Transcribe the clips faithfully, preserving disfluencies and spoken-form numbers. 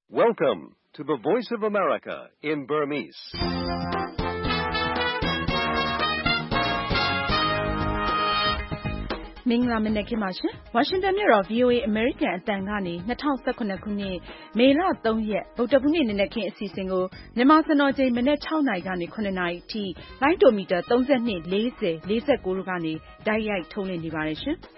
Welcome to the Voice of America in Burmese. ။မင်္ဂလာမနက်ခင်းပါရှင်။ ဝါရှင်တန်မြို့တော် ဗွီအိုအေ အမေရိကန်အသံကနေ၂၀၁၇ခုနှစ်မေလသုံးရက်ဗုဒ္ဓဟူးနေ့နံနက်ခင်းအစီအစဉ်ကိုမြန်မာစံတော်ချိန်မနက်၆နာရီကနေ၇နာရီအထိလိုင်းဒိုမီတာသုံး၂၊၄၀၊၄၉တို့ကနေတိုက်ရိုက်ထုတ်လွှင့်နေပါတယ်ရှင်။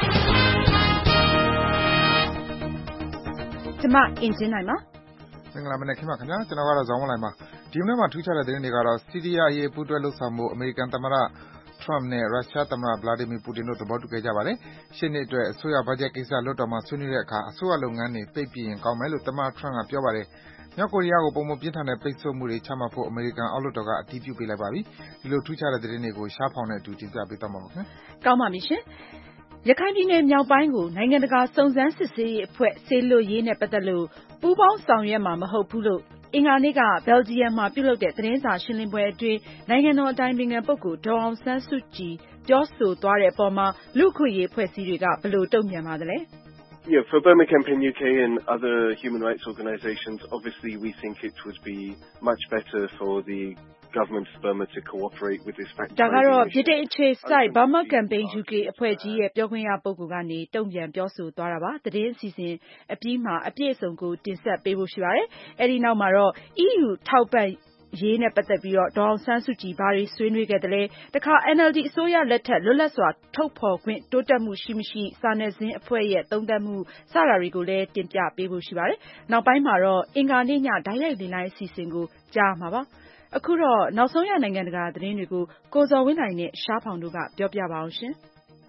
ကျွန်မအင်ဂျင်နိုင်ပါမင်္ဂလာမနက်ခင်းပါခင်ဗျာကျွန်တော်ကတော့ဇောင်းဝင်းလိုက်ပါဒီမနေ့မှာထူးခြားတဲ့သတင်းတွေကတော့စီးရီးယားအရေးပူးတွဲလှုပ်ဆောင်မှုအမေရိကန်သမ္မတထရမ့်နဲ့ရုရှားသမ္မတဗလာဒီမီပူတင်တို့သဘောတူခဲ့ကြပါတယ်ရှေ့နှစ်အတွက်အစိုးရဘတ်ဂျက်ကိစ္စလွှတ်တော်မှာဆွေးနွေးတဲ့အခါအစိုးရလုပ်ငန်းတွေပိတ်ပစ်ရင်ကောင်းမယ်လို့သမ္မတထရမ့်ကပြောပါတယ်မြောက်ကိုရီးယားကိုပုံမပြင်းထန်တဲ့ပိတ်ဆို့မှုတွေချမှတ်ဖို့အမေရိကန်အောက်လွှတ်တော်ကအတည်ပြုပေးလိုက်ပါပြီဒီလိုထူးခြားတဲ့သတင်းတွေကိုရှားဖောင်တဲ့အတူတင်ပြပေးသွားမှာပါခင်ဗျကောင်းပါပြီရှင်ရခိုင်ပြည်နယ်မြောက်ပိုင်းကိုနိုင်ငံတကာစုံစမ်းစစ်ဆေးရေးအဖွဲ့ဆေးလွတ်ရေးနဲ့ပတ်သက်လို့ပူးပေါင်းဆောင်ရွက်မှာမဟုတ်ဘူးလို့အင်္ဂါနေ့ကဘယ်လ်ဂျီယံမှာပြုလုပ်တဲ့သတင်းစာရှင်းလင်းပွဲအတွင်းနိုင်ငံတော်အတိုင်ပင်ခံပုဂ္ဂိုလ်ဒေါ်အောင်ဆန်းစုကြည်ပြောဆိုသွားတဲ့အပေါ်မှာလူ့အခွင့်အရေးအဖွဲ့အစည်းတွေကဘယ်လိုတုံ့ပြန်ပါသလဲ Yeah, for Burma Campaign U K and other human rights organizations, obviously we think it would be much better for the government of Burma to cooperate with this fact. ဒါကတော့ပြည်ထောင်အခြေစိုက် Burma Campaign U K အဖွဲ့ကြီးရဲ့ပြောခွင့်ရပုဂ္ဂိုလ်ကနေတုံ့ပြန်ပြောဆိုသွားတာပါ။သတင်းအစီအစဉ်အပြီးမှာအပြည့်အစုံကိုတင်ဆက်ပေးဖို့ရှိပါတယ်။အဲဒီနောက်မှာတော့ E U ထောက်ပံ့ရေးနဲ့ပတ်သက်ပြီးတော့ဒေါ်အောင်ဆန်းစုကြည်ဘာတွေဆွေးနွေးခဲ့တယ်လဲတခါ N L D အစိုးရလက်ထက်လွတ်လပ်စွာထုတ်ဖော်ခွင့်တိုးတက်မှုရှိမရှိစာနယ်ဇင်းအဖွဲ့ရဲ့သုံးသပ်မှုစတာတွေကိုလည်းတင်ပြပေးဖို့ရှိပါတယ်။နောက်ပိုင်းမှာတော့အင်္ဂါနေ့ညဓာတ်ရိုက်လိုင်းအစီအစဉ်ကိုကြားမှာပါ။အခုတော့နောက်ဆုံးရနိုင်ငံတကာသတင်းတွေကိုကိုဇော်ဝင်းနိုင်နဲ့ရှားဖောင်တို့ကပြောပြပါအောင်ရှင်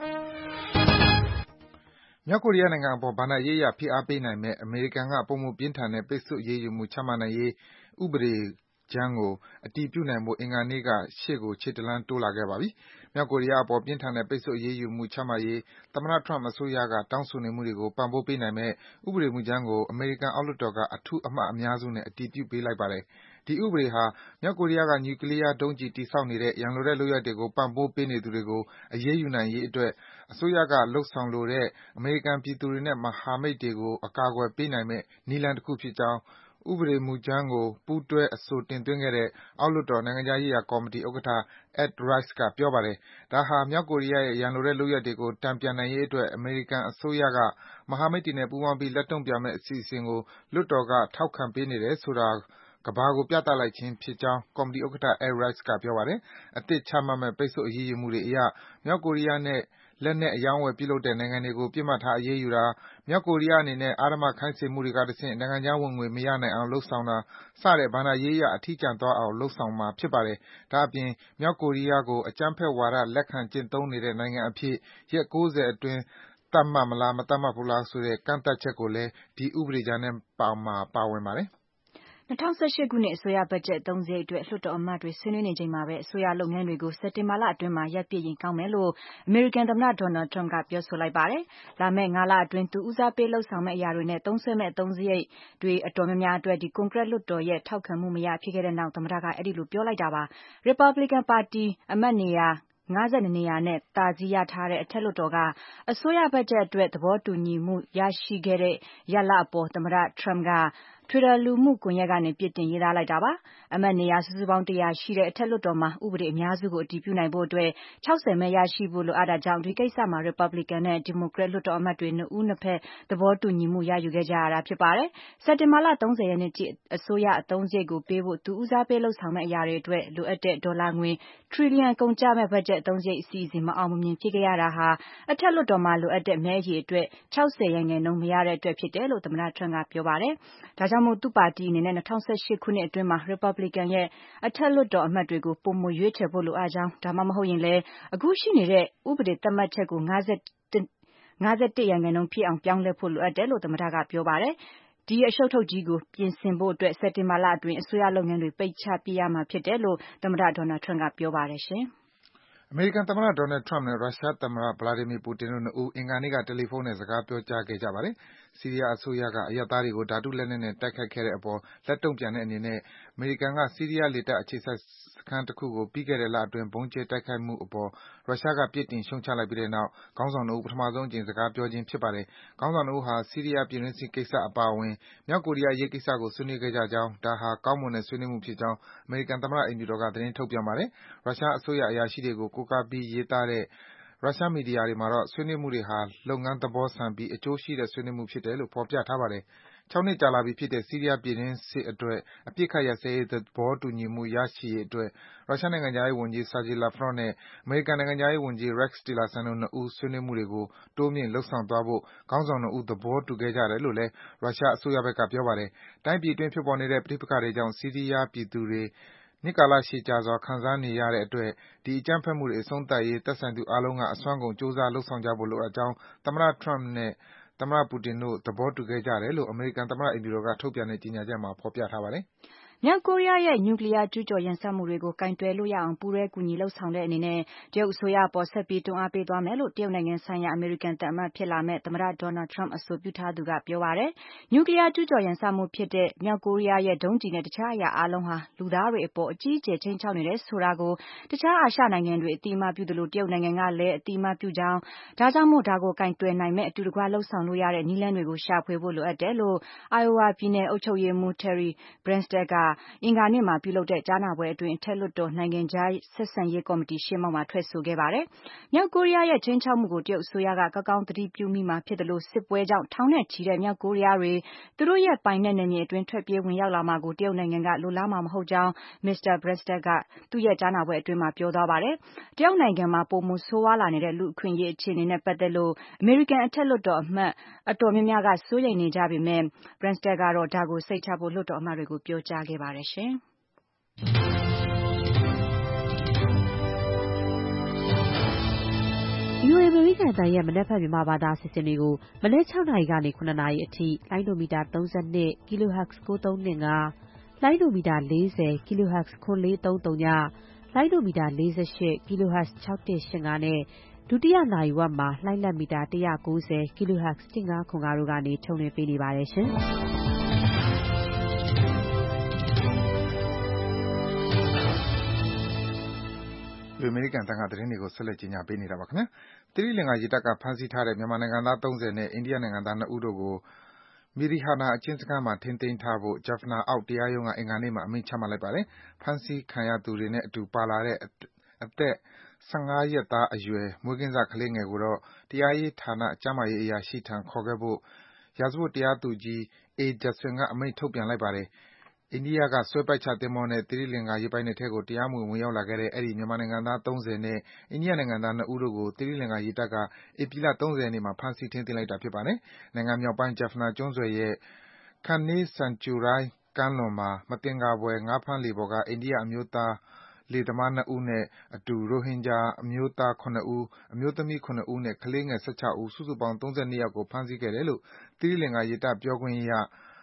။မြောက်ကိုရီးယားနိုင်ငံအပေါ်ဘဏ္ဍာရေးအရဖိအားပေးနိုင်မယ့်အမေရိကန်ကပုံမပြင်းထန်တဲ့ပိတ်ဆို့အရေးယူမှုချမှတ်နိုင်ရေးဥပဒေကြမ်းကိုအတည်ပြုနိုင်ဖို့အင်္ဂါနေ့ကရှေ့ကိုခြေတလှမ်းတိုးလာခဲ့ပါပြီ။မြောက်ကိုရီးယားအပေါ်ပြင်းထန်တဲ့ပိတ်ဆို့အရေးယူမှုချမှတ်ရေးသမ္မတထရမ့်အစိုးရကတောင်းဆိုနေမှုတွေကိုပံ့ပိုးပေးနိုင်မယ့်ဥပဒေမူကြမ်းကိုအမေရိကန်အောက်လွှတ်တော်ကအထူးအမတ်အများစုနဲ့အတည်ပြုပေးလိုက်ပါတယ်။ဒီဥပဒေဟာမြောက်ကိုရီးယားကနျူကလီးယားဒုံးကျည်တည်ဆောက်နေတဲ့ရန်လိုတဲ့လုပ်ရပ်တွေကိုပံ့ပိုးပေးနေသူတွေကိုအရေးယူနိုင်ရေးအတွက်အစိုးရကလုပ်ဆောင်လိုတဲ့အမေရိကန်ပြည်သူတွေနဲ့မဟာမိတ်တွေကိုအကာအကွယ်ပေးနိုင်မယ့်နည်းလမ်းတခုဖြစ်ကြောင်းဥပဒေမူကြမ်းကိုပူးတွဲအဆိုတင်သွင်းခဲ့တဲ့အောက်လွှတ်တော်နိုင်ငံခြားရေးရာကော်မတီဥက္ကဋ္ဌ Ed Royce ကပြောပါတယ်။ဒါဟာမြောက်ကိုရီးယားရဲ့ရန်လိုတဲ့လုပ်ရပ်တွေကိုတန်ပြန်နိုင်ရေးအတွက်အမေရိကန်အစိုးရကမဟာမိတ်တွေနဲ့ပူးပေါင်းပြီးလက်တုံ့ပြန်မယ့်အစီအစဉ်ကိုလွှတ်တော်ကထောက်ခံပေးနေတယ်ဆိုတာကမ္ဘာကိုပြသလိုက်ခြင်းဖြစ်ကြောင်းကော်မတီဥက္ကဋ္ဌ Ed Royce ကပြောပါတယ်။အသစ်ချမှတ်မယ့်ပိတ်ဆို့အရေးယူမှုတွေအရမြောက်ကိုရီးယားနဲ့လက်နက်အရောင်းအဝယ်ပြုလုပ်တဲ့နိုင်ငံတွေကိုပစ်မှတ်ထားအရေးယူတာ၊မြောက်ကိုရီးယားအနေနဲ့အဓမ္မခိုင်းစေမှုတွေကတဆင့်နိုင်ငံခြားဝင်ငွေမရနိုင်အောင်လုပ်ဆောင်တာစတဲ့ဘဏ္ဍာရေးအရအထီးကျန်သွားအောင်လုပ်ဆောင်မှာဖြစ်ပါတယ်။ဒါ့အပြင်မြောက်ကိုရီးယားကိုအကြမ်းဖက်ဝါဒလက်ခံကျင့်သုံးနေတဲ့နိုင်ငံအဖြစ်ရက်၉၀အတွင်းသတ်မှတ်မလားမသတ်မှတ်ဘူးလားဆိုတဲ့ကန့်သတ်ချက်ကိုလည်းဒီဥပဒေကြမ်းထဲမှာပါဝင်ပါတယ်။၂၀၁၈ခုနှစ်အစိုးရဘတ်ဂျက်အသုံးစရိတ်အတွက်လွှတ်တော်အမတ်တွေဆွေးနွေးနေချိန်မှာပဲအစိုးရလုပ်ငန်းတွေကိုစက်တင်ဘာလအတွင်းမှာရပ်ပစ်ရင်ကောင်းမယ်လို့အမေရိကန်သမ္မတဒေါ်နယ်ထရမ့်ကပြောဆိုလိုက်ပါတယ်။လာမယ့်ငါးလအတွင်းသူဦးစားပေးလုပ်ဆောင်မယ့်အရာတွေနဲ့သုံးစွဲမယ့်အသုံးစရိတ်တွေအတော်များများအတွက်ဒီကွန်ဂရက်လွှတ်တော်ရဲ့ထောက်ခံမှုမရဖြစ်ခဲ့တဲ့နောက်သမ္မတကအဲဒီလိုပြောလိုက်တာပါ။ Republican ပါတီအမတ်နေရာ၅၂နေရာနဲ့သာစီးရထားတဲ့အထက်လွှတ်တော်ကအစိုးရဘတ်ဂျက်အတွက်သဘောတူညီမှုရရှိခဲ့တဲ့ရလဒ်အပေါ်သမ္မတထရမ့်ကTwitter လူမှုကွန်ရက်ကနေပြစ်တင်ရေးသားလိုက်တာပါ။အမတ်နေရာစုစုပေါင်းတရာရှိတဲ့အထက်လွှတ်တော်မှာဥပဒေအများစုကိုအတည်ပြုနိုင်ဖို့အတွက်၆၀မဲရရှိဖို့လိုအပ်တာကြောင့်ဒီကိစ္စမှာ Republican နဲ့ Democrat လွှတ်တော်အမတ်တွေနှစ်ဦးနှစ်ဖက်သဘောတူညီမှုရယူခဲ့ကြရတာဖြစ်ပါတယ်။စက်တင်ဘာလ၃၀ရက်နေ့ထိအစိုးရအသုံးစရိတ်ကိုပေးဖို့သူဦးစားပေးလုပ်ဆောင်မယ့်အရာတွေအတွက်လိုအပ်တဲ့ဒေါ်လာငွေထရီလီယံကုန်ကျမယ့်ဘတ်ဂျက်အသုံးစရိတ်အစီအစဉ်မအောင်မမြင်ဖြစ်ခဲ့ရတာဟာအထက်လွှတ်တော်မှာလိုအပ်တဲ့မဲအရေအတွက်၆၀ရာခိုင်နှုန်းမရတဲ့အတွက်ဖြစ်တယ်လို့သမ္မတထရမ့်ကပြောပါတယ်။ဒါကြောင့်မို့သူ့ပါတီအနေနဲ့၂၀၁၈ခုနှစ်အတွင်းမှာ Republican ရဲ့အထက်လွှတ်တော်အမတ်တွေကိုပိုမိုရွေးချယ်ဖို့လိုအပ်ကြောင်းဒါမှမဟုတ်ရင်လည်းအခုရှိနေတဲ့ဥပဒေသတ်မှတ်ချက်ကို၅၁ရာခိုင်နှုန်းဖြစ်အောင်ပြောင်းလဲဖို့လိုအပ်တယ်လို့သမ္မတကပြောပါတယ်။ဒီအရှုပ်ထုတ်ကြီးကိုပြင်ဆင်ဖို့အတွက်စက်တင်ဘာလအတွင်းအစိုးရလုပ်ငန်းတွေပိတ်ချပစ်ရမှာဖြစ်တယ်လို့သမ္မတဒေါ်နယ်ထရမ့်ကပြောပါတယ်ရှင်။အမေရိကန်သမ္မတ Donald Trump နဲ့ ရုရှားသမ္မတ Vladimir Putin တို့ နှစ်ဦး အင်္ဂါနေ့က တယ်လီဖုန်းနဲ့ စကားပြောကြားခဲ့ကြပါတယ်။ ဆီးရီးယားအစိုးရက အရပ်သားတွေကို ဓါတုလက်နက်နဲ့ တိုက်ခိုက်ခဲ့တဲ့အပေါ် လက်တုံ့ပြန်တဲ့အနေနဲ့ အမေရိကန်က ဆီးရီးယား လေတပ်အခြေစိုက်စခန်းတခုကို ပြီးခဲ့တဲ့လအတွင်း ဗုံးကြဲတိုက်ခိုက်မှုအပေါ် ရုရှားက ပြစ်တင် ရှုတ်ချလိုက်ပြီးတဲ့နောက် ခေါင်းဆောင် နှစ်ဦး ပထမဆုံးအကြိမ် စကားပြောခြင်း ဖြစ်ပါတယ်။ ခေါင်းဆောင် နှစ်ဦးဟာ ဆီးရီးယား ပြည်တွင်းစစ်ကိစ္စအပါအဝင် မြောက်ကိုရီးယားအရေးကိစ္စကို ဆွေးနွေးခဲ့ကြကြောင်း၊ ဒါဟာ ကောင်းမွန်တဲ့ ဆွေးနွေးမှုဖြစ်ကြောင်း အမေရိကန်သမ္မတ အိမ်ဖြူတော်က သတင်းထုတ်ပြန်ပါတယ်။ ရုရှားအစိုးရအရာရှိတွေကို ကိုးကားပြီး ရေးသားတဲ့ ရုရှားမီဒီယာတွေမှာတော့ ဆွေးနွေးမှုတွေဟာ လုပ်ငန်းသဘောဆန်ပြီး အကျိုးရှိတဲ့ ဆွေးနွေးမှုဖြစ်တယ်လို့ ဖော်ပြထားပါတယ်။ ၆ နှစ်ကြာလာပြီဖြစ်တဲ့ ဆီးရီးယားပြည်တွင်းစစ်အတွက် အပစ်အခတ်ရပ်စဲရေး သဘောတူညီမှု ရရှိရေးအတွက် ရုရှားနိုင်ငံခြားရေးဝန်ကြီး Sergey Lavrov နဲ့ အမေရိကန်နိုင်ငံခြားရေးဝန်ကြီး Rex Tillerson တို့ နှစ်ဦး ဆွေးနွေးမှုတွေကို တိုးမြှင့် လုပ်ဆောင်သွားဖို့ ခေါင်းဆောင် နှစ်ဦး သဘောတူခဲ့ကြတယ်လို့လည်း ရုရှားအစိုးရဘက်က ပြောပါတယ်။ တိုင်းပြည်အတွင်း ဖြစ်ပေါ်နေတဲ့ ပဋိပက္ခတွေကြောင့် ဆီးရီးယားပြည်သူတွေ နှစ်ကာလရှည်ကြာစွာ ခံစားနေရတဲ့အတွက် ဒီ အကြမ်းဖက်မှုတွေ အဆုံးသတ်ရေး သက်ဆိုင်သူအားလုံးက အစွမ်းကုန် ကြိုးစား လုပ်ဆောင်ကြဖို့ လိုအပ်ကြောင်း သမ္မတ Trump နဲ့ သမ္မတ Putin တို့ သဘောတူခဲ့ကြတယ်လို့ အမေရိကန်သမ္မတ အိမ်ဖြူတော်က ထုတ်ပြန်တဲ့ ကြေညာချက်မှာ ဖော်ပြထားပါတယ်။မြောက်ကိုရီးယားရဲ့ နျူကလီးယား ကျူးကျော် ရန်စမှုတွေကို ကိုင်တွယ်လို့ရအောင် ပူးတွဲ ကူညီ လုပ်ဆောင်တဲ့အနေနဲ့ တရုတ်အစိုးရအပေါ် ဆက်ပြီး တွန်းအားပေးသွားမယ်လို့ တရုတ်နိုင်ငံဆိုင်ရာ အမေရိကန်သံအမတ်ဖြစ်လာမယ့် သမ္မတ Donald Trump အဆိုပြုထားသူက ပြောပါတယ်။ နျူကလီးယား ကျူးကျော် ရန်စမှုဖြစ်တဲ့ မြောက်ကိုရီးယားရဲ့ ဒုံးကျည်နဲ့ တခြားအရာအားလုံးဟာ လူသားတွေအပေါ် အကြီးအကျယ် ခြိမ်းခြောက်နေတယ်ဆိုတာကို တခြား အာရှနိုင်ငံတွေ အသိအမှတ်ပြုသလို တရုတ်နိုင်ငံကလည်း အသိအမှတ်ပြုကြောင်း၊ ဒါကြောင့်မို့ ဒါကို ကိုင်တွယ်နိုင်မယ့် အတူတကွ လုပ်ဆောင်လို့ရတဲ့ နည်းလမ်းတွေကို ရှာဖွေဖို့ လိုအပ်တယ်လို့ Iowa ပြည်နယ် အုပ်ချုပ်ရေးမှူး Terry Branstad က အင်္ဂါနေ့မှာ ပြုလုပ်တဲ့ ကြားနာပွဲအတွင်း အထက်လွှတ်တော် နိုင်ငံခြားဆက်ဆံရေးကော်မတီရှေ့မှောက်မှာ ထွက်ဆိုခဲ့ပါတယ်။ မြောက်ကိုရီးယားရဲ့ ခြိမ်းခြောက်မှုကို တရုတ်အစိုးရက ကောင်းကောင်းသတိပြုမိမှာဖြစ်သလို စစ်ပွဲကြောင့် ထောင်နဲ့ချီတဲ့ မြောက်ကိုရီးယားတွေ သူတို့ရဲ့ ပိုင်နက်နယ်မြေအတွင်း ထွက်ပြေး ဝင်ရောက်လာမှာကို တရုတ်နိုင်ငံက လိုလားမှာမဟုတ်ကြောင်း မစ္စတာ Branstad က သူ့ရဲ့ ကြားနာပွဲအတွင်း ပြောသွားပါတယ်။ တရုတ်နိုင်ငံမှာ ပိုမို ဆိုးရွားလာနေတဲ့ လူ့အခွင့်အရေးအခြေအနေနဲ့ ပတ်သက်လို့ အမေရိကန် အထက်လွှတ်တော်အမတ် အတော်များများက စိုးရိမ်နေကြပေမယ့် Branstad ကတော့ ဒါကို စိတ်ချဖို့ လွှတ်တော်အမတ်တွေကို ပြောကြားခဲ့ပါတယ်။ဗွီအိုအေ အမေရိကန်အသံရဲ့ မနက်ဖြန် မြန်မာဘာသာ အစီအစဉ်တွေကို မနက် ၆ နာရီကနေ ၇ နာရီအထိ လိုင်းဒိုမီတာ ၃၂ kHz ၉၃၂၅၊ လိုင်းဒိုမီတာ ၄၀ kHz ၇၄၃၀၊ လိုင်းဒိုမီတာ ၄၈ kHz ၆၁၈၅ နဲ့ ဒုတိယနာရီဝက်မှာ လှိုင်းလတ်မီတာ ၁၉၀ kHz ၁၅၇၅ တို့ကနေ ထုတ်လွှင့်ပေးနေပါတယ်ရှင်။အမေရိကန်အသံက သတင်းတွေကို ဆက်လက် ကြေညာပေးနေတာပါ။ သီရိလင်္ကာရေတပ်က ဖမ်းဆီးထားတဲ့ မြန်မာနိုင်ငံသား ၃၀ နဲ့ အိန္ဒိယနိုင်ငံသား ၂ ဦးတို့ကို Mirihana အကျဉ်းစခန်းမှာ ထိန်းသိမ်းထားဖို့ Jaffna အောက် တရားရုံးက အင်္ဂါနေ့မှာ အမိန့် ချမှတ်လိုက်ပါတယ်။ ဖမ်းဆီးခံရသူတွေနဲ့အတူ ပါလာတဲ့ အသက် ၁၅ ရက်သားအရွယ် မွေးကင်းစ ကလေးငယ်ကိုတော့ တရားရေးဌာန ကျန်းမာရေးအရာရှိထံ ခေါ်ခဲ့ဖို့ ရာဇဝတ်တရားသူကြီး A. Judson က အမိန့် ထုတ်ပြန်လိုက်ပါတယ်။ အိန္ဒိယက ဆွဲပိုက်ချသင်္ဘောနဲ့ သီရိလင်္ကာရေပိုင်နက်ထဲကို တရားမဝင် ဝင်ရောက်လာခဲ့တဲ့ အဲဒီ မြန်မာနိုင်ငံသား ၃၀ နဲ့ အိန္ဒိယနိုင်ငံသား ၂ ဦးတို့ကို သီရိလင်္ကာရေတပ်က ဧပြီလ ၃၀ ရက်နေ့မှာ ဖမ်းဆီး ထိန်းသိမ်းလိုက်တာ ဖြစ်ပါတယ်။ နိုင်ငံမြောက်ပိုင်း Jaffna ကျွန်းဆွယ်ရဲ့ Kanke santurai ကမ်းလွန်မှာ မသင်္ကာဖွယ် ငါးဖမ်းလှေပေါ်က အိန္ဒိယ အမျိုးသားလှေသမား ၂ ဦးနဲ့အတူ ရိုဟင်ဂျာ အမျိုးသား ၇ ဦး၊ အမျိုးသမီး ၇ ဦးနဲ့ ကလေးငယ် ၁၆ ဦး၊ စုစုပေါင်း ၃၂ ယောက်ကို ဖမ်းဆီးခဲ့တယ်လို့ သီရိလင်္ကာရေတပ် ပြောခွင့်ရ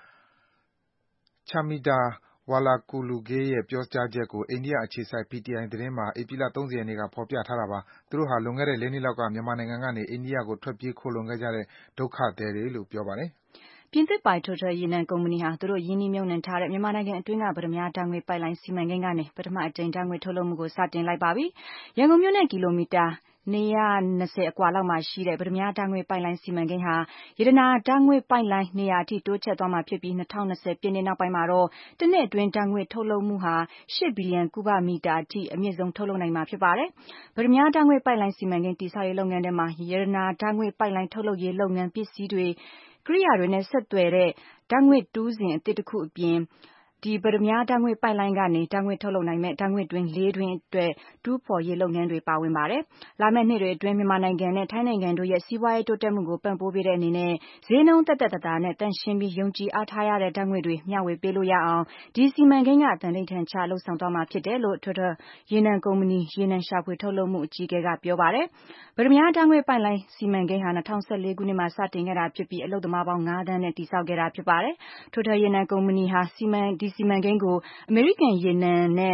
Chaminda Walakuluge ရဲ့ ပြောကြားချက်ကို အိန္ဒိယအခြေစိုက် ပီတီအိုင် သတင်းမှာ ဧပြီလ ၃၀ ရက်နေ့က ဖော်ပြထားတာပါ။ သူတို့ဟာ လွန်ခဲ့တဲ့ ၄ နှစ်လောက်က မြန်မာနိုင်ငံကနေ အိန္ဒိယကို ထွက်ပြေး ခိုလှုံခဲ့ကြတဲ့ ဒုက္ခသည်တွေလို့ ပြောပါတယ်။ပြင်သစ်ပိုင် Total ရေနံကုမ္ပဏီဟာ သူတို့ ရင်းနှီးမြှုပ်နှံထားတဲ့ မြန်မာနိုင်ငံအတွင်းက ပတ္တမြားဓါတ်ငွေ့ပိုက်လိုင်း စီမံကိန်းကနေ ပထမအကြိမ် ဓါတ်ငွေ့ထုတ်လုပ်မှုကို စတင်လိုက်ပါပြီ။ ရန်ကုန်မြို့နဲ့ ကီလိုမီတာ ၂၂၀ အကွာလောက်မှာရှိတဲ့ ပတ္တမြားဓါတ်ငွေ့ပိုက်လိုင်း စီမံကိန်းဟာ ရတနာ ဓါတ်ငွေ့ပိုက်လိုင်း နေရာအထိ တိုးချဲ့သွားမှာဖြစ်ပြီး ၂၀၂၀ ပြည့်နှစ်နောက်ပိုင်းမှာတော့ တနှစ်အတွင်း ဓါတ်ငွေ့ထုတ်လုပ်မှုဟာ ၈ ဘီလီယံ ကုဗမီတာအထိ အမြင့်ဆုံး ထုတ်လုပ်နိုင်မှာ ဖြစ်ပါတယ်။ ပတ္တမြားဓါတ်ငွေ့ပိုက်လိုင်း စီမံကိန်း တည်ဆောက်ရေးလုပ်ငန်းထဲမှာ ရတနာ ဓါတ်ငွေ့ပိုက်လိုင်း ထုတ်လုပ်ရေးလုပ်ငန်း၊ ပစ္စည်းတွေ၊ ကိရိယာတွေနဲ့ ဆက်သွယ်တဲ့ ဓါတ်ငွေ့တူးစင် အသစ်တခုအပြင် ပတ္တမြားဓါတ်ငွေ့ပိုက်လိုင်းကနေ ဓါတ်ငွေ့ထုတ်လုပ်နိုင်မယ့် ဓါတ်ငွေ့တွင်း လေးတွင်းအတွက် တူးဖော်ရေးလုပ်ငန်းတွေ ပါဝင်ပါတယ်။ လာမယ့်နှစ်တွေအတွင်း မြန်မာနိုင်ငံနဲ့ ထိုင်းနိုင်ငံတို့ရဲ့ စီးပွားရေးတိုးတက်မှုကို ပံ့ပိုးပေးတဲ့အနေနဲ့ ဈေးနှုန်းသက်သက်သာသာနဲ့ သန့်ရှင်းပြီး ယုံကြည်အားထားရတဲ့ ဓါတ်ငွေ့တွေ မျှဝေပေးလို့ရအောင် ဒီစီမံကိန်းက သန္နိဋ္ဌာန်ချ လုပ်ဆောင်သွားမှာဖြစ်တယ်လို့ Total ရေနံကုမ္ပဏီ ရေနံရှာဖွေထုတ်လုပ်မှု အကြီးအကဲက ပြောပါတယ်။ ပတ္တမြားဓါတ်ငွေ့ပိုက်လိုင်း စီမံကိန်းဟာ ၂၀၁၄ ခုနှစ်မှာ စတင်ခဲ့တာဖြစ်ပြီး အလုပ်သမားပေါင်း ၅ သန်းနဲ့ တည်ဆောက်ခဲ့တာ ဖြစ်ပါတယ်။ Total ရေနံကုမ္ပဏီဟာ ဒီစီမံကိန်းကို အမေရိကန်ရေနံနဲ့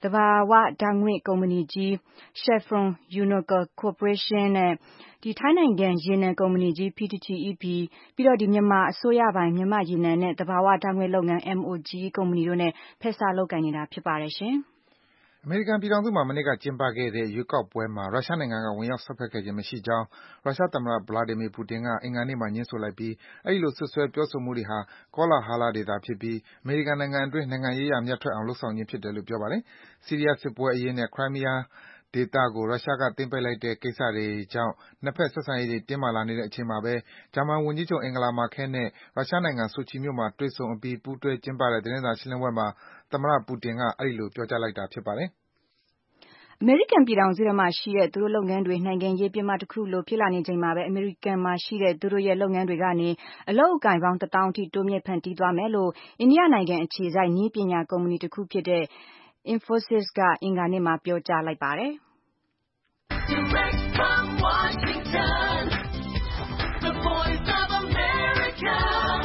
သဘာဝဓာတ်ငွေ့ကုမ္ပဏီကြီး Chevron Unocal Corporation နဲ့ဒီထိုင်းနိုင်ငံရေနံကုမ္ပဏီကြီး P T T E P ပြီးတော့ဒီမြန်မာအစိုးရပိုင်မြန်မာရေနံနဲ့သဘာဝဓာတ်ငွေ့လုပ်ငန်း M O G E ကုမ္ပဏီတို့နဲ့ဖက်စပ်လုပ်ကိုင်နေတာဖြစ်ပါတယ်ရှင်။အမေရိကန်ပြည်ထောင်စုမှာမနေ့ကကျင်းပခဲ့တဲ့ရွေးကောက်ပွဲမှာရုရှားနိုင်ငံကဝင်ရောက်စွက်ဖက်ခဲ့ခြင်းမရှိကြောင်းရုရှားသမ္မတ Vladimir Putin ကအင်္ဂါနေ့မှာငြင်းဆိုလိုက်ပြီးအဲဒီလိုစွပ်စွဲပြောဆိုမှုတွေဟာကောလဟာလတွေသာဖြစ်ပြီးအမေရိကန်နိုင်ငံအတွင်းနိုင်ငံရေးအရမြတ်ထွက်အောင်လုပ်ဆောင်ခြင်းဖြစ်တယ်လို့ပြောပါတယ်။ ဆီးရီးယားစစ်ပွဲအရေးနဲ့ Crimea ဒေသကိုရုရှားကသိမ်းပိုက်လိုက်တဲ့ကိစ္စတွေကြောင့်နှစ်ဘက်ဆက်ဆံရေးတွေတင်းမာလာနေတဲ့အချိန်မှာပဲဂျာမန်ဝန်ကြီးချုပ် Angela Merkel နဲ့ရုရှားနိုင်ငံ Sochi မြို့မှာတွေ့ဆုံအပြီးပူးတွဲကျင်းပတဲ့သတင်းစာရှင်းလင်းပွဲမှာသမ္မတ Putin ကအဲဒီလိုပြောကြားလိုက်တာဖြစ်ပါတယ်။အမေရိကန်ပြည်ထောင်စုထဲမှာရှိတဲ့သူတို့လုပ်ငန်းတွေနိုင်ငံရေးပြစ်မှတ်တစ်ခုလိုဖြစ်လာနေချိန်မှာပဲအမေရိကန်မှာရှိတဲ့သူတို့ရဲ့လုပ်ငန်းတွေကနေအလုပ်အကိုင်ပေါင်းတစ်သောင်းအထိတိုးမြင့်ဖန်တီးသွားမယ်လို့အိန္ဒိယနိုင်ငံအခြေစိုက်နည်းပညာကုမ္ပဏီတစ်ခုဖြစ်တဲ့ Infosys ကအင်္ဂါနေ့မှာပြောကြားလိုက်ပါတယ်။ Direct from Washington, the voice of America,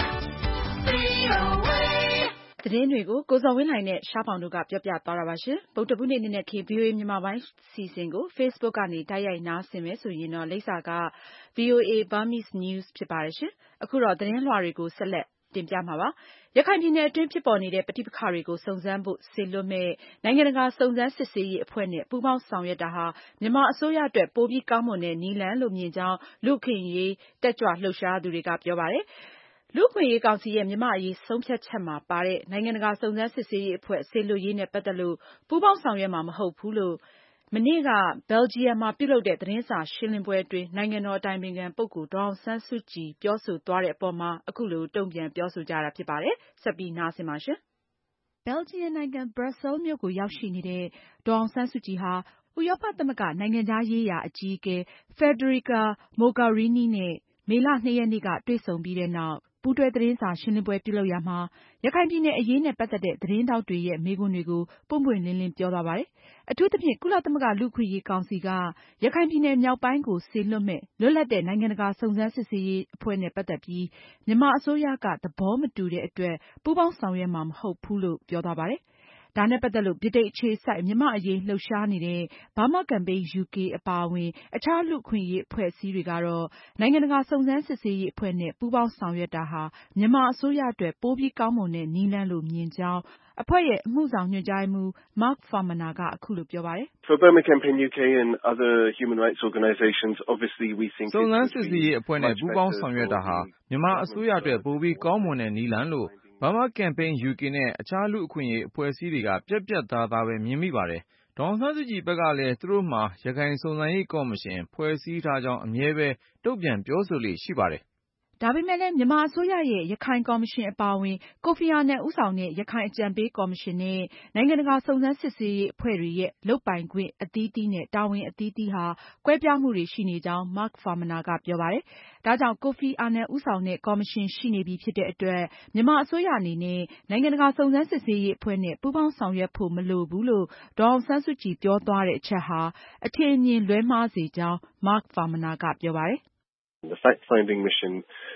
V O A သတင်းတွေကိုကိုဇော်ဝင်းလှိုင်နဲ့ရှားဖောင်တို့ကပြောပြသွားတာပါရှင်။ဗုဒ္ဓဘူးနေ့နေ့နဲ့ခေ ဗွီအိုအေမြန်မာပိုင်းစီစဉ်ကို Facebook ကနေတိုက်ရိုက်နားဆင်မယ်ဆိုရင်တော့လိပ်စာက ဗွီအိုအေ Burmese News ဖြစ်ပါတယ်ရှင်။အခုတော့သတင်းလွှာတွေကိုဆက်လက်တင်ပြမှာပါ။ရခိုင်ပြည်နယ်အတွင်းဖြစ်ပေါ်နေတဲ့ပဋိပက္ခတွေကိုစုံစမ်းဖို့စေလွှတ်မယ့်နိုင်ငံတကာစုံစမ်းစစ်ဆေးရေးအဖွဲ့နဲ့ပူးပေါင်းဆောင်ရွက်တာဟာမြန်မာအစိုးရအတွက်ပိုပြီးကောင်းမွန်တဲ့နည်းလမ်းလို့မြင်ကြောင်းလူ့အခွင့်အရေးတက်ကြွလှုပ်ရှားသူတွေကပြောပါတယ်။လူ့အခွင့်အရေးကောင်စီရဲ့မြန်မာ့အရေးဆုံးဖြတ်ချက်မှာပါတဲ့နိုင်ငံတကာစုံစမ်းစစ်ဆေးရေးအဖွဲ့စေလွှတ်ရေးနဲ့ပတ်သက်လို့ပူးပေါင်းဆောင်ရွက်မှာမဟုတ်ဘူးလို့မနေ့က Belgium မှာပြုလုပ်တဲ့သတင်းစာရှင်းလင်းပွဲအတွင်းနိုင်ငံတော်အတိုင်ပင်ခံပုဂ္ဂိုလ်ဒေါ်အောင်ဆန်းစုကြည်ပြောဆိုသွားတဲ့အပေါ်မှာအခုလိုတုံ့ပြန်ပြောဆိုကြတာဖြစ်ပါတယ်။ဆက်ပြီးနားဆင်ပါရှင်။ Belgium နိုင်ငံ Brussels မြို့ကိုရောက်ရှိနေတဲ့ဒေါ်အောင်ဆန်းစုကြည်ဟာဥရောပသမဂ္ဂနိုင်ငံခြားရေးရာအကြီးအကဲ Federica Mogherini နဲ့မေလ ၂ ရက်နေ့ကတွေ့ဆုံပြီးတဲ့နောက်ပူးတွဲသတင်းစာရှင်းလင်းပွဲပြုလုပ်ရာမှာရခိုင်ပြည်နယ်အရေးနဲ့ပတ်သက်တဲ့သတင်းထောက်တွေရဲ့မေးခွန်းတွေကိုပွင့်ပွင့်လင်းလင်းပြောသွားပါတယ်။အထူးသဖြင့်ကုလသမဂ္ဂလူ့အခွင့်အရေးကောင်စီကရခိုင်ပြည်နယ်မြောက်ပိုင်းကိုစေလွှတ်မယ့်လွတ်လပ်တဲ့နိုင်ငံတကာစုံစမ်းစစ်ဆေးရေးအဖွဲ့နဲ့ပတ်သက်ပြီးမြန်မာအစိုးရကသဘောမတူတဲ့အတွက်ပူးပေါင်းဆောင်ရွက်မှာမဟုတ်ဘူးလို့ပြောသွားပါတယ်။ ဒါနဲ့ပတ်သက်လို့ဗြိတိန်အခြေစိုက်မြန်မာ့အရေးလှုပ်ရှားနေတဲ့ Burma Campaign U K အပါအဝင်အခြားလူ့အခွင့်အရေးအဖွဲ့အစည်းတွေကတော့နိုင်ငံတကာစုံစမ်းစစ်ဆေးရေးအဖွဲ့နဲ့ပူးပေါင်းဆောင်ရွက်တာဟာမြန်မာအစိုးရအတွက်ပိုပြီးကောင်းမွန်တဲ့နည်းလမ်းလို့မြင်ကြောင်းအဖွဲ့ရဲ့အမှုဆောင်ညွှန်ကြားရေးမှူး Mark Farmaner ကအခုလိုပြောပါတယ်။ For Burma Campaign U K and other human rights organizations obviously we think စုံစမ်းစစ်ဆေးရေးအဖွဲ့နဲ့ပူးပေါင်းဆောင်ရွက်တာဟာမြန်မာအစိုးရအတွက်ပိုပြီးကောင်းမွန်တဲ့နည်းလမ်းလို့ Burma Campaign U K နဲ့အခြားလူ့အခွင့်အရေးအဖွဲ့အစည်းတွေကပြတ်ပြတ်သားသားပဲမြင်မိပါတယ်။ဒေါ်အောင်ဆန်းစုကြည်ဘက်ကလည်းသူတို့မှာရခိုင်စုံစမ်းရေးကော်မရှင်ဖွဲ့စည်းထားကြောင်းအမြဲပဲတုံ့ပြန်ပြောဆိုလေ့ရှိပါတယ်။ဒါပေမဲ့လည်းမြန်မာအစိုးရရဲ့ရခိုင်ကော်မရှင်အပါအဝင်ကိုဖီအာနန်ဦးဆောင်တဲ့ရခိုင်အကြံပေးကော်မရှင်နဲ့နိုင်ငံတကာစုံစမ်းစစ်ဆေးရေးအဖွဲ့တွေရဲ့လုပ်ပိုင်ခွင့်အသီးသီးနဲ့တာဝန်အသီးသီးဟာကွဲပြားမှုတွေရှိနေကြောင်း Mark Farmaner ကပြောပါတယ်။ ဒါကြောင့်ကိုဖီအာနန်ဦးဆောင်တဲ့ကော်မရှင်ရှိနေပြီဖြစ်တဲ့အတွက်မြန်မာအစိုးရအနေနဲ့နိုင်ငံတကာစုံစမ်းစစ်ဆေးရေးအဖွဲ့နဲ့ပူးပေါင်းဆောင်ရွက်ဖို့မလိုဘူးလို့ဒေါ်အောင်ဆန်းစုကြည်ပြောသွားတဲ့အချက်ဟာအထင်အမြင်လွဲမှားစေကြောင်း Mark Farmaner ကပြောပါတယ်။ The fact-finding mission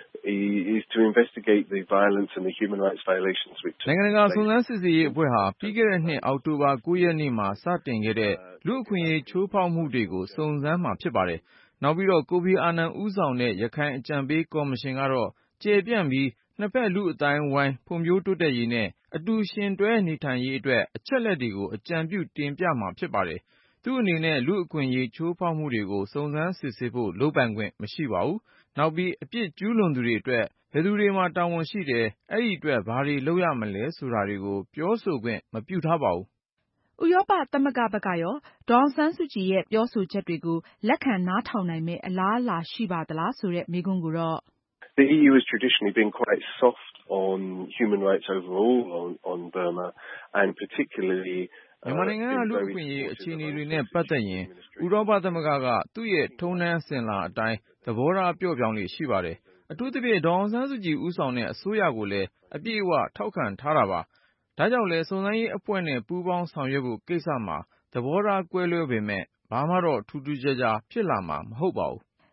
is to investigate the violence and the human rights violations which နိုင်ငံတကာစုံစမ်းစစ်ဆေးရေးအဖွဲ့ဟာပြီးခဲ့တဲ့နှစ်အောက်တိုဘာ ၉ ရက်နေ့မှာစတင်ခဲ့တဲ့လူ့အခွင့်အရေးချိုးဖောက်မှုတွေကိုစုံစမ်းမှာဖြစ်ပါတယ်။နောက်ပြီးတော့ကိုဖီအာနန်ဦးဆောင်တဲ့ရခိုင်အကြံပေးကော်မရှင်ကတော့ကျယ်ပြန့်ပြီးနှစ်ဘက်လူ့အသိုင်းအဝိုင်းဖွံ့ဖြိုးတိုးတက်ရေးနဲ့အတူယှဉ်တွဲနေထိုင်ရေးအတွက်အချက်အလက်တွေကိုအကြံပြုတင်ပြမှာဖြစ်ပါတယ်။သူ့အနေနဲ့လူ့အခွင့်အရေးချိုးဖောက်မှုတွေကိုစုံစမ်းစစ်ဆေးဖို့လုပ်ပိုင်ခွင့်မရှိပါဘူး။နောက်ပြီးအပြစ်ကျူးလွန်သူတွေအတွက်ဘယ်သူတွေမှာတာဝန်ရှိတယ်၊အဲဒီအတွက်ဘာတွေလုပ်ရမလဲဆိုတာတွေကိုပြောဆိုခွင့်မပြုထားပါဘူး။ဥရောပသမဂ္ဂဘက်ကရောဒေါ်အောင်ဆန်းစုကြည်ရဲ့ပြောဆိုချက်တွေကိုလက်ခံနားထောင်နိုင်မယ့်အလားအလာရှိပါသလားဆိုတဲ့မေးခွန်းကိုတော့ The E U has traditionally been quite soft on human rights overall on, on Burma and particularly မြန်မာနိုင်ငံကလူ့အခွင့်အရေးအခြေအနေတွေနဲ့ပတ်သက်ရင်ဥရောပသမဂ္ဂကသူ့ရဲ့ထုံးတမ်းစဉ်လာအတိုင်းသဘောထားပျော့ပြောင်းလေ့ရှိပါတယ်။အထူးသဖြင့်ဒေါ်အောင်ဆန်းစုကြည်ဦးဆောင်တဲ့အစိုးရကိုလည်းအပြည့်အဝထောက်ခံထားတာပါ။ဒါကြောင့်လည်းစုံစမ်းရေးအဖွဲ့နဲ့ပူးပေါင်းဆောင်ရွက်ဖို့ကိစ္စမှာသဘောထားကွဲလွဲပေမဲ့ဘာမှတော့ထူးထူးခြားခြားဖြစ်လာမှာမဟုတ်ပါဘူး။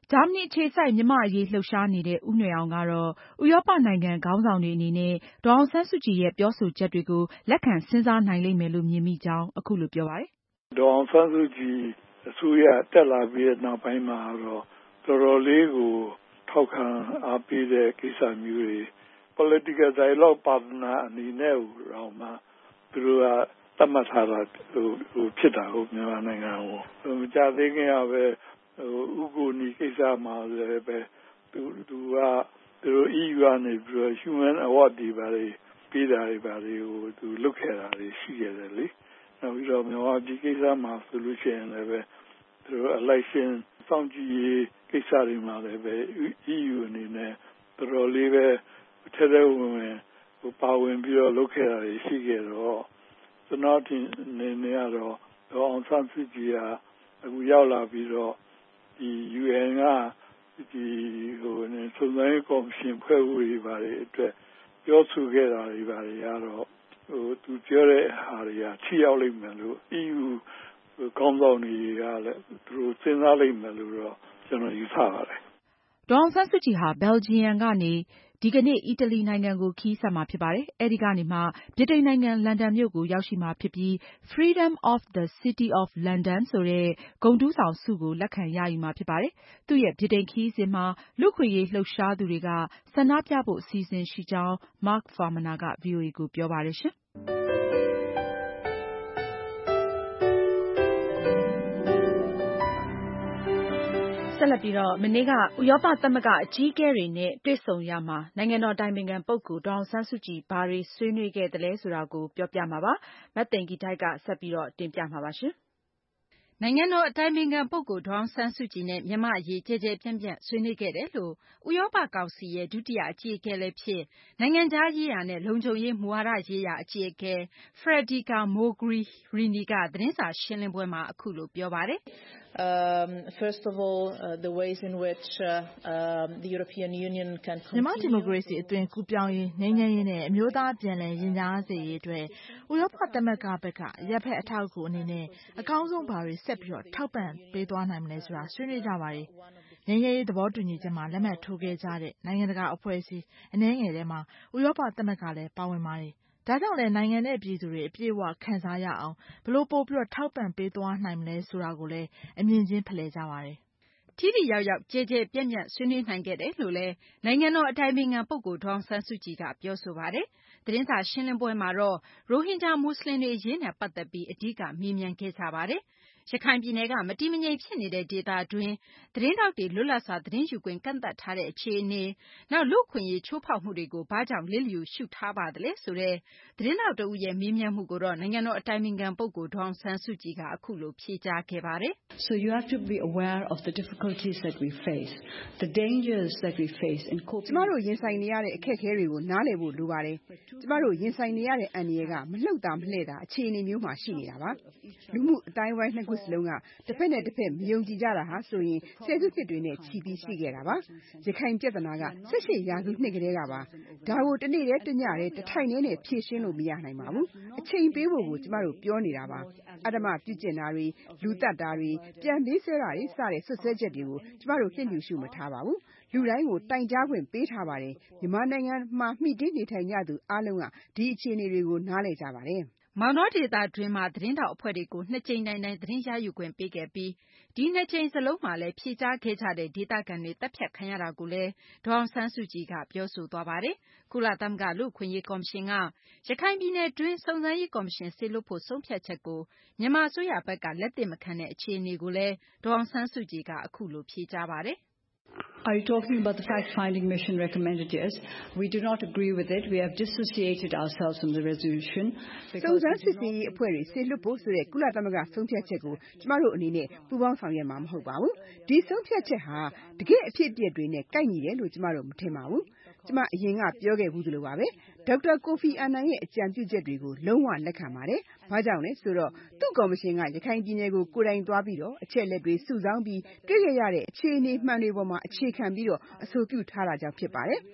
ဂျာမနီအခြေစိုက်မြန်မာ့အရေးလှုပ်ရှားနေတဲ့ဦးနွယ်အောင်ကတော့ဥရောပနိုင်ငံခေါင်းဆောင်တွေအနေနဲ့ဒေါ်အောင်ဆန်းစုကြည်ရဲ့ပြောဆိုချက်တွေကိုလက်ခံစဉ်းစားနိုင်လိမ့်မယ်လို့မြင်မိကြောင်းအခုလိုပြောပါတယ်။ဒေါ်အောင်ဆန်းစုကြည်အစိုးရတက်လာပြီးတဲ့နောက်ပိုင်းမှာတော့တော်တော်လေးကိုထောက်ခံအားပေးတဲ့ကိစ္စမျိုးတွေ political dialogue partner အနေနဲ့တော့မှသူတို့ကသတ်မှတ်ထားတာဟိုဖြစ်တာဟုတ်မြန်မာနိုင်ငံကိုမကြသေးခင်ကပဲဟိုဥက္ကိုနီကိစ္စမှာလည်းပဲသူသူကသူတို့ E U ကနေပြီးတော့ Human Award တွေပါလေပေးတာတွေပါလေဟိုသူလုပ်ခဲ့တာတွေရှိခဲ့တယ်လေနောက်ပြီးတော့မြန်မာပြည်ကိစ္စမှာဆိုလို့ရှိရင်လည်းပဲသူတို့ election စောင့်ကြည့်ရေးကိစ္စတွေမှာလည်းပဲ E U အနေနဲ့တော်တော်လေးပဲထဲထဲဝင်ဝင်ဟိုပါဝင်ပြီးတော့လုပ်ခဲ့တာတွေရှိခဲ့တော့ကျွန်တော်ဒီနေနေရတော့ဒေါ်အောင်ဆန်းစုကြည်ကအခုရောက်လာပြီးတော့ဒီ U N ကဒီဟိုနေစုံစမ်းရေးကော်မရှင်ဖွဲ့ဖို့တွေပါတယ်အတွက်ပြောဆိုခဲ့တာတွေပါတယ်ကတော့ဟိုသူပြောတဲ့ဟာတွေကထိရောက်လိမ့်မယ်လို့ E U ကောင်းဆောင်တွေကလည်းသူတို့စဉ်းစားလိမ့်မယ်လို့တော့ကျွန်တော်ယူဆပါတယ်ဒေါ်အောင်ဆန်းစုကြည်ဟာဘယ်လ်ဂျီယံကနေဒီကနေ့အီတလီနိုင်ငံကိုခရီးဆက်မှာဖြစ်ပါတယ်။အဲဒီကနေမှဗြိတိန်နိုင်ငံလန်ဒန်မြို့ကိုရောက်ရှိမှာဖြစ်ပြီး Freedom of the City of London ဆိုတဲ့ဂုဏ်ထူးဆောင်ဆုကိုလက်ခံရယူမှာဖြစ်ပါတယ်။သူ့ရဲ့ဗြိတိန်ခရီးစဉ်မှာလူ့အခွင့်အရေးလှုပ်ရှားသူတွေကဆန္ဒပြဖို့အစီအစဉ်ရှိကြောင်း Mark Farmaner က ဗွီအိုအေကိုပြောပါတယ်ရှင်။ဆက်လက်ပြီးတော့မနေ့ကဥရောပသမဂ္ဂအကြီးအကဲတွေနဲ့တွေ့ဆုံရမှာနိုင်ငံတော်အတိုင်ပင်ခံပုဂ္ဂိုလ်ဒေါ်အောင်ဆန်းစုကြည်ဘာတွေဆွေးနွေးခဲ့သလဲဆိုတာကိုပြောပြမှာပါ။မသိင်္ဂီထိုက်ကဆက်ပြီးတော့တင်ပြမှာပါရှင်။နိုင်ငံတော်အတိုင်ပင်ခံပုဂ္ဂိုလ်ဒေါ်အောင်ဆန်းစုကြည်နဲ့မြန်မာ့အရေးကျယ်ကျယ်ပြန့်ပြန့်ဆွေးနွေးခဲ့တယ်လို့ဥရောပကောင်စီရဲ့ဒုတိယအကြီးအကဲလည်းဖြစ်နိုင်ငံခြားရေးရာနဲ့လုံခြုံရေးမူဝါဒရေးရာအကြီးအကဲ Federica Mogherini ကသတင်းစာရှင်းလင်းပွဲမှာအခုလိုပြောပါတယ်။ Um, first of all, uh, the ways in which uh, uh, the European Union can continue. မြန်မာဒီမိုကရေစီအသွင်ကူးပြောင်းရေးငြိမ်းချမ်းရေးနဲ့အမျိုးသားပြန်လည်ရင်ကြားစေရေးအတွက်ဥရောပသမဂ္ဂဘက်ကရပ်ဖက်အထောက်အကူအနေနဲ့အကောင်းဆုံးဘာတွေဆက်ပြီးတော့ထောက်ပံ့ပေးသွားနိုင်မလဲဆိုတာဆွေးနွေးကြပါတယ်။ငြိမ်းချမ်းရေးသဘောတူညီချက်မှာလက်မှတ်ထိုးခဲ့ကြတဲ့နိုင်ငံတကာအဖွဲ့အစည်းအနည်းငယ်ထဲမှာဥရောပသမဂ္ဂလည်းပါဝင်ပါတယ်။ဒါကြောင့်လည်းနိုင်ငံနဲ့ပြည်သူတွေအပြည့်အဝခံစားရအောင်ဘယ်လိုပို့ပြီးတော့ထောက်ပံ့ပေးသွားနိုင်မလဲဆိုတာကိုလည်းအမြင်ချင်းဖလှယ်ကြပါတယ်။ထိထိရောက်ရောက်ကြဲကြဲပြန့်ပြန့်ဆွေးနွေးနိုင်ခဲ့တယ်လို့လည်းနိုင်ငံတော်အတိုင်ပင်ခံပုဂ္ဂိုလ်ဒေါ်အောင်ဆန်းစုကြည်ကပြောဆိုပါတယ်။သတင်းစာရှင်းလင်းပွဲမှာတော့ရိုဟင်ဂျာမွတ်စလင်တွေအရေးနဲ့ပတ်သက်ပြီးအဓိကမေးမြန်းခဲ့ကြပါတယ်။ရခိုင်ပြည်နယ်ကမတည်မငြိမ်ဖြစ်နေတဲ့ဒေသတွင်းသတင်းထောက်တွေလွတ်လပ်စွာသတင်းယူခွင့်ကန့်သတ်ထားတဲ့အခြေအနေနောက်လူ့အခွင့်အရေးချိုးဖောက်မှုတွေကိုဘာကြောင့်လျစ်လျူရှုထားပါသလဲဆိုတဲ့သတင်းထောက်တဦးရဲ့မေးမြန်းမှုကိုတော့နိုင်ငံတော်အတိုင်ပင်ခံပုဂ္ဂိုလ်ဒေါ်အောင်ဆန်းစုကြည်ကအခုလိုဖြေကြားခဲ့ပါတယ်။ So you have to be aware of the difficulties that we face, the dangers that we face in coping. ကျမတို့ရင်ဆိုင်နေရတဲ့အခက်အခဲတွေကိုနားလည်ဖို့လိုပါတယ်။ကျမတို့ရင်ဆိုင်နေရတဲ့အန္တရာယ်ကမလှုပ်တာမလှဲ့တာအခြေအနေမျိုးမှာရှိနေတာပါ။လူမှုအတိုင်းဝိုင်းနှစ်ခုစလုံးကတစ်ဖက်နဲ့တစ်ဖက်မယုံကြည်ကြတာဟာဆိုရင်ဆယ်စုနှစ်တွေနဲ့ချီပြီးရှိခဲ့တာပါ။ရခိုင်ပြဿနာက၁၈ရာစုနှစ်ကတည်းကပါ။ဒါကိုတနေ့တည်းတညတည်းတထိုင်နဲ့နဲ့ဖြေရှင်းလို့မရနိုင်ပါဘူး။အချိန်ပေးဖို့ကိုကျမတို့ပြောနေတာပါ။အဓမ္မပြုကျင့်တာတွေလူတတ်တာတွေပြန်ပေးဆွဲတာတွေစတဲ့ဆွဆွဲချက်တွေကိုကျမတို့လျစ်လျူရှုမထားပါဘူး။လူတိုင်းကိုတိုင်ကြားခွင့်ပေးထားပါတယ်။မြန်မာနိုင်ငံမှာမှီတင်းနေထိုင်ကြသူအားလုံးကဒီအခြေအနေတွေကိုနားလည်ကြပါတယ်။မောင်တောဒေသတွင်းမှာသတင်းထောက်အဖွဲ့တွေကိုနှစ်ကြိမ်တိုင်တိုင်သတင်းရယူခွင့်ပေးခဲ့ပြီးဒီနှစ်ကြိမ်စလုံးမှာလည်းဖြေကြားခဲ့ကြတဲ့ဒေသခံတွေတပ်ဖြတ်ခံရတာကိုလည်းဒေါ်အောင်ဆန်းစုကြည်ကပြောဆိုသွားပါတယ်။ကုလသမဂ္ဂလူ့အခွင့်အရေးကော်မရှင်ကရခိုင်ပြည်နယ်တွင်းစုံစမ်းရေးကော်မရှင်စေလွှတ်ဖို့ဆုံးဖြတ်ချက်ကိုမြန်မာအစိုးရဘက်ကလက်သင့်မခံတဲ့အခြေအနေကိုလည်းဒေါ်အောင်ဆန်းစုကြည်ကအခုလိုဖြေကြားပါတယ် Are you talking about the fact-finding mission recommended? Yes. We do not agree with it. We have dissociated ourselves from the resolution. စုံစမ်းစစ်ဆေးရေးအဖွဲ့တွေဆေလွတ်ဖို့ဆိုတဲ့ကုလသမဂ္ဂဆုံးဖြတ်ချက်ကိုကျမတို့အနေနဲ့ပူးပေါင်းဆောင်ရွက်မှာမဟုတ်ပါဘူး။ဒီဆုံးဖြတ်ချက်ဟာတကယ့်အဖြစ်အပျက်တွေနဲ့ကိုက်ညီတယ်လို့ကျမတို့မထင်ပါဘူး။ကျမအရင်ကပြောခဲ့ဘူးသလိုပါပဲ။ဒေါက်တာကိုဖီအာနန်ရဲ့အကြံပြုချက်တွေကိုလုံးဝလက်ခံပါတယ်။ဘာကြောင့်လဲဆိုတော့သူ့ကော်မရှင်ကရခိုင်ပြည်နယ်ကိုကိုယ်တိုင်သွားပြီးတော့အချက်လက်တွေစုဆောင်းပြီးတွေ့ရတဲ့အခြေအနေမှန်တွေပေါ်မှာအခြေခံပြီးတော့အဆိုပြုထားတာကြောင့်ဖြစ်ပါတယ်။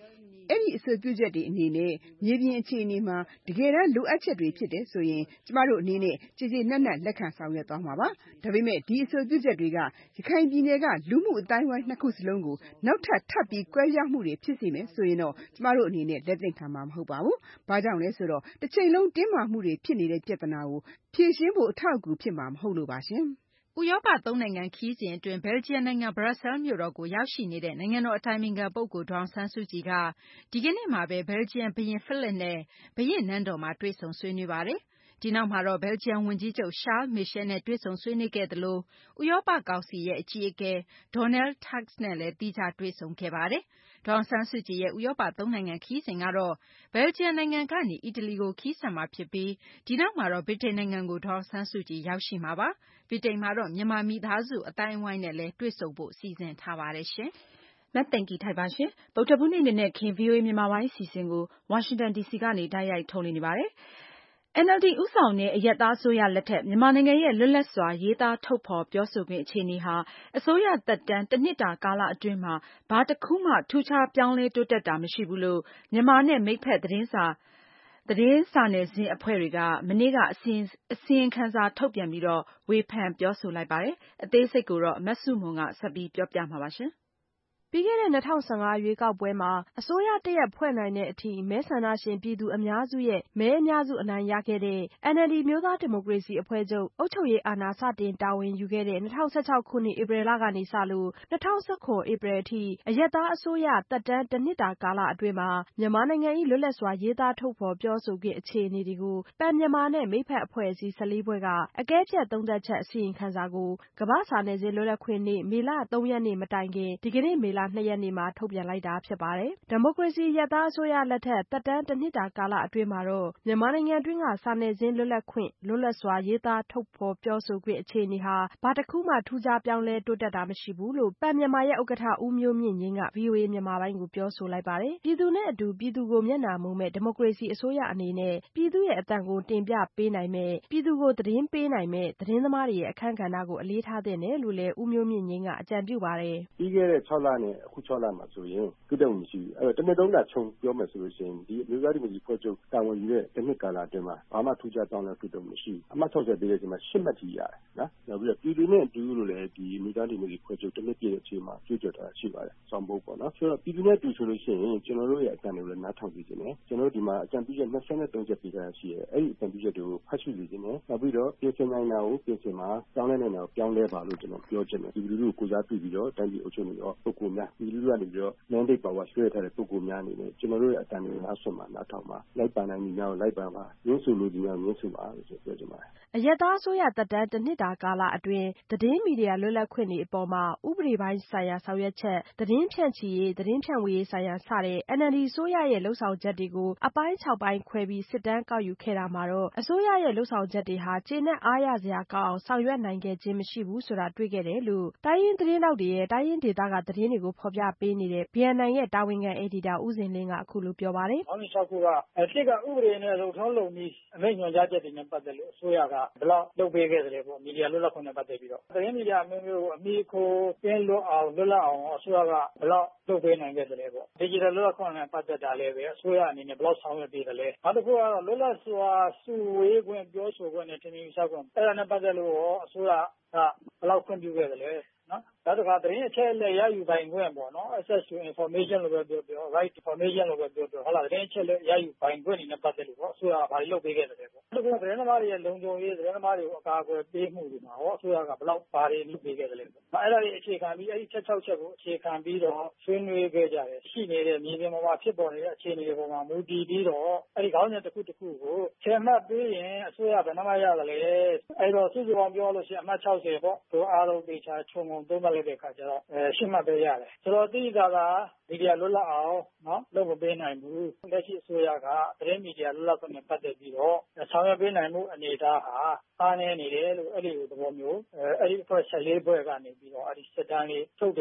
အဲ့ဒီအဆိုပြုချက်တွေအနေနဲ့မြေပြင်အခြေအနေမှာတကယ်တမ်းလိုအပ်ချက်တွေဖြစ်တယ်ဆိုရင်ကျမတို့အနေနဲ့ကြည်ကြည်နက်နက်လက်ခံဆောင်ရွက်သွားမှာပါဒါပေမဲ့ဒီအဆိုပြုချက်တွေကရခိုင်ပြည်နယ်ကလူမှုအတိုင်းအဝိုင်းနှစ်ခုစလုံးကိုနောက်ထပ်ထပ်ပြီးကွဲပြားမှုတွေဖြစ်စေမယ်ဆိုရင်တော့ကျမတို့အနေနဲ့လက်သင့်ခံမှာမဟုတ်ပါဘူးဘာကြောင့်လဲဆိုတော့တစ်ချိန်လုံးတင်းမာမှုတွေဖြစ်နေတဲ့ပြဿနာကိုဖြေရှင်းဖို့အထောက်အကူဖြစ်မှာမဟုတ်လို့ပါရှင်ဥရောပသုံးနိုင်ငံခရီးစဉ်အတွင်းဘယ်လ်ဂျီယံနိုင်ငံဘရပ်ဆဲလ်မြို့တော်ကိုရောက်ရှိနေတဲ့နိုင်ငံတော်အတိုင်ပင်ခံပုဂ္ဂိုလ်ဒေါ်အောင်ဆန်းစုကြည်ကဒီကနေ့မှာပဲဘယ်လ်ဂျီယံဘုရင်ဖိလစ်နဲ့ဘုရင့်နန်းတော်မှာတွေ့ဆုံဆွေးနွေးပါတယ်။ဒီနောက်မှာတော့ဘယ်လ်ဂျီယံဝန်ကြီးချုပ် Charles Michel နဲ့တွေ့ဆုံဆွေးနွေးခဲ့သလိုဥရောပကောင်စီရဲ့အကြီးအကဲ Donald Tusk နဲ့လည်းသီးခြားတွေ့ဆုံခဲ့ပါတယ်။ဒေါ်အောင်ဆန်းစုကြည်ရဲ့ဥရောပသုံးနိုင်ငံခရီးစဉ်ကတော့ဘယ်လ်ဂျီယံနိုင်ငံကနေအီတလီကိုခရီးဆက်မှာဖြစ်ပြီးဒီနောက်မှာတော့ဗြိတိန်နိုင်ငံကိုဒေါ်အောင်ဆန်းစုကြည်ရောက်ရှိမှာပါ။ဗြိတိန်မှာတော့မြန်မာမိသားစုအသိုင်းအဝိုင်းနဲ့လည်းတွေ့ဆုံဖို့စီစဉ်ထားပါတယ်ရှင်။မသိင်္ဂီထိုက်ပါရှင်။ဗုဒ္ဓဟူးနေ့နံနက်ခင်း ဗွီအိုအေမြန်မာပိုင်းအစီအစဉ်ကိုဝါရှင်တန်ဒီစီကနေတိုက်ရိုက်ထုတ်လွှင့်နေပါတယ်။ N L D ဦးဆောင်တဲ့အရပ်သားအစိုးရလက်ထက်မြန်မာနိုင်ငံရဲ့လွတ်လပ်စွာရေးသားထုတ်ဖော်ပြောဆိုခွင့်အခြေအနေဟာအစိုးရသက်တမ်းတနှစ်တာကာလအတွင်းမှာဘာတစ်ခုမှထူးခြားပြောင်းလဲတိုးတက်တာမရှိဘူးလို့မြန်မာနဲ့မိတ်ဖက်သတင်းစာသတင်းစာနယ်ဇင်းအဖွဲ့တွေကမနေ့ကအစီရင်ခံစာထုတ်ပြန်ပြီးတော့ဝေဖန်ပြောဆိုလိုက်ပါတယ်။အသေးစိတ်ကိုတော့မဆုမွန်ကဆက်ပြီးပြောပြမှာပါရှင်။ပြီးခဲ့တဲ့၂၀၁၅ရွေးကောက်ပွဲမှာအစိုးရတရပ်ဖွဲ့နိုင်တဲ့အထိမဲဆန္ဒရှင်ပြည်သူအများစုရဲ့မဲအများစုအနိုင်ရခဲ့တဲ့ N L D မျိုးသားဒီမိုကရေစီအဖွဲ့ချုပ်အုပ်ချုပ်ရေးအာဏာစတင်တာဝန်ယူခဲ့တဲ့၂၀၁၆ခုနှစ်ဧပြီလကနေစလို့၂၀၁၇ဧပြီအထိအရပ်သားအစိုးရသက်တမ်းတစ်နှစ်တာကာလအတွင်းမှာမြန်မာနိုင်ငံ၏လွတ်လပ်စွာရေးသားထုတ်ဖော်ပြောဆိုခွင့်အခြေအနေတွေကို ပန်မြန်မာနဲ့မိတ်ဖက်အဖွဲ့အစည်း၁၄ဖွဲ့ကအကဲဖြတ်သုံးသပ်ချက်အစီရင်ခံစာကိုကမ္ဘာ့စာနယ်ဇင်းလွတ်လပ်ခွင့်နေ့မေလ၃ရက်နေ့မတိုင်ခင်ဒီကနေ့မေလ၂ရက်နေ့မှာထုတ်ပြန်လိုက်တာဖြစ်ပါတယ်။ဒီမိုကရေစီအရပ်သားအစိုးရလက်ထက်သက်တမ်းတစ်နှစ်တာကာလအတွင်းမှာတော့မြန်မာနိုင်ငံအတွင်းကစာနယ်ဇင်းလွတ်လပ်ခွင့်လွတ်လပ်စွာရေးသားထုတ်ဖော်ပြောဆိုခွင့်အခြေအနေဟာဘာတစ်ခုမှထူးခြားပြောင်းလဲတိုးတက်တာမရှိဘူးလို့ပန်မြန်မာရဲ့ဥက္ကဋ္ဌဦးမျိုးမြင့်ငြိမ်းက ဗွီအိုအေမြန်မာပိုင်းကိုပြောဆိုလိုက်ပါတယ်။ပြည်သူနဲ့အတူပြည်သူကိုမျက်နှာမူမဲ့ဒီမိုကရေစီအစိုးရအနေနဲ့ပြည်သူရဲ့အသံကိုတင်ပြပေးနိုင်မဲ့ပြည်သူကိုသတင်းပေးနိုင်မဲ့သတင်းသမားတွေရဲ့အခန်းကဏ္ဍကိုအလေးထားသင့်တယ်လို့လည်းဦးမျိုးမြင့်ငြိမ်းကအကြံပြုပါတယ်။ပြီးခဲ့တဲ့၆လနဲ့အခု၆လမှာဆိုရင်တိုးတက်မှုမရှိဘူးအဲ့တော့တစ်နှစ်သုံးလခြုံပြောမယ်ဆိုလို့ရှိရင်ဒီအမျိုးသားဒီမိုကရေစီဖွဲ့ချုပ်တာဝန်ယူတဲ့တစ်နှစ်ကာလအတွင်းမှာဘာမှထူးခြားတောင်းလဲတိုးတက်မှုမရှိဘူးအမှတ်၆၀ပေးတဲ့အချိန်မှာ၈မှတ်ထိရတယ်နော်နောက်ပြီးတော့ပြည်သူနဲ့အတူလို့လည်းဒီအမျိုးသားဒီမိုကရေစီဖွဲ့ချုပ်တစ်နှစ်ပြည့်တဲ့အချိန်မှာကြွေးကြော်တာရှိပါတယ်စောင့်ဖို့ပေါ့နော်ဆိုတော့ပြည်သူနဲ့အတူဆိုလို့ရှိရင်ကျွန်တော်တို့ရဲ့အကြံတွေကိုလည်းနားထောင်ကြည့်နေတယ်ကျွန်တော်တို့ဒီမှာအကြံပြုချက်၂၃ချက်ပေးထားရှိတယ်အဲ့ဒီအကြံပြုချက်တွေကိုဖတ်ရှုကြည့်နေတယ်နောက်ပြီးတော့ပြင်ဆင်နိုင်တာကိုပြင်ဆင်မှာပြောင်းလဲနိုင်တာကိုပြောင်းလဲပါလို့ကျွန်တော်ပြောချင်တယ်ဒီလူလူကိုကိုစားပြုပြီးတော့တိုင်းပြည်အုပ်ချုပ်နေတော့ပုဂ္ဂိုလ်များဒီလူလူကနေပြီးတော့ mandate power ဆွဲထားတဲ့ပုဂ္ဂိုလ်များအနေနဲ့ကျွန်တော်တို့ရဲ့အတန်တွေကိုနားဆွမှာနားထောင်ပါလိုက်ပါနိုင်ညီများကိုလိုက်ပါပါညှို့ဆိုလို့ညီများညှို့ဆိုပါလို့ပြောချင်ပါတယ်အရပ်သားအစိုးရသက်တမ်းတစ်နှစ်တာကာလအတွင်းသတင်းမီဒီယာလွတ်လပ်ခွင့်တွေအပေါ်မှာဥပဒေပိုင်းဆိုင်ရာဆောင်ရွက်ချက်သတင်းဖြန့်ချီရေးသတင်းဖြန့်ဝေရေးဆိုင်ရာစတဲ့ N L D အစိုးရရဲ့လုပ်ဆောင်ချက်တွေကိုအပိုင်း၆ပိုင်းခွဲပြီးစစ်တမ်းကောက်ယူခဲ့တာမှာတော့အစိုးရရဲ့လုပ်ဆောင်ချက်တွေဟာကျေနပ်အားရစရာကောင်းအောင်ဆောင်ရွက်နိုင်ခဲ့ခြင်းမရှိဘူးဆိုတာတွေ့ခဲ့တယ်လို့တိုင်းရင်းသတင်းတောက်တွေရဲ့တိုင်းရင်းဒေသကသတင်းတွေကိုဖော်ပြပေးနေတဲ့ ဗီအန်အိုင် ရဲ့တာဝန်ခံအယ်ဒီတာဦးဇင်လင်းကအခုလိုပြောပါတယ်။အောင်းလျှောက်ခုကတစ်ကဥပဒေနဲ့လုံထုံးလုံနည်းအမိန့်ညွှန်ကြားချက်တွေနဲ့ပတ်သက်လို့အစိုးရကဘယ်လောက်လုပ်ပေးခဲ့တယ်ပေါ့မီဒီယာလွတ်လပ်ခွင့်နဲ့ပတ်သက်ပြီးတော့သတင်းမီဒီယာမျိုးမျိုးအမိခိုးကျင်းလွတ်အောင်လွတ်လပ်အောင်အစိုးရကဘယ်လောက်လုပ်ပေးနိုင်ခဲ့တယ်ပေါ့ဒီဂျစ်တယ်လွတ်လပ်ခွင့်နဲ့ပတ်သက်တာလည်းပဲအစိုးရအနေနဲ့ဘယ်လောက်ဆောင်ရွက်ပေးတယ်လဲနောက်တစ်ခုကတော့လွတ်လပ်စွာစုဝေးခွင့်ပြောဆိုခွင့်နဲ့ထင်မြင်ယူဆခွင့်အဲ့ဒါနဲ့ပတ်သက်လို့ရောအစိုးရကဘယ်လောက်ခွင့်ပြုခဲ့တယ်လဲနော်နောက်တစ်ခါသတင်းအချက်အလက်ရယူပိုင်ခွင့်ပေါ့နော် access to information လို့ပဲပြောပြော right information လို့ပဲပြောပြောဟုတ်လားသတင်းအချက်အလက်ရယူပိုင်ခွင့်တွေနဲ့ပတ်သက်လို့ပေါ့အစိုးရကဘာတွေလုပ်ပေးခဲ့တယ်လဲပေါ့ဒီကသတင်းသမားတွေရဲ့လုံခြုံရေးသတင်းသမားတွေကိုအကာအကွယ်ပေးမှုတွေမှာဟောအစိုးရကဘယ်လောက်ဘာတွေလုပ်ပေးခဲ့တယ်လဲပေါ့အဲ့ဒါတွေအခြေခံပြီးအဲ့ဒီချက်၆ချက်ကိုအခြေခံပြီးတော့ဆွေးနွေးခဲ့ကြတယ်ရှိနေတဲ့မြေပြင်ပေါ်မှာဖြစ်ပေါ်နေတဲ့အခြေအနေတွေပေါ်မှာမူတည်ပြီးတော့အဲ့ဒီခေါင်းစဉ်တစ်ခုတစ်ခုကိုချဲ့မှတ်ပေးရင်အစိုးရဘယ်နှမရတယ်လဲအဲ့တော့စုစုပေါင်းပြောလို့ရှိရင်အမှတ်၆၀ပေါ့တို့အားလုံးတေချာခြုံငုံသုံးသပ်လိုက်တဲ့အခါကျတော့အဲရှင်းမှတ်ပေးရတယ်ဆိုတော့တိကျတာကမီဒီယာလွတ်လပ်အောင်နော်လုပ်မပေးနိုင်ဘူးလက်ရှိအစိုးရကသတင်းမီဒီယာလွတ်လပ်ခွင့်နဲ့ပတ်သက်ပြီးတော့ဆောင်ရွက်ပေးနိုင်မှုအနေအထားဟာအားနည်းနေတယ်လို့အဲ့ဒီသဘောမျိုးအဲ့ဒီအဖွဲ့၁၄ဖွဲ့ကနေပြီးတော့အဲ့ဒီစစ်တမ်းလေးထုတ်တယ်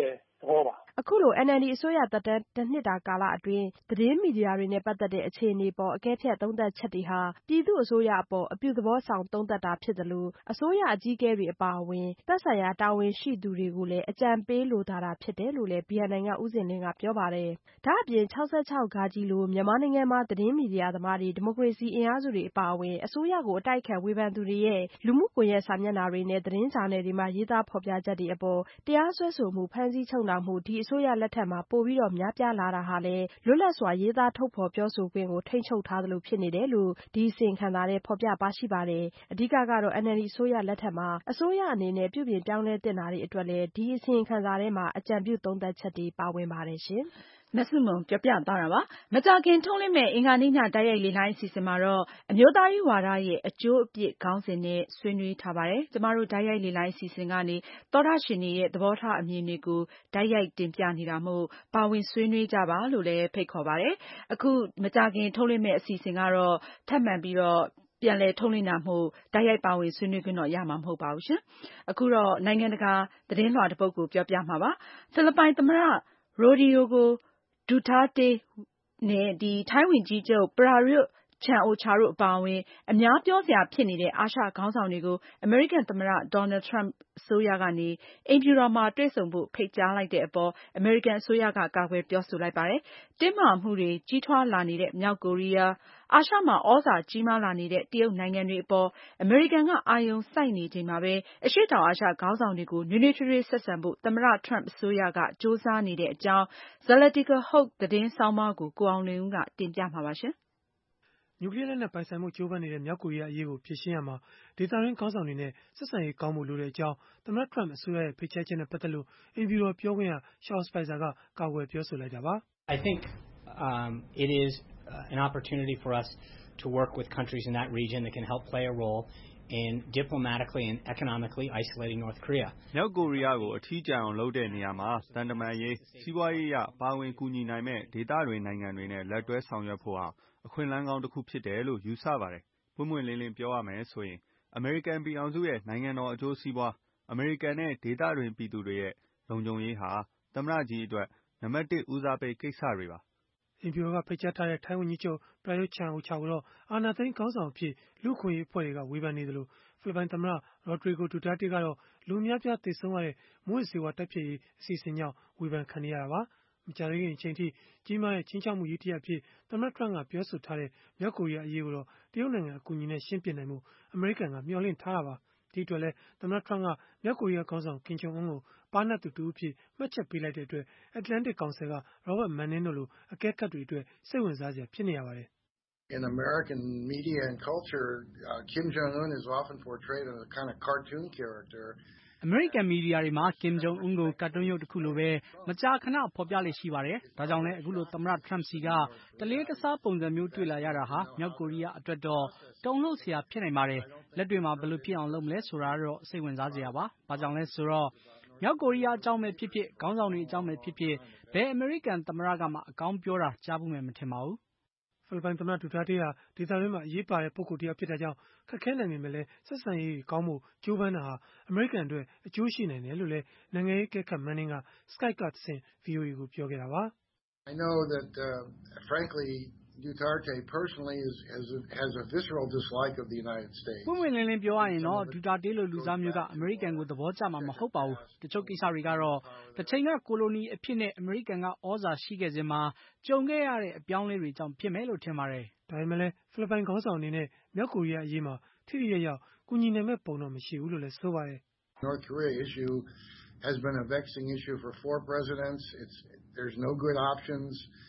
ဘောပါအခုလို N L D အစိုးရသက်တမ်းတစ်နှစ်တာကာလအတွင်းသတင်းမီဒီယာတွေနဲ့ပတ်သက်တဲ့အခြေအနေပေါ်အကဲဖြတ်သုံးသပ်ချက်တွေဟာပြည်သူ့အစိုးရအပေါ်အပြုသဘောဆောင်သုံးသပ်တာဖြစ်သလိုအစိုးရအကြီးအကဲတွေအပါအဝင်သက်ဆိုင်ရာတာဝန်ရှိသူတွေကိုလည်းအကြံပေးလိုတာဖြစ်တယ်လို့လည်း B N N ကဦးဇင်လင်းကပြောပါတယ်။ဒါ့အပြင် ၆၆ ဃ လိုမြန်မာနိုင်ငံမှာသတင်းမီဒီယာသမားတွေဒီမိုကရေစီအင်အားစုတွေအပါအဝင်အစိုးရကိုအတိုက်အခံဝေဖန်သူတွေရဲ့လူမှုကွန်ရက်စာမျက်နှာတွေနဲ့သတင်းဂျာနယ်တွေမှာရေးသားဖော်ပြချက်တွေအပေါ်တရားစွဲဆိုမှုဖမ်းဆီးချုပ်နှောင်မှုဒီအစိုးရလက်ထက်မှာပိုပြီးတော့များပြားလာတာဟာလည်းလွတ်လပ်စွာရေးသားထုတ်ဖော်ပြောဆိုခွင့်ကိုထိန်းချုပ်ထားသလိုဖြစ်နေတယ်လို့ဒီအစီရင်ခံစာထဲဖော်ပြပါရှိပါတယ်။အဓိကကတော့ N L D အစိုးရလက်ထက်မှာအစိုးရအနေနဲ့ပြုပြင်ပြောင်းလဲသင့်တာတွေအတွက်လည်းဒီအစီရင်ခံစာထဲမှာအကြံပြုသုံးသပ်ချက်တွေပါဝင်ပါတယ်ရှင်။မဆုမွန်ပြောပြသွားတာပါ။မကြာခင်ထုတ်လွှင့်မယ့်အင်္ဂါနေ့ညတိုက်ရိုက်လေလှိုင်းအစီအစဉ်မှာတော့အမျိုးသားရေးဝါဒရဲ့အကျိုးအပြစ်ခေါင်းစဉ်နဲ့ဆွေးနွေးထားပါတယ်။ကျမတို့တိုက်ရိုက်လေလှိုင်းအစီအစဉ်ကနေသောတရှင်တွေရဲ့သဘောထားအမြင်တွေကိုတိုက်ရိုက်တင်ပြနေတာမို့ပါဝင်ဆွေးနွေးကြပါလို့လည်းဖိတ်ခေါ်ပါတယ်။အခုမကြာခင်ထုတ်လွှင့်မယ့်အစီအစဉ်ကတော့ထပ်မံပြီးတော့ပြန်လည်ထုတ်လွှင့်တာမို့တိုက်ရိုက်ပါဝင်ဆွေးနွေးခွင့်တော့ရမှာမဟုတ်ပါဘူးရှင်။အခုတော့နိုင်ငံတကာသတင်းလွှာတစ်ပုဒ်ကိုပြောပြမှာပါ။ဖိလစ်ပိုင်သမ္မတရိုဒီယိုကိုဒူတာတေးနဲ့ဒီထိုင်းဝန်ကြီးချုပ်ပရာရွတ်ချန်အိုချာတို့အပါအဝင်အများပြောစရာဖြစ်နေတဲ့အာရှခေါင်းဆောင်တွေကိုအမေရိကန်သမ္မတဒေါ်နယ်ထရန့်အစိုးရကနေအိမ်ဖြူတော်မှာတွေ့ဆုံဖို့ဖိတ်ကြားလိုက်တဲ့အပေါ်အမေရိကန်အစိုးရကကာကွယ်ပြောဆိုလိုက်ပါတယ်။တင်းမာမှုတွေကြီးထွားလာနေတဲ့မြောက်ကိုရီးယားအာရှမှာဩဇာကြီးမားလာနေတဲ့တရုတ်နိုင်ငံတွေအပေါ်အမေရိကန်ကအာရုံစိုက်နေချိန်မှာပဲအရှေ့တောင်အာရှခေါင်းဆောင်တွေကိုနွေးနွေးထွေးထွေးဆက်ဆံဖို့သမ္မတထရန့်အစိုးရကကြိုးစားနေတဲ့အကြောင်း Zalatical Hope သတင်းဆောင်းပါးကိုကိုအောင်လွင်ဦးကတင်ပြမှာပါရှင်။နျူကလ িয়ার လက်နက်ပိုင်ဆိုင်မှုကြိုးပမ်းနေတဲ့မြောက်ကိုရီးယားအရေးကိုဖြေရှင်းရမှာဒေသတွင်းခေါင်းဆောင်တွေနဲ့ဆက်ဆံရေးကောင်းဖို့လိုတဲ့အကြောင်းသမ္မတထရန့်အစိုးရရဲ့ဖိတ်ကြားချက်နဲ့ပတ်သက်လို့အိမ်ဖြူတော်ပြောခွင့်ရ Sean Spicer ကကာကွယ်ပြောဆိုလိုက်တာပါ။ I think um, it is uh, an opportunity for us to work with countries in that region that can help play a role in diplomatically and economically isolating North Korea. မြောက်ကိုရီးယားကိုအထီးကျန်အောင်လုပ်တဲ့နေရာမှာတန်တမာရေးစီးပွားရေးရပါဝင်ကူညီနိုင်မဲ့ဒေသတွင်းနိုင်ငံတွေနဲ့လက်တွဲဆောင်ရွက်ဖို့ဟာအခွင့်အလမ်းကောင်းတစ်ခုဖြစ်တယ်လို့ယူဆပါတယ်။ပွင့်ပွင့်လင်းလင်းပြောရမယ်ဆိုရင်အမေရိကန်ပြည်အောင်စုရဲ့နိုင်ငံတော်အကျိုးစီးပွားအမေရိကန်နဲ့ဒေသတွင်းပြည်သူတွေရဲ့လုံခြုံရေးဟာသမ္မတကြီးအတွက်နံပါတ်တစ်ဦးစားပေးကိစ္စတွေပါ။အိမ်ဖြူတော်ကဖိတ်ကြားထားတဲ့ထိုင်းဝန်ကြီးချုပ်ပရာရွတ်ချန်အိုချာကိုတော့အာဏာသိမ်းခေါင်းဆောင်အဖြစ်လူ့အခွင့်အရေးအဖွဲ့တွေကဝေဖန်နေသလိုဖိလစ်ပိုင်သမ္မတရိုဒရီဂိုဒူတာတေးကတော့လူအများပြားသေဆုံးရတဲ့မူးယစ်ဆေးဝါးတိုက်ဖျက်ရေးအစီအစဉ်ကြောင့်ဝေဖန်ခံနေရတာပါ။မကြာသေးခင်အချိန်ထိကြီးမားတဲ့ချင်းချောက်မှုကြီးတစ်ရပ်အဖြစ်သမ္မတထရန့်ကပြောဆိုထားတဲ့မြောက်ကိုရီးယားအရေးကိုတော့တရုတ်နိုင်ငံအကူအညီနဲ့ရှင်းပြနိုင်မှုအမေရိကန်ကမျှော်လင့်ထားတာပါ။ဒီအတွက်လည်းသမ္မတထရန့်ကမြောက်ကိုရီးယားခေါင်းဆောင်ကင်ဂျုံအွန်းကိုပါးနပ်သူတူအဖြစ်မှတ်ချက်ပေးလိုက်တဲ့အတွက် Atlantic Council က Robert Manning တို့လိုအကဲခတ်တွေအတွက်စိတ်ဝင်စားစရာဖြစ်နေရပါတယ်။ In American media and culture, uh, Kim Jong-un is often portrayed as a kind of cartoon character. အမေရိကန်မီဒီယာတွေမှာကင်ဂျုံအွန်းကိုကာတွန်းရုပ်တစ်ခုလိုပဲမကြာခဏဖော်ပြလေ့ရှိပါတယ်။ဒါကြောင့်လည်းအခုလိုသမ္မတထရန့်စီကတလေးတစားပုံစံမျိုးတွေ့လာရတာဟာမြောက်ကိုရီးယားအတွက်တော့တုန်လှုပ်စရာဖြစ်နိုင်ပါတယ်။လက်တွေ့မှာဘယ်လိုဖြစ်အောင်လုပ်မလဲဆိုတာတော့စိတ်ဝင်စားစရာပါ။ဘာကြောင့်လဲဆိုတော့မြောက်ကိုရီးယားအကြောင်းပဲဖြစ်ဖြစ်ခေါင်းဆောင်တွေအကြောင်းပဲဖြစ်ဖြစ်ဘယ်အမေရိကန်သမ္မတကမှအကောင်းပြောတာကြားဘူးမယ်မထင်ပါဘူး။ဖိလစ်ပိုင်သမ္မတဒူတာတေးဟာဒေသတွင်းမှာအရေးပါတဲ့ပုဂ္ဂိုလ်တစ်ယောက်ဖြစ်တာကြောင့်ခက်ခဲနိုင်ပေမဲ့လည်းဆက်ဆံရေးကောင်းဖို့ကြိုးပမ်းတာဟာအမေရိကန်အတွက်အကျိုးရှိနိုင်တယ်လို့လည်းနိုင်ငံရေးအကဲခတ်မန်းနင်းက Skype ကတဆင့် ဗွီအိုအေကိုပြောခဲ့တာပါ။ I know that uh, frankly Duterte personally is, has, a, has a visceral dislike of the United States. ပွင့်ပွင့်လင်းလင်းပြောရရင်တော့ဒူတာတေးလိုလူစားမျိုးကအမေရိကန်ကိုသဘောကျမှာမဟုတ်ပါဘူး။တချို့ကိစ္စတွေကတော့တစ်ချိန်ကကိုလိုနီအဖြစ်နဲ့အမေရိကန်ကဩဇာရှိခဲ့စဉ်မှာကြုံခဲ့ရတဲ့အပြောင်းအလဲတွေကြောင့်ဖြစ်မယ်လို့ထင်ပါတယ်။ဒါပေမဲ့လည်းဖိလစ်ပိုင်ခေါင်းဆောင်အနေနဲ့မြောက်ကိုရီးယားအရေးမှာထိထိရောက်ရောက်ကူညီနိုင်မဲ့ပုံတော့မရှိဘူးလို့လည်းဆိုပါတယ်။ North Korea issue has been a vexing issue for four presidents. It's there's no good options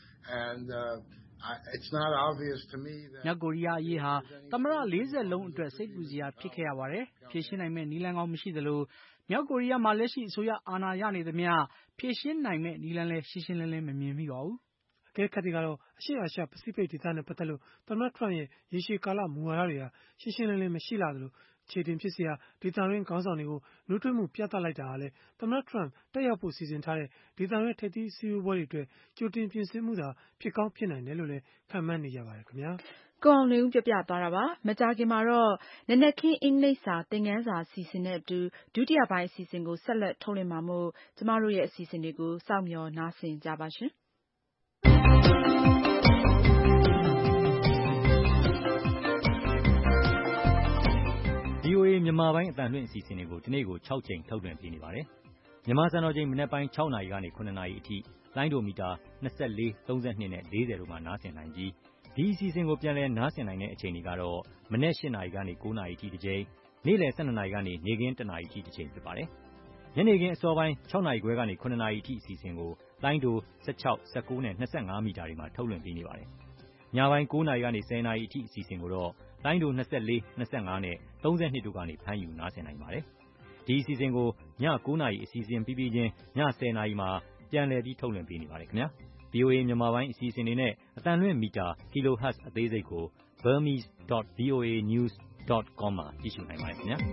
and uh, it's not obvious to me that မြောက်ကိုရီးယားအရေးဟာသမ္မတလေးဆက်လုံးအတွက်စိတ်ပူစရာဖြစ်ခဲ့ရပါတယ်။ဖြေရှင်းနိုင်မဲ့နည်းလမ်းကောင်းမရှိသလိုမြောက်ကိုရီးယားမှာလက်ရှိအစိုးရအာဏာရနေသမျှဖြေရှင်းနိုင်မဲ့နည်းလမ်းလည်းရှင်းရှင်းလင်းလင်းမမြင်မိပါဘူး။အကဲခတ်တွေကတော့အရှေ့အာရှပစိဖိတ်ဒေသနဲ့ပတ်သက်လို့သမ္မတထရန့်ရဲ့ရေရှည်ကာလမူဝါဒတွေဟာရှင်းရှင်းလင်းလင်းမရှိလာသလိုခြေတင်ဖြစ်စရာဒေသတွင်းခေါင်းဆောင်တွေကိုနှုတ်ထွေးမှုပြသလိုက်တာဟာလည်းသမ္မတထရန့်တက်ရောက်ဖို့စီစဉ်ထားတဲ့ဒေသတွင်းထိပ်သီးစည်းဝေးပွဲတွေအတွက်ကြိုတင်ပြင်ဆင်မှုသာဖြစ်ကောင်းဖြစ်နိုင်တယ်လို့လည်းခန့်မှန်းနေကြပါတယ်ခင်ဗျာ။ကိုအောင်လွင်ဦးပြောပြသွားတာပါ။မကြာခင်မှာတော့နနက်ခင်းအင်္ဂလိပ်စာသင်ခန်းစာအစီအစဉ်နဲ့အတူဒုတိယပိုင်းအစီအစဉ်ကိုဆက်လက်ထုတ်လွှင့်မှာမို့ကျမတို့ရဲ့အစီအစဉ်တွေကိုစောင့်မျှော်နားဆင်ကြပါရှင်။ဗွီအိုအေ မြန်မာပိုင်းအသံလွှင့်အစီအစဉ်တွေကိုဒီနေ့ကိုခြောက်ကြိမ်ထုတ်လွှင့်ပေးနေပါတယ်။မြန်မာစံတော်ချိန်မနက်ပိုင်းခြောက်နာရီကနေခုနှစ်နာရီအထိလိုင်းဒိုမီတာနှစ်၄ သုံး၂နဲ့၄၀တို့မှာနားဆင်နိုင်ပြီးဒီအစီအစဉ်ကိုပြန်လည်နားဆင်နိုင်တဲ့အချိန်တွေကတော့မနက်၈နာရီကနေ၉နာရီအထိတစ်ကြိမ်နေ့လယ်၁၂နာရီကနေနေ့ခင်းတစ်နာရီအထိတစ်ကြိမ်ဖြစ်ပါတယ်။ညနေခင်းအစောပိုင်း၆နာရီခွဲကနေခုနှစ်နာရီအထိအစီအစဉ်ကိုလိုင်းဒို၁၆ ၁၉နဲ့၂၅မီတာတွေမှာထုတ်လွှင့်ပေးနေပါတယ်။ညပိုင်း၉နာရီကနေ၁၀နာရီအထိအစီအစဉ်ကိုတော့လိုင်းဒို၂၄ ၂၅နဲ့၃၂တို့ကနေဖမ်းယူနားဆင်နိုင်ပါတယ်။ဒီအစီအစဉ်ကိုည၉နာရီအစီအစဉ်ပြီးပြီးချင်းည၁၀နာရီမှာပြန်လည်ပြီးထုတ်လွှင့်ပေးနေပါတယ်ခင်ဗျာ။ဗွီအိုအေ မြန်မာပိုင်းအစီအစဉ်တွေနဲ့အသံလွှင့်မီတာ kilohertz အသေးစိတ်ကို burmese dot voa news dot com မှာကြည့်ရှုနိုင်ပါတယ်ခင်ဗျာ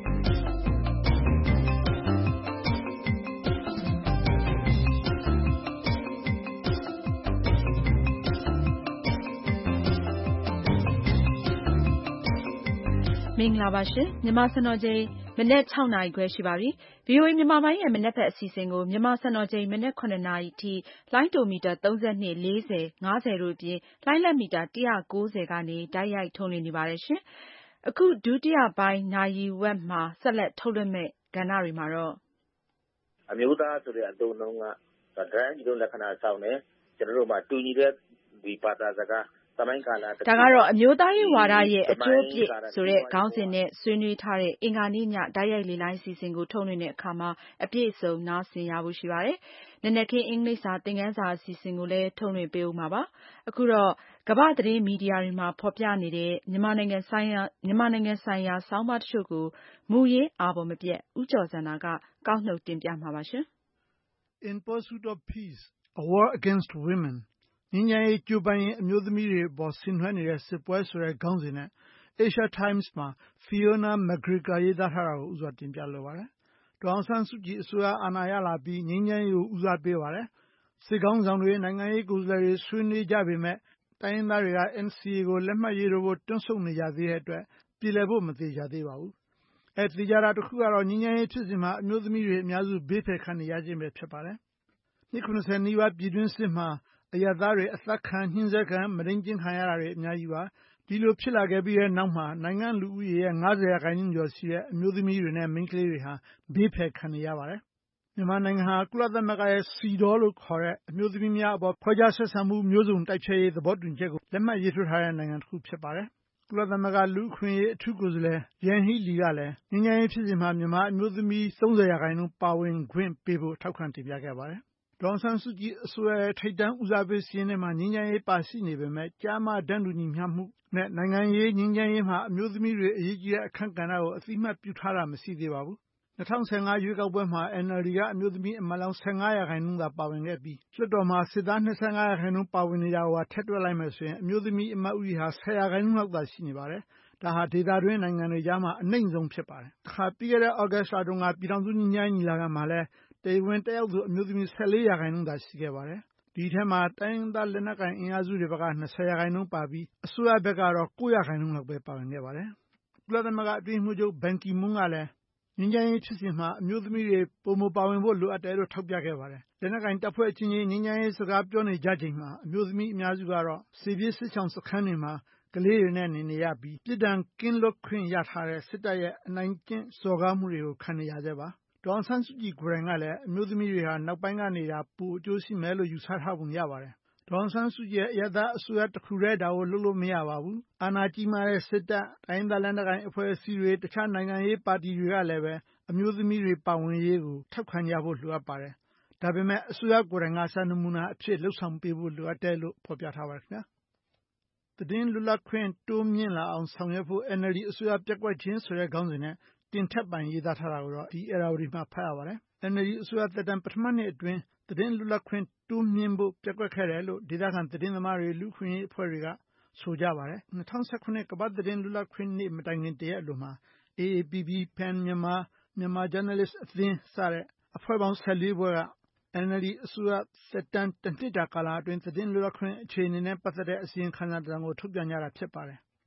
။မင်္ဂလာပါရှင်မြန်မာစံတော်ချိန်မနက်၆နာရီခွဲရှိပါပြီ။ ဗွီအိုအေမြန်မာပိုင်းရဲ့မနက်ဘက်အစီအစဉ်ကိုမြန်မာစံတော်ချိန်မနက်၇နာရီထိလိုင်းတိုမီတာ၃၂ ၄၀ ၅၀တို့အပြင်လိုင်းလက်မီတာ၁၉၀ကနေတိုက်ရိုက်ထုတ်လွှင့်နေပါတယ်ရှင်။အခုဒုတိယပိုင်းနာရီဝက်မှာဆက်လက်ထုတ်လွှင့်မယ့်ကဏ္ဍတွေမှာတော့အမျိုးသားဆိုတဲ့အသုံးအနှုန်းကဒရန်ကြီးတို့လက္ခဏာဆောင်တယ်ကျွန်တော်တို့မှာတူညီတဲ့ဒီဘာသာစကားဒါကတော့အမျိုးသားရေးဝါဒရဲ့အကျိုးပြည့်ဆိုတဲ့ခေါင်းစဉ်နဲ့ဆွေးနွေးထားတဲ့အင်္ဂါနေ့ညတိုက်ရိုက်လေလိုင်းစီစဉ်ကိုထုတ်လွှင့်တဲ့အခါမှာအပြည့်အစုံနားဆင်ရဖို့ရှိပါတယ်။နနက်ခင်းအင်္ဂလိပ်စာသင်ခန်းစာအစီအစဉ်ကိုလည်းထုတ်လွှင့်ပေးဦးမှာပါ။အခုတော့ကမ္ဘာ့သတင်းမီဒီယာတွေမှာဖော်ပြနေတဲ့မြန်မာနိုင်ငံဆိုင်ရာမြန်မာနိုင်ငံဆိုင်ရာဆောင်းပါးတချို့ကိုမူရင်းအာဘော်မပြတ်ဦးကျော်ဇံသာကကောက်နှုတ်တင်ပြမှာပါရှင်။ In Pursuit of Peace, a War Against Womenငြိမ်းချမ်းရေးကြိုးပမ်းရင်းအမျိုးသမီးတွေအပေါ်ဆင်နွှဲနေတဲ့စစ်ပွဲဆိုတဲ့ခေါင်းစဉ်နဲ့ Asia Times မှာ Fiona McGregor ရေးသားထားတာကိုဦးစွာတင်ပြလိုပါတယ်။ဒေါ်အောင်ဆန်းစုကြည်အစိုးရအာဏာရလာပြီးငြိမ်းချမ်းရေးကိုဦးစားပေးပါတယ်။စစ်ခေါင်းဆောင်တွေနိုင်ငံရေးကိုယ်စားလှယ်တွေဆွေးနွေးကြပေမဲ့တိုင်းရင်းသားတွေက N C A ကိုလက်မှတ်ရေးထိုးဖို့တွန့်ဆုတ်နေကြသေးတဲ့အတွက်ပြေလည်ဖို့မသေချာသေးပါဘူး။အဲသေချာတာတစ်ခုကတော့ငြိမ်းချမ်းရေးဖြစ်စဉ်မှာအမျိုးသမီးတွေအများစုဘေးဖယ်ခံနေရခြင်းပဲဖြစ်ပါတယ်။နှစ်၇၀နီးပါးပြည်တွင်းစစ်မှာအရပ်သားတွေအသက်ခံညှင်းဆဲခံမုဒိန်းကျင့်ခံရတာတွေအများကြီးပါဒီလိုဖြစ်လာခဲ့ပြီးတဲ့နောက်မှာနိုင်ငံလူဦးရေရဲ့၅၀ရာခိုင်နှုန်းကျော်ရှိတဲ့အမျိုးသမီးတွေနဲ့မိန်းကလေးတွေဟာဘေးဖယ်ခံနေရပါတယ်မြန်မာနိုင်ငံဟာကုလသမဂ္ဂရဲ့ စီဒေါ လို့ခေါ်တဲ့အမျိုးသမီးများအပေါ်ခွဲခြားဆက်ဆံမှုမျိုးစုံတိုက်ဖျက်ရေးသဘောတူညီချက်ကိုလက်မှတ်ရေးထိုးထားတဲ့နိုင်ငံတစ်ခုဖြစ်ပါတယ်ကုလသမဂ္ဂလူ့အခွင့်အရေးအထူးကိုယ်စားလှယ်ယန်ဟီးလီကလည်းငြိမ်းချမ်းရေးဖြစ်စဉ်မှာမြန်မာအမျိုးသမီး၃၀ရာခိုင်နှုန်းပါဝင်ခွင့်ပေးဖို့ထောက်ခံတင်ပြခဲ့ပါတယ်ဒေါ်အောင်ဆန်းစုကြည်အစိုးရရဲ့ထိပ်တန်းဦးစားပေးစာရင်းထဲမှာငြိမ်းချမ်းရေးပါရှိနေပေမဲ့ကျားမတန်းတူညီမျှမှုနဲ့နိုင်ငံရေးငြိမ်းချမ်းရေးမှာအမျိုးသမီးတွေအရေးကြီးတဲ့အခန်းကဏ္ဍကိုအသိအမှတ်ပြုထားတာမရှိသေးပါဘူး၂၀၁၅ရွေးကောက်ပွဲမှာ N L D ကအမျိုးသမီးအမတ်လောင်း၁၅ရာခိုင်နှုန်းသာပါဝင်ခဲ့ပြီးလွှတ်တော်မှာစစ်သား၂၅ရာခိုင်နှုန်းပါဝင်နေတာကိုထည့်တွက်လိုက်မယ်ဆိုရင်အမျိုးသမီးအမတ်ဦးရေဟာ၁၀ရာခိုင်နှုန်းလောက်သာရှိနေပါတယ်ဒါဟာဒေသတွင်းနိုင်ငံတွေကြားမှာအနိမ့်ဆုံးဖြစ်ပါတယ်။အခါပြီးခဲ့တဲ့ဩဂတ်လတုန်းကပြည်ထောင်စုညီညာညီလာခံမှာလည်းတရားဝင်တက်ရောက်သူအမျိုးသမီး၁၄ရာခိုင်နှုန်းသာရှိခဲ့ပါတယ်။ဒီထဲမှာတိုင်းရင်းသားလက်နက်ကိုင်အင်အားစုတွေဘက်က၂၀ရာခိုင်နှုန်းပါပြီးအစိုးရဘက်ကတော့၉ရာခိုင်နှုန်းလောက်ပဲပါဝင်ခဲ့ပါတယ်။ကုလသမဂ္ဂအတွင်းရေးမှူးချုပ်ဘန်ကီမွန်းကလည်းငြိမ်းချမ်းရေးဖြစ်စဉ်မှာအမျိုးသမီးတွေပိုမိုပါဝင်ဖို့လိုအပ်တယ်လို့ထောက်ပြခဲ့ပါတယ်။လက်နက်ကိုင်တပ်ဖွဲ့အချင်းချင်းငြိမ်းချမ်းရေးစကားပြောနေကြချိန်မှာအမျိုးသမီးအများစုကတော့စစ်ပြေးစစ်ချောင်စခန်းတွေမှာကလေးတွေနဲ့နေနေရပြီးပြစ်ဒဏ်ကင်းလွတ်ခွင့်ရထားတဲ့စစ်တပ်ရဲ့အနိုင်ကျင့်စော်ကားမှုတွေကိုခံနေရဆဲပါ။ဒေါ်အောင်ဆန်းစုကြည်ကိုယ်တိုင်ကလည်းအမျိုးသမီးတွေဟာနောက်ပိုင်းကနေဒါပိုအကျိုးရှိမယ်လို့ယူဆထားပုံရပါတယ်။ဒေါ်အောင်ဆန်းစုကြည်ရဲ့အရပ်သားအစိုးရတစ်ခုတည်းဒါကိုလုပ်လို့မရပါဘူး။အာဏာကြီးမားတဲ့စစ်တပ်တိုင်းဒေသလက်နက်ကိုင်အဖွဲ့အစည်းတွေတခြားနိုင်ငံရေးပါတီတွေကလည်းပဲအမျိုးသမီးတွေပါဝင်ရေးကိုထောက်ခံကြဖို့လိုအပ်ပါတယ်။ဒါပေမဲ့အစိုးရကိုယ်တိုင်ကစံနမူနာအဖြစ်လှုပ်ဆောင်ပေးဖို့လိုအပ်တယ်လို့ဖော်ပြထားပါတယ်ခင်ဗျာ။သတင်းလွတ်လပ်ခွင့်တိုးမြင့်လာအောင်ဆောင်ရွက်ဖို့ N L D အစိုးရပျက်ကွက်ခြင်းဆိုတဲ့ခေါင်းစဉ်နဲ့တင်ထက်ပိုင်ရေးသားထားတာကိုတော့ဒီဧရာဝတီမှာဖတ်ရပါတယ်။ N L D အစိုးရသက်တမ်းပထမနှစ်အတွင်းသတင်းလွတ်လပ်ခွင့်တိုးမြင့်ဖို့ပျက်ကွက်ခဲ့တယ်လို့ဒေသခံသတင်းသမားတွေလူ့အခွင့်အရေးအဖွဲ့တွေကဆိုကြပါတယ်။၂၀၁၇ကမ္ဘာ့သတင်းလွတ်လပ်ခွင့်နေ့မတိုင်ခင်တရက်အလိုမှာ A A P P ၊ Pen Myanmar ၊ Myanmar Journalists အသင်းစတဲ့အဖွဲ့ပေါင်း၁၄ဖွဲ့က N L D အစိုးရသက်တမ်းတစ်နှစ်တာကာလအတွင်းသတင်းလွတ်လပ်ခွင့်အခြေအနေနဲ့ပတ်သက်တဲ့အစီရင်ခံစာတစ်စောင်ကိုထုတ်ပြန်ကြတာဖြစ်ပါတယ်။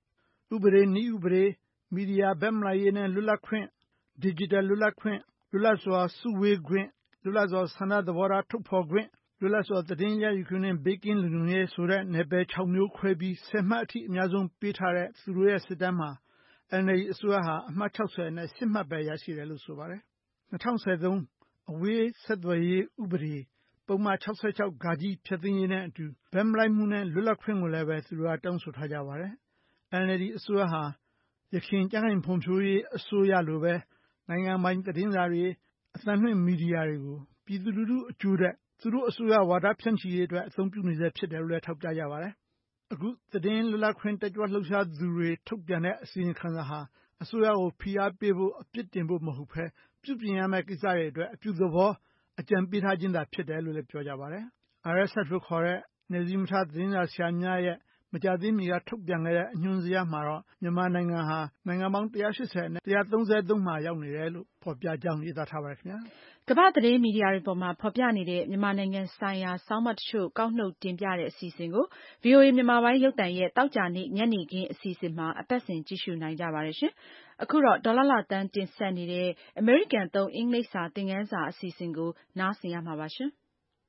ဥပဒေနည်းဥပဒေမီဒီယာဘက်မလိုက်ရေးနဲ့လွတ်လပ်ခွင့် digital လွတ်လပ်ခွင့်လွတ်လပ်စွာစုဝေးခွင့်လွတ်လပ်စွာဆန္ဒသဘောထားထုတ်ဖော်ခွင့်လွတ်လပ်စွာသတင်းရယူခွင့်နဲ့ဘေးကင်းလုံခြုံရေးဆိုတဲ့နယ်ပယ်၆မျိုးခွဲပြီးဆယ်မှတ်အထိအများဆုံးပေးထားတဲ့သူတို့ရဲ့စစ်တမ်းမှာ N L D အစိုးရဟာအမှတ်၆၀နဲ့၈မှတ်ပဲရရှိတယ်လို့ဆိုပါတယ်၂၀၁၃အဝေးဆက်သွယ်ရေးဥပဒေပုံမှန်၆၆ဂါကြီးဖြတ်သိမ်းရေးနဲ့အတူဘက်မလိုက်မှုနဲ့လွတ်လပ်ခွင့်ကိုလည်းပဲသူတို့ကတောင်းဆိုထားကြပါတယ်။ N L D အစိုးရဟာရခိုင်ကျန်းမာရေးဖွံ့ဖြိုးရေးအစိုးရလိုပဲနိုင်ငံပိုင်သတင်းစာတွေအသံလွှင့်မီဒီယာတွေကိုပြည်သူလူထုအကျိုးတဲ့သူတို့အစိုးရဝါဒဖြန့်ချီရေးအတွက်အသုံးပြုနေစေဖြစ်တယ်လို့လည်းထောက်ပြကြပါတယ်။အခုသတင်းလွတ်လပ်ခွင့်တက်ကြွလှုပ်ရှားသူတွေထုတ်ပြန်တဲ့အစီရင်ခံစာဟာအစိုးရကိုဖိအားပေးဖို့အပြစ်တင်ဖို့မဟုတ်ဘဲပြုပြင်ရမယ့်ကိစ္စတွေအတွက်အပြုသဘောအကြံပေးထားခြင်းသာဖြစ်တယ်လို့လည်းပြောကြပါတယ်။ R S F လို့ခေါ်တဲ့နယ်စည်းမခြားသတင်းစာဆရာများရဲ့မကြာသေးမီကထုတ်ပြန်ခဲ့တဲ့အညွှန်းဇယားမှာတော့မြန်မာနိုင်ငံဟာနိုင်ငံပေါင်း၁၈၀နဲ့၁၃၃မှာရောက်နေတယ်လို့ဖော်ပြကြောင်းရေးသားထားပါတယ်ခင်ဗျာကမ္ဘာသတင်းမီဒီယာတွေပေါ်မှာဖော်ပြနေတဲ့မြန်မာနိုင်ငံဆိုင်ရာဆောင်းပါးတချို့ကောက်နှုတ်တင်ပြတဲ့အစီအစဉ်ကို ဗွီအိုအေ မြန်မာပိုင်းရုပ်သံရဲ့သောကြာနေ့ညနေခင်းအစီအစဉ်မှာအပတ်စဉ်ကြည့်ရှုနိုင်ကြပါတယ်ရှင်။အခုတော့ဒေါ်လာလာတန်းတင်ဆက်နေတဲ့အမေရိကန်သုံးအင်္ဂလိပ်စာသင်ခန်းစာအစီအစဉ်ကိုနားဆင်ရမှာပါရှင်။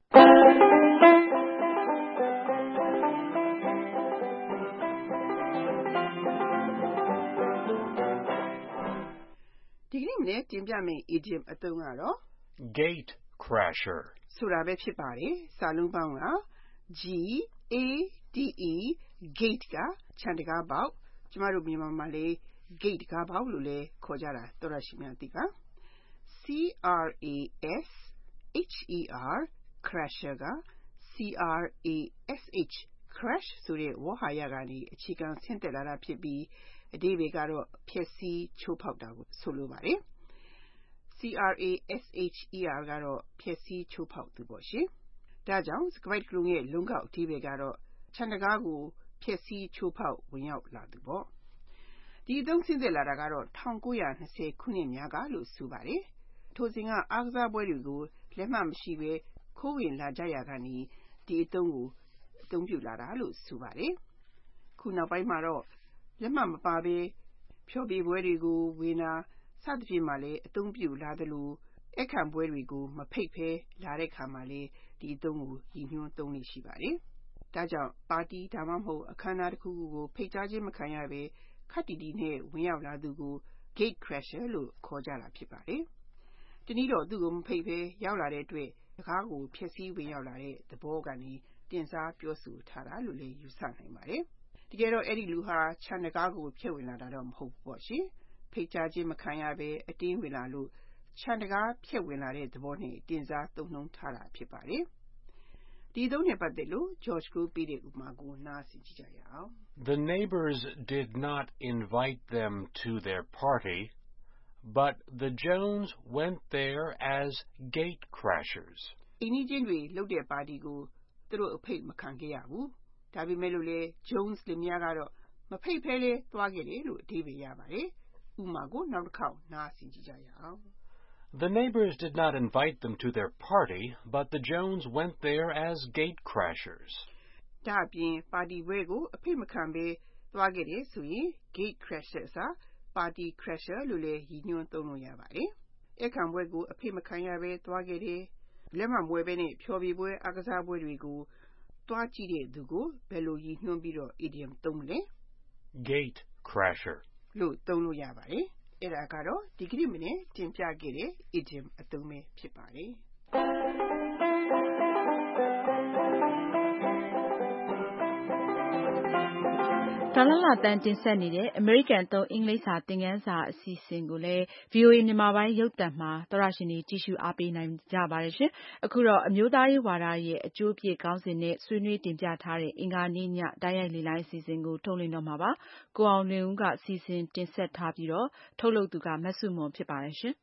ဒီကနေ့မနေ့တင်ပြမယ့် idiom အသုံးကတော့ gate crasher ဆိုတာပဲဖြစ်ပါတယ်။စာလုံးပေါင်းက G A T E gate ကခြံတံခါးပေါက်ကျမတို့မြန်မာမှာလည်း gate တံခါးပေါက်လို့လည်းခေါ်ကြတာတော်တော်ရှိများသိပါ C R A S H E R crasher က C R A S H crash ဆိုတဲ့ဝေါဟာရကနေအခြေခံဆင်းသက်လာတာဖြစ်ပြီးအဓိပ္ပာယ်ကတော့ဖျက်ဆီးချိုးဖောက်တာကိုဆိုလိုပါတယ်။ C R A S H E R ကတော့ဖျက်ဆီးချိုးဖောက်သူပေါ့ရှင်။ဒါကြောင့်စကားပိုက်ကလုံးရဲ့လုံးကောက်အဓိပ္ပာယ်ကတော့ခြံတံခါးကိုဖျက်ဆီးချိုးဖောက်ဝင်ရောက်လာသူပေါ့။ဒီအသုံးဆင်းသက်လာတာကတော့၁၉၂၀ခုနှစ်များကလို့ဆိုပါတယ်။ထိုစဉ်ကအားကစားပွဲတွေကိုလက်မှတ်မရှိဘဲခိုးဝင်လာကြရာကနေဒီအသုံးကိုအသုံးပြုလာတာလို့ဆိုပါတယ်။ခုနောက်ပိုင်းမှာတော့လက်မှတ်မပါဘဲဖျော်ဖြေပွဲတွေကိုဝင်လာစသဖြင့်မှလည်းအသုံးပြုလာသလိုအခမ်းပွဲတွေကိုမဖိတ်ဘဲလာတဲ့ခါမှလည်းဒီအသုံးကိုရည်ညွှန်းသုံးလို့ရှိပါတယ်။ဒါကြောင့်ပါတီဒါမှမဟုတ်အခမ်းအနားတစ်ခုခုကိုဖိတ်ကြားခြင်းမခံရဘဲခပ်တီတီနဲ့ဝင်ရောက်လာသူကို gate crasher လို့ခေါ်ကြတာဖြစ်ပါတယ်။တနည်းတော့သူ့ကိုမဖိတ်ဘဲရောက်လာတဲ့အတွက်တံခါးကိုဖျက်ဆီးဝင်ရောက်လာတဲ့သဘောကနေတင်စားပြောဆိုထားတာလို့လည်းယူဆနိုင်ပါတယ်။တကယ်တော့အဲ့ဒီလူဟာခြံတံခါးကိုဖျက်ဝင်လာတာတော့မဟုတ်ဘူးပေါ့ရှင်။ဖိတ်ကြားခြင်းမခံရဘဲအတင်းဝင်လာလို့ခြံတံခါးဖျက်ဝင်လာတဲ့သဘောနဲ့တင်စားသုံးနှုန်းထားတာဖြစ်ပါတယ်။ဒီသုံးနဲ့ပတ်သက်လို့ George ကိုပေးတဲ့ဥပမာကိုနားဆင်ကြည့်ကြရအောင် The neighbors did not invite them to their party, but the Jones went there as gate crashers. အိမ်နီးချင်းတွေလုပ်တဲ့ပါတီကိုသူတို့အဖိတ်မခံခဲ့ရဘူး။ဒါပေမဲ့လို့လေ Jones လင်မယားကတော့မဖိတ်ဖဲလေသွားခဲ့တယ်လို့အဓိပ္ပာယ်ရပါတယ်။ဥပမာကိုနောက်တစ်ခေါက်နားဆင်ကြည့်ကြရအောင် The neighbors did not invite them to their party, but the Jones went there as gate crashers. ဒါအပြင်ပါတီပွဲကိုအဖိတ်မခံဘဲသွားခဲ့တယ်ဆိုရင် gate crasher စာပါတီ crasher လို့လည်းရည်ညွှန်းသုံးလို့ရပါတယ်။အခမ်းပွဲကိုအဖိတ်မခံရဘဲသွားခဲ့တယ်လက်မှတ်မဝယ်ဘဲနဲ့ဖျော်ဖြေပွဲအားကစားပွဲတွေကိုသွားကြည့်တဲ့သူကိုဘယ်လိုရည်ညွှန်းပြီးတော့ idiom သုံးမလဲ Gate crasher လို့သုံးလို့ရပါတယ်။အဲ့ဒါကတော့ဒီကနေ့မနေ့တင်ပြခဲ့တဲ့ idiom အသုံးပဲဖြစ်ပါတယ်။ဒေါ်လာလာတန်းတင်ဆက်နေတဲ့အမေရိကန်သုံးအင်္ဂလိပ်စာသင်ခန်းစာအစီအစဉ်ကိုလည်း ဗွီအိုအေမြန်မာပိုင်းရုပ်သံမှာသောရရှင်တွေကြည့်ရှုအားပေးနိုင်ကြပါတယ်ရှင်။အခုတော့အမျိုးသားရေးဝါဒရဲ့အကျိုးပြည့်ခေါင်းစဉ်နဲ့ဆွေးနွေးတင်ပြထားတဲ့အင်္ဂါနေ့ညတိုက်ရိုက်လေလိုင်းအစီအစဉ်ကိုထုတ်လွှင့်တော့မှာပါ။ကိုအောင်လွင်ဦးကစီစဉ်တင်ဆက်ထားပြီးတော့ထုတ်လုပ်သူကမဆုမွန်ဖြစ်ပါတယ်ရှင်။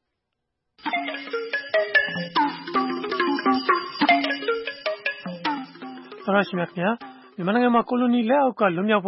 သောရရှင်များခင်ဗျာမြန်မာနိုင်ငံမှာကိုလိုနီလက်အောက်ကလွတ်မြောက်ဖို့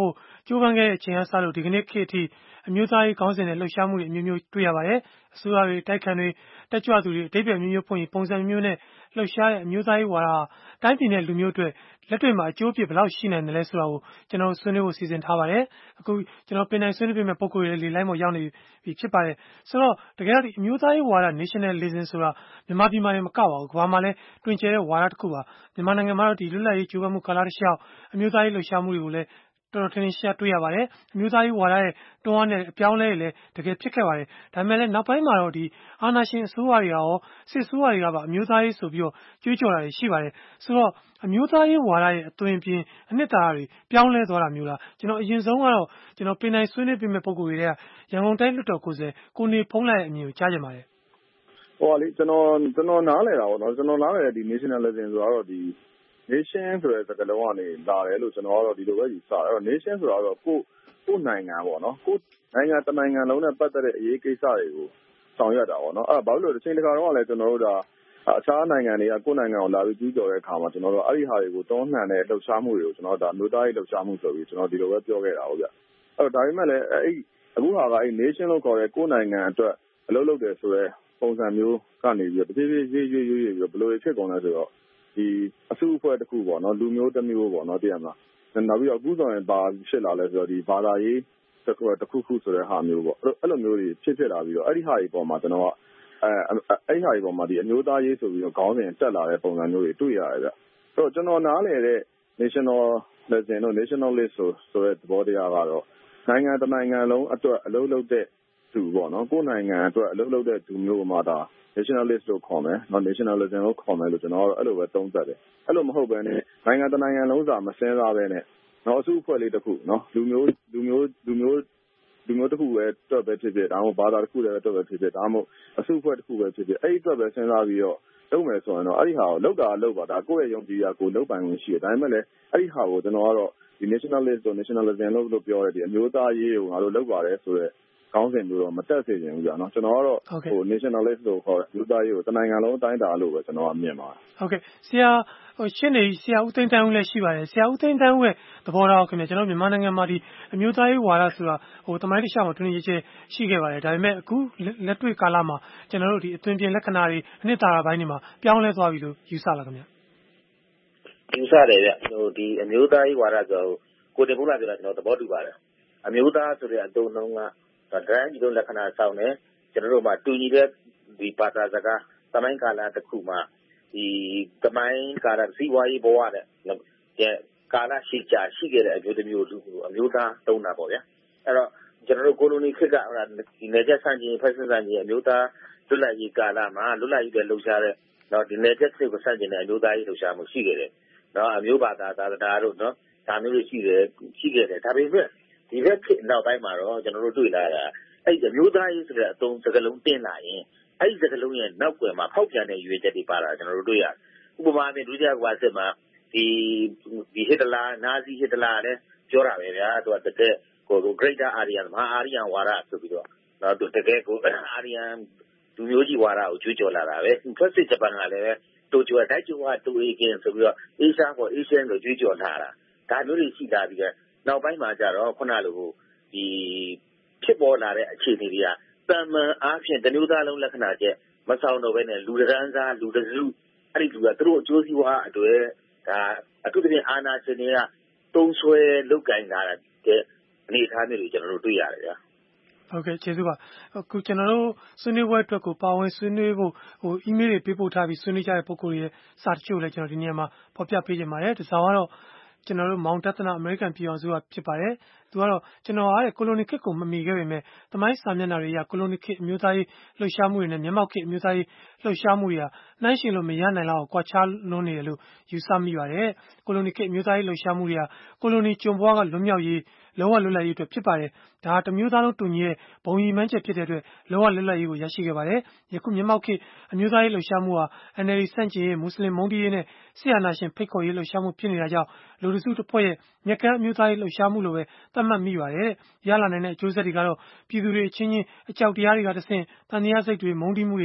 ကြိုးပမ်းခဲ့တဲ့အချိန်ကစလို့ဒီကနေ့ခေတ်အထိအမျိုးသားရေးခေါင်းစဉ်နဲ့လှုပ်ရှားမှုတွေအမျိုးမျိုးတွေ့ရပါတယ်အစိုးရတွေတိုက်ခံတွေတက်ကြွသူတွေအတိတ်ပဲမျိုးမျိုးဖွင့်ပုံစံမျိုးနဲ့လှုပ်ရှားတဲ့အမျိုးသားရေးဝါဒဟာတိုင်းပြည်နဲ့လူမျိုးတွေလက်တွေ့မှာအကျိုးအပြစ်ဘယ်လောက်ရှိနိုင်တယ်လဲဆိုတာကိုကျွန်တော်ဆွေးနွေးဖို့စီစဉ်ထားပါတယ်အခုကျွန်တော်ပင်နိုင်ဆွေးနွေးပေးမယ့်ပုံကိုယ်တွေလေလိုင်းပေါ်ရောက်နေပြီဖြစ်ပါတယ်ဆိုတော့တကယ်တော့ဒီအမျိုးသားရေးဝါဒ nationalism ဆိုတာမြန်မာပြည်မှာလည်းမကပါဘူးကမ္ဘာမှာလည်းတွင်ကျယ်တဲ့ဝါဒတစ်ခုပါမြန်မာနိုင်ငံမှာတော့ဒီလွတ်လပ်ရေးကြိုးပမ်းမှုကာလတစ်လျှောက်အမျိုးသားရေးလှုပ်ရှားမှုတွေကိုလည်းတော်တော်ထင်ထင်ရှားတွေ့ရပါတယ်အမျိုးသားရေးဝါဒရဲ့တွန်းအားနဲ့အပြောင်းလဲတွေလည်းတကယ်ဖြစ်ခဲ့ပါတယ်ဒါပေမဲ့လည်းနောက်ပိုင်းမှာတော့ဒီအာဏာရှင်အစိုးရတွေကရောစစ်အစိုးရတွေကပါအမျိုးသားရေးဆိုပြီးတော့ကြွေးကြော်တာတွေရှိပါတယ်ဆိုတော့အမျိုးသားရေးဝါဒရဲ့အသွင်ပြင်အနှစ်သာရတွေပြောင်းလဲသွားတာမျိုးလားကျွန်တော်အရင်ဆုံးကတော့ကျွန်တော်ပင်နိုင်ဆွေးနွေးပြမယ့်ပုံကိုယ်တွေကရန်ကုန်တိုင်းလွှတ်တော်ကိုယ်စားကိုနေဖုံးလိုက်ရဲ့အမြင်ကိုကြားကြပါတယ်ဟောလေကျွန်တော်ကျွန်တော်နားလဲတာပေါ့နော်ကျွန်တော်နားလဲတဲ့ဒီ nationalism ဆိုတော့ဒီ nation ဆိုတဲ့စကားလုံးကနေလာတယ်လို့ကျွန်တော်ကတော့ဒီလိုပဲယူဆတယ်အဲ့တော့ nation ဆိုတော့ကိုကိုနိုင်ငံပေါ့နော်ကိုနိုင်ငံတနိုင်ငံလုံးနဲ့ပတ်သက်တဲ့အရေးကိစ္စတွေကိုဆောင်ရွက်တာပေါ့နော်အဲ့ဒါဘာလို့လဲတစ်ချိန်တစ်ခါတော့လည်းကျွန်တော်တို့ဒါအခြားနိုင်ငံတွေကကိုယ့်နိုင်ငံကိုလာပြီးကျူးကျော်တဲ့အခါမှာကျွန်တော်တို့အဲ့ဒီဟာတွေကိုတွန်းလှန်တဲ့လှုပ်ရှားမှုတွေကိုကျွန်တော်တို့ဒါမျိုးသားရေးလှုပ်ရှားမှုဆိုပြီးကျွန်တော်ဒီလိုပဲပြောခဲ့တာဟုတ်ဗျအဲ့တော့ဒါပေမဲ့လည်းအဲ့အခုဟာကအဲ့ nation လို့ခေါ်တဲ့ကိုယ့်နိုင်ငံအတွက်အလုပ်လုပ်တယ်ဆိုတော့ပုံစံမျိုးကနေပြီးတော့တဖြည်းဖြည်းရွေ့ရွေ့ရွေ့ရွေ့ပြီးတော့ဘယ်လိုဖြစ်ကုန်လဲဆိုတော့ဒီအစုအဖွဲ့တစ်ခုပေါ့နော်လူမျိုးတစ်မျိုးပေါ့နော်သိရမလားနောက်ပြီးတော့အခုဆိုရင်ဘာဖြစ်လာလဲဆိုတော့ဒီဘာသာရေးတစ်ခုတစ်ခုခုဆိုတဲ့ဟာမျိုးပေါ့အဲ့လိုမျိုးတွေဖြစ်ဖြစ်လာပြီးတော့အဲ့ဒီဟာတွေပေါ်မှာကျွန်တော်ကအဲအဲ့ဒီဟာတွေပေါ်မှာဒီအမျိုးသားရေးဆိုပြီးတော့ခေါင်းစဉ်တက်လာတဲ့ပုံစံမျိုးတွေတွေ့ရတယ်ဗျအဲ့တော့ကျွန်တော်နားလည်တဲ့ nationalism တို့ nationalist ဆိုဆိုတဲ့သဘောတရားကတော့နိုင်ငံတစ်နိုင်ငံလုံးအတွက်အလုပ်လုပ်တဲ့သူပေါ့နော်ကိုယ်နိုင်ငံအတွက်အလုပ်လုပ်တဲ့သူမျိုးမှာဒါ nationalist လို့ခေါ်မယ်နော် nationalism လို့ခေါ်မယ်လို့ကျွန်တော်အဲ့လိုပဲသုံးသပ်တယ်အဲ့လိုမဟုတ်ဘဲနဲ့နိုင်ငံတစ်နိုင်ငံလုံးစာမစင်းစားဘဲနဲ့နော်အစုအဖွဲ့လေးတစ်ခုနော်လူမျိုးလူမျိုးလူမျိုးလူမျိုးတစ်ခုပဲတွက်ပဲဖြစ်ဖြစ်ဒါမှမဟုတ်ဘာသာတစ်ခုလည်းတွက်ပဲဖြစ်ဖြစ်ဒါမှမဟုတ်အစုအဖွဲ့တစ်ခုပဲဖြစ်ဖြစ်အဲ့ဒီတွက်ပဲစဉ်းစားပြီးတော့လုပ်မယ်ဆိုရင်တော့အဲ့ဒီဟာကိုလောက်တာလောက်ပါဒါကိုယ့်ရဲ့ယုံကြည်ရာကိုလောက်ပိုင်ဝင်ရှိတယ်ဒါပေမဲ့လည်းအဲ့ဒီဟာကိုကျွန်တော်ကတော့ဒီ nationalist တို့ nationalism လို့လို့ပြောရတဲ့ဒီအမျိုးသားရေးကိုငါတို့လောက်ပါတယ်ဆိုတော့ကောင်းစဉ်မျိုးတော့မတက်စေချင်ဘူးကြာနော်ကျွန်တော်ကတော့ဟို nationalist လို့ခေါ်တဲ့လူသားရေးကိုတနိုင်ငံလုံးအတိုင်းအတာလို့ပဲကျွန်တော်အမြင်ပါတယ်ဟုတ်ကဲ့ဆရာဟိုရှင်းနေဆရာဦးသိန်းတန်းဦးလည်းရှိပါတယ်ဆရာဦးသိန်းတန်းဦးရဲ့သဘောထားခင်ဗျကျွန်တော်မြန်မာနိုင်ငံမှာဒီအမျိုးသားရေးဝါဒဆိုတာဟိုတမိုင်းတခြားမှာတွင်ရချင်းရှိခဲ့ပါတယ်ဒါပေမဲ့အခုလက်တွေ့ကာလမှာကျွန်တော်တို့ဒီအသွင်ပြင်လက္ခဏာတွေအနှစ်သာရပိုင်းတွေမှာပြောင်းလဲသွားပြီလို့ယူဆလာခင်ဗျယူဆတယ်ဗျဟိုဒီအမျိုးသားရေးဝါဒဆိုကိုတင်ဖုန်းလာပြောတာကျွန်တော်သဘောတူပါတယ်အမျိုးသားဆိုတဲ့အတုံးလုံးကဒရန်ဒီလိုလက္ခဏာဆောင်တယ်ကျွန်တော်တို့မှာတူညီတဲ့ဒီဘာသာစကားသမိုင်းကာလတစ်ခုမှာဒီသမိုင်းကာလစီဝါရေးဘဝတဲ့ကာလရှိချာရှိခဲ့တဲ့အမျိုးတစ်မျိုးလူအမျိုးသားတုံးတာပေါ့ဗျာအဲ့တော့ကျွန်တော်တို့ကိုလိုနီခေတ်ကဟိုဒီနယ်ချက်ဆန့်ကျင်ဖက်ဆန့်ဆန့်ကျင်အမျိုးသားလွတ်လပ်ရေးကာလမှာလွတ်လပ်ရေးတွေလှုပ်ရှားတဲ့နော်ဒီနယ်ချက်စစ်ကိုဆန့်ကျင်တဲ့အမျိုးသားရေးလှုပ်ရှားမှုရှိခဲ့တယ်နော်အမျိုးဘာသာသာသနာတို့နော်ဒါမျိုးတွေရှိတယ်ရှိခဲ့တယ်ဒါပေမဲ့ဒီဘက်ခေတ်နောက်ပိုင်းမှာတော့ကျွန်တော်တို့တွေ့လာတာအဲ့ဒီအမျိုးသားရေးဆိုတဲ့အသုံးစကားလုံးတင်လာရင်အဲ့ဒီစကားလုံးရဲ့နောက်ွယ်မှာဖောက်ပြန်တဲ့ရွေးချက်တွေပါလာကျွန်တော်တို့တွေ့ရတယ်ဥပမာနဲ့ဒုတိယကမ္ဘာစစ်မှာဒီဒီဟစ်တလာနာဇီဟစ်တလာလည်းပြောတာပဲဗျာသူကတကယ်ကို Greater Aryan မဟာအာရီယန်ဝါဒဆိုပြီးတော့နော်သူတကယ်ကိုအာရီယန်လူမျိုးကြီးဝါဒကိုကြွေးကြော်လာတာပဲဖက်စစ်ဂျပန်ကလည်းတိုကျိုတိုက်ကျိုကတူအေကင်ဆိုပြီးတော့အေရှားပေါ်အေရှန်ကိုကြွေးကြော်လာတာဒါမျိုးတွေရှိတာပြီးတော့နောက်ပိုင်းမှာကျတော့ခုနလိုဒီဖြစ်ပေါ်လာတဲ့အခြေအနေတွေကတန်မှန်အားဖြင့်တမျိုးသားလုံးလက္ခဏာကျမဆောင်တော့ဘဲနဲ့လူတန်းစားလူတစုအဲ့ဒီလူကသူတို့အကျိုးစီးပွားအတွက်ဒါအထူးသဖြင့်အာဏာရှင်တွေကတုံးဆွဲလုတ်ကင်လာတဲ့အနေအထားမျိုးတွေကျွန်တော်တို့တွေ့ရတယ်ဗျာဟုတ်ကဲ့ကျေးဇူးပါအခုကျွန်တော်တို့ဆွေးနွေးပွဲအတွက်ကိုပါဝင်ဆွေးနွေးဖို့ဟို email တွေပေးပို့ထားပြီးဆွေးနွေးကြတဲ့ပုံကိုယ်ရဲ့စာတချို့လည်းကျွန်တော်ဒီနေရာမှာဖော်ပြပေးခြင်းပါတယ်ဒီဆောင်ကတော့ကျွန်တော်တို့မောင်တသနာအမေရိကန်ပြည်အောင်စုကဖြစ်ပါတယ်သူကတော့ကျွန်တော်အားတဲ့ကိုလိုနီခေတ်ကိုမမီခဲ့ပေမဲ့သမိုင်းစာမျက်နှာတွေအရကိုလိုနီခေတ်အမျိုးသားရေးလှုပ်ရှားမှုတွေနဲ့မြန်မာခေတ်အမျိုးသားရေးလှုပ်ရှားမှုတွေဟာနှိုင်းယှဉ်လို့မရနိုင်လောက်ကွာခြားလွန်းနေတယ်လို့ယူဆမိပါတယ်ကိုလိုနီခေတ်အမျိုးသားရေးလှုပ်ရှားမှုတွေဟာကိုလိုနီကျွံပွားကလွတ်မြောက်ရေးလောကလွတ်လပ်ရေးအတွက်ဖြစ်ပါတယ်ဒါတမျိုးသားလုံးတူညီတဲ့ဘုံရည်မှန်းချက်ဖြစ်တဲ့အတွက်လောကလွတ်လပ်ရေးကိုရရှိခဲ့ပါတယ်ယခုမြန်မာခေတ်အမျိုးသားရေးလှုပ်ရှားမှုဟာ အန် အယ် ဒီ စန့်ကျင်ရေးမွတ်စလင်မုန်းတီးရေးနဲ့ဆရာနာရှင်ဖိတ်ခေါ်ရေးလှုပ်ရှားမှုဖြစ်နေတာကြောင့်လူတစုတစ်ဖွဲ့ရဲ့မြက်ကမ်းအမျိုးသားရေးလှုပ်ရှားမှုလိုပဲသတ်မှတ်မိပါတယ်ရလာနိုင်တဲ့အကျိုးဆက်တွေကတော့ပြည်သူတွေအချင်းချင်းအကြောက်တရားတွေကတဆင့်တန်တရားစိတ်တွေမုန်းတီးမှုတွေ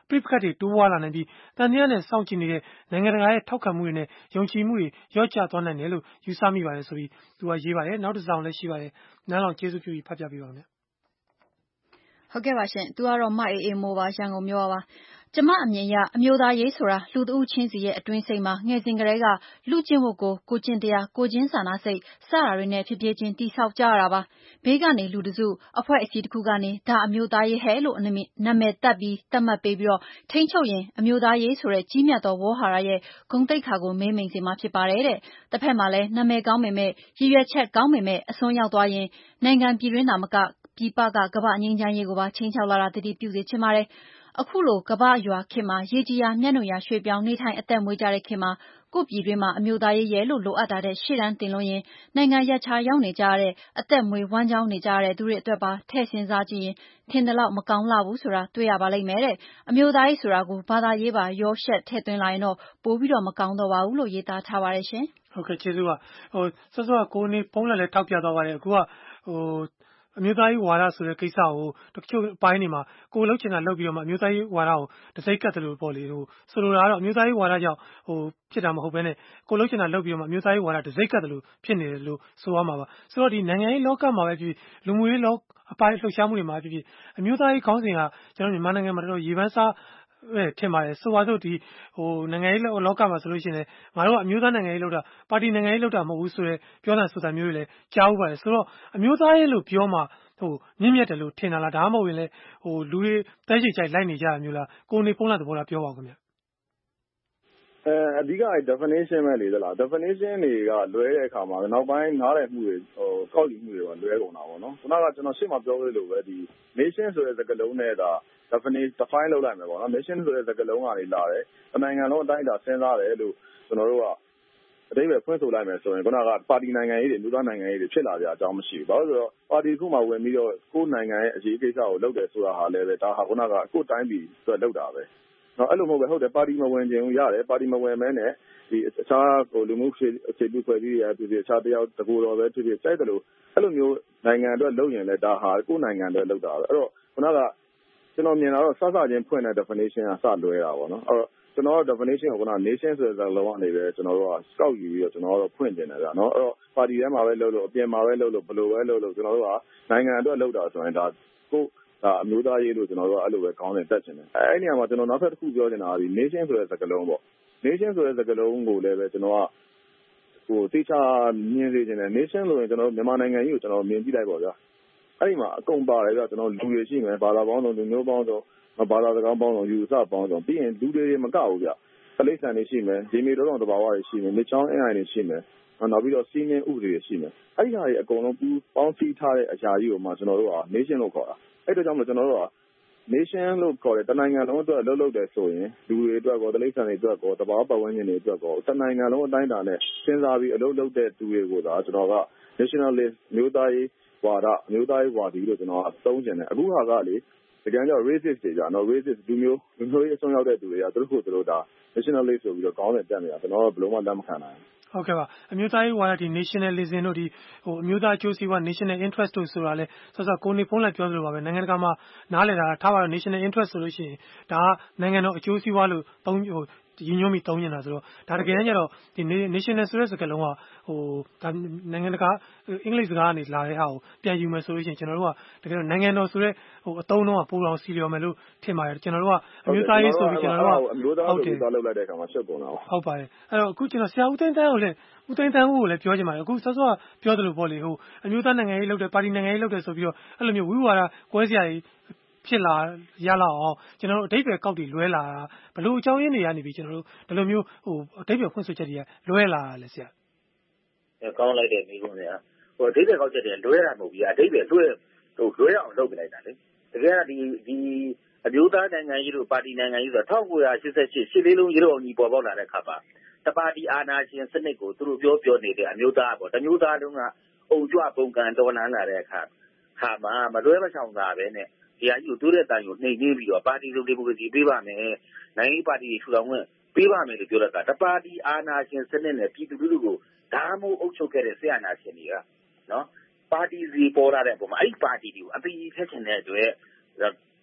ပြိပခတ်တွေတိုးပွားလာနိုင်ပြီးတန်တရားနဲ့စောင့်ကြည့်နေတဲ့နိုင်ငံတကာရဲ့ထောက်ခံမှုတွေနဲ့ယုံကြည်မှုတွေရော့ကျသွားနိုင်တယ်လို့ယူဆမိပါတယ်ဆိုပြီးသူကရေးပါတယ်နောက်တစ်စောင်လည်းရှိပါတယ်နန်းလောင်ကျေးဇူးပြုပြီးဖတ်ပြပေးပါမယ်ဟုတ်ကဲ့ပါရှင်သူကတော့မအေးအေးမိုးပါရန်ကုန်မြို့ပါကျမအမြင်အရအမျိုးသားရေးဆိုတာလူတဦးချင်းစီရဲ့အတွင်းစိတ်မှာငယ်စဉ်ကတည်းကလူကျင့်ဝတ်ကိုကိုကျင့်တရားကိုချင်းစာနာစိတ်စတာတွေနဲ့ဖြစ်ဖြစ်ချင်းတိဆောက်ကြရတာပါဘေးကနေလူတစုအဖွဲ့အစည်းတစ်ခုကနေဒါအမျိုးသားရေးဟဲ့လို့နာမည်တက်ပြီးတတ်မှတ်ပေးပြီးတော့ထိန်းချုပ်ရင်အမျိုးသားရေးဆိုတဲ့ကြီးမြတ်သောဝေါ်ဟာရရဲ့ဂုဏ်သိက္ခာကိုမေးမိန်စေမှာဖြစ်ပါတယ်တဲ့တစ်ဖက်မှာလည်းနာမည်ကောင်းပေမဲ့ရည်ရွယ်ချက်ကောင်းပေမဲ့အစွန်းရောက်သွားရင်နိုင်ငံပြည်တွင်းနာမကပြည်ပကကမ္ဘာငြိမ်းချမ်းရေးကိုပါချင်းချောက်လာတာတတိပြုစေချင်ပါတယ်အခုလိုကမ္ဘာရွာခေတ်မှာရေကြီးရာမျက်နှာရာရွှေပြောင်းနေထိုင်အသက်မွေးကြတဲ့ခေတ်မှာကိုပြည်တွင်းမှာအမျိုးသားရေးရဲလို့လိုအပ်တာတဲ့ရှေ့တန်းတင်လို့ရင်နိုင်ငံရပ်ခြားရောက်နေကြရတဲ့အသက်မွေးဝမ်းကြောင်းနေကြရတဲ့သူတွေအတွက်ပါထည့်စဉ်းစားကြည့်ရင်ထင်တယ်လို့မကောင်းလာဘူးဆိုတာတွေ့ရပါလိမ့်မယ်တဲ့အမျိုးသားရေးဆိုတာကိုဘာသာရေးပါရောရှက်ထည့်သွင်းလာရင်တော့ပိုပြီးတော့မကောင်းတော့ပါဘူးလို့ရေးသားထားပါတယ်ရှင်ဟုတ်ကဲ့ကျေးဇူးပါဟိုစောစောကကိုနေဖုန်းလည်းလည်းထောက်ပြသွားပါတယ်အခုကဟိုအမျိုးသားရေးဝါဒဆိုတဲ့ကိစ္စကိုတချို့အပိုင်းတွေမှာကိုလှုပ်ချင်တာလှုပ်ပြီးတော့မှအမျိုးသားရေးဝါဒကိုတစိမ့်ကတ်တယ်လို့ပေါ့လေဟိုဆိုလိုတာကတော့အမျိုးသားရေးဝါဒကြောင့်ဟိုဖြစ်တာမဟုတ်ဘဲနဲ့ကိုလှုပ်ချင်တာလှုပ်ပြီးတော့မှအမျိုးသားရေးဝါဒတစိမ့်ကတ်တယ်လို့ဖြစ်နေတယ်လို့ဆိုရမှာပါဆိုတော့ဒီနိုင်ငံရေးလောကမှာပဲဖြစ်လူမှုရေးလောအပိုင်းလှုပ်ရှားမှုတွေမှာဖြစ်ဖြစ်အမျိုးသားရေးခေါင်းစဉ်ကကျွန်တော်မြန်မာနိုင်ငံမှာတော့ရေပန်းစားအဲထင်ပါတယ်ဆိုပါစို့ဒီဟိုနိုင်ငံရေးလောကမှာဆိုလို့ရှိရင်လည်းငါတို့ကအမျိုးသားနိုင်ငံရေးလောက်တာပါတီနိုင်ငံရေးလောက်တာမဟုတ်ဘူးဆိုတော့ပြောတာဆိုတာမျိုးတွေလည်းကြားဥပါတယ်ဆိုတော့အမျိုးသားရေးလို့ပြောမှဟိုမြင့်မြတ်တယ်လို့ထင်တာလားဒါမှမဟုတ်ရင်လည်းဟိုလူတွေတဲချိတ်ချိုက်လိုက်နေကြရမျိုးလားကိုနေဖုန်းလာသဘောလားပြောပါဦးခင်ဗျအဲအဓိက definition ပဲလေသလား definition တွေကလွဲတဲ့အခါမှာနောက်ပိုင်းနားလည်မှုတွေဟိုကောက်ယူမှုတွေပါလွဲကုန်တာပေါ့နော်ခုနကကျွန်တော်ရှေ့မှာပြောခဲ့လို့ပဲဒီ nation ဆိုတဲ့စကားလုံးနဲ့ဒါ definition define လုပ်လိုက်မယ်ပေါ့နော် nation ဆိုတဲ့စကားလုံးကနေလာတယ်အနိုင်ငံလုံးအတိုင်းအတာစဉ်းစားတယ်လို့ကျွန်တော်တို့ကအတိတ်ပဲဖွင့်ဆိုလိုက်မယ်ဆိုရင်ခုနကပါတီနိုင်ငံရေးတွေလူသားနိုင်ငံရေးတွေဖြစ်လာကြအကြောင်းမရှိဘူးဘာလို့ဆိုတော့ပါတီခုမှဝင်ပြီးတော့ကိုယ်နိုင်ငံရဲ့အရေးကိစ္စကိုလုပ်တယ်ဆိုတာဟာလည်းပဲဒါဟာခုနကကိုယ်တိုင်းပြည်အတွက်လုပ်တာပဲနော်အဲ့လိုမဟုတ်ပဲဟုတ်တယ်ပါတီမဝင်ခြင်းရတယ်ပါတီမဝင်မဲနဲ့ဒီအခြားဟိုလူမှုအခြေပြုဖွဲ့စည်းရပြည်ပြည်အခြားတယောက်တကူတော်ပဲဖြစ်ဖြစ်စိုက်တယ်လို့အဲ့လိုမျိုးနိုင်ငံအတွက်လုပ်ရင်လည်းဒါဟာကိုယ်နိုင်ငံအတွက်လုပ်တာပဲအဲ့တော့ခုနကကျွန်တော်မြင်တာတော့စစချင်းဖွင့်တဲ့ definition ကစလွဲတာပေါ့နော်အဲ့တော့ကျွန်တော် definition ကိုခုန nation ဆိုတဲ့စကားလုံးကနေပဲကျွန်တော်တို့က scout ယူပြီးတော့ကျွန်တော်တို့ဖွင့်တင်တယ်ဗျာနော်အဲ့တော့ပါတီထဲမှာပဲလုပ်လို့အပြင်မှာပဲလုပ်လို့ဘယ်လိုပဲလုပ်လို့ကျွန်တော်တို့ကနိုင်ငံအတွက်လုပ်တာဆိုရင်ဒါကိုဒါအမျိုးသားရေးလို့ကျွန်တော်တို့ကအဲ့လိုပဲခေါင်းစဉ်တက်ချင်တယ်အဲ့ဒီနေရာမှာကျွန်တော်နောက်ထပ်တစ်ခုပြောချင်တာကဒီ nation ဆိုတဲ့စကားလုံးပေါ့ nation ဆိုတဲ့စကားလုံးကိုလည်းပဲကျွန်တော်ကဟိုတိကျမြင်စေချင်တယ် nation လို့ရင်ကျွန်တော်တို့မြန်မာနိုင်ငံကြီးကိုကျွန်တော်မြင်ကြည့်လိုက်ပါဗျာအဲ့ဒီမှာအကုန်ပါတယ်ဗျာကျွန်တော်လူတွေရှိမယ်ဘာသာပေါင်းစုံလူမျိုးပေါင်းစုံဘာသာစကားပေါင်းစုံယူဆပေါင်းစုံပြီးရင်လူတွေမကဘူးဗျတိရစ္ဆာန်တွေရှိမယ်ဒီမေတော်တော်တဘာဝတွေရှိမယ်မြချောင်းအင်းအိုင်တွေရှိမယ်နောက်ပြီးတော့စီးမင်းဥပဒေတွေရှိမယ်အဲ့ဒီဟာတွေအကုန်လုံးပူပေါင်းစည်းထားတဲ့အရာကြီးကိုမှကျွန်တော်တို့က nation လို့ခေါ်တာအဲ့ဒါကြောင့်မို့ကျွန်တော်တို့က nation လို့ခေါ်တဲ့တနိုင်ငံလုံးအတွက်လှုပ်လှုပ်တယ်ဆိုရင်လူတွေအတွက်ကောတိရစ္ဆာန်တွေအတွက်ကောတဘာဝပတ်ဝန်းကျင်တွေအတွက်ကောတနိုင်ငံလုံးအတိုင်းအတာနဲ့စဉ်းစားပြီးအလုပ်လုပ်တဲ့သူတွေကိုသာကျွန်တော်က nationalist မျိုးသားရေးဝါဒမျိုးသားရေးဝါဒီလို့ကျွန်တော်ကသုံးချင်တယ်အခုဟာကလေတကယ်ကြောင့် racist တွေကြာနော် racist လူမျိုးလူမျိုးရေးအစွန်းရောက်တဲ့သူတွေကသူတို့ကိုသူတို့ဒါ nationalist ဆိုပြီးတော့ခေါင်းစဉ်တက်နေတာကျွန်တော်ကဘယ်လိုမှလက်မခံနိုင်ဘူးဟုတ်ကဲ့ပါအမျိုးသားရေးဝါဒဒီ nationalism တို့ဒီဟိုအမျိုးသားအကျိုးစီးပွား national interest တို့ဆိုတာလဲဆောစောကိုနေဖုန်းလိုက်ပြောသလိုပါပဲနိုင်ငံတကာမှာနားလည်တာထားပါတော့ national interest ဆိုလို့ရှိရင်ဒါကနိုင်ငံတော်အကျိုးစီးပွားလို့သုံးဟိုရင်းညွှန်းပြီးသုံးနေတာဆိုတော့ဒါတကယ်တမ်းကျတော့ဒီ national ဆိုတဲ့စကားလုံးကဟိုဒါနိုင်ငံတကာအင်္ဂလိပ်စကားကနေလာတဲ့ဟာကိုပြန်ယူမယ်ဆိုလို့ရှိရင်ကျွန်တော်တို့ကတကယ်တော့နိုင်ငံတော်ဆိုတဲ့ဟိုအသုံးတော့ပိုတော်စီလျော်မယ်လို့ထင်ပါတယ်ကျွန်တော်တို့ကအမျိုးသားရေးဆိုပြီးကျွန်တော်တို့ကအမျိုးသားလို့ပြောလုပ်လိုက်တဲ့အခါမှာရှုပ်ကုန်တာပါဟုတ်ပါတယ်အဲ့တော့အခုကျွန်တော်ဆရာဦးသိန်းတန်းကိုလည်းဦးသိန်းတန်းဦးကိုလည်းပြောချင်ပါတယ်အခုစောစောကပြောသလိုပေါ့လေဟိုအမျိုးသားနိုင်ငံရေးလုပ်တယ်ပါတီနိုင်ငံရေးလုပ်တယ်ဆိုပြီးတော့အဲ့လိုမျိုးဝိဝါဒကွဲစရာကြီးဖြစ်လာရလောက်အောင်ကျွန်တော်တို့အတိတ်ပဲကောက်တည်လွဲလာတာဘလို့အကြောင်းရင်းတွေကနေပြီးကျွန်တော်တို့ဒီလိုမျိုးဟိုအတိတ်ပဲဖွင့်ဆိုချက်တွေကလွဲလာတာလေဆရာအဲကောင်းလိုက်တဲ့မိကုန်းတွေကဟိုအတိတ်ပဲကောက်ချက်တွေလွဲတာမဟုတ်ဘူးအတိတ်ပဲလွဲဟိုလွဲအောင်လုပ်ပြလိုက်တာလေတကယ်ကဒီဒီအမျိုးသားနိုင်ငံရေးတို့ပါတီနိုင်ငံရေးဆိုတော့၁၉၈၈ရှစ်လေးလုံးရေတော်ကြီးပေါ်ပေါက်လာတဲ့အခါမှာတပါတီအာဏာရှင်စနစ်ကိုသူတို့ပြောပြောနေတဲ့အမျိုးသားပေါ့တမျိုးသားလုံးကအုံကြွပုံကန်တော်လှန်လာတဲ့အခါခါမှာမလွဲမချောင်သာပဲနဲ့ဒီအကြီးကိုတိုးတဲ့တိုင်ကိုနှိမ်နှင်းပြီးတော့ပါတီစုံဒီမိုကရေစီပေးပါမယ်နိုင်ငံပါတီထူထောင်ခွင့်ပေးပါမယ်လို့ပြောတာကတပါတီအာဏာရှင်စနစ်နဲ့ပြည်သူလူထုကိုဓာမိုးအုပ်ချုပ်ခဲ့တဲ့ဆရာနာရှင်တွေကနော်ပါတီစီပေါ်လာတဲ့အပေါ်မှာအဲ့ဒီပါတီတွေကိုအပီးဖက်ချင်တဲ့အတွက်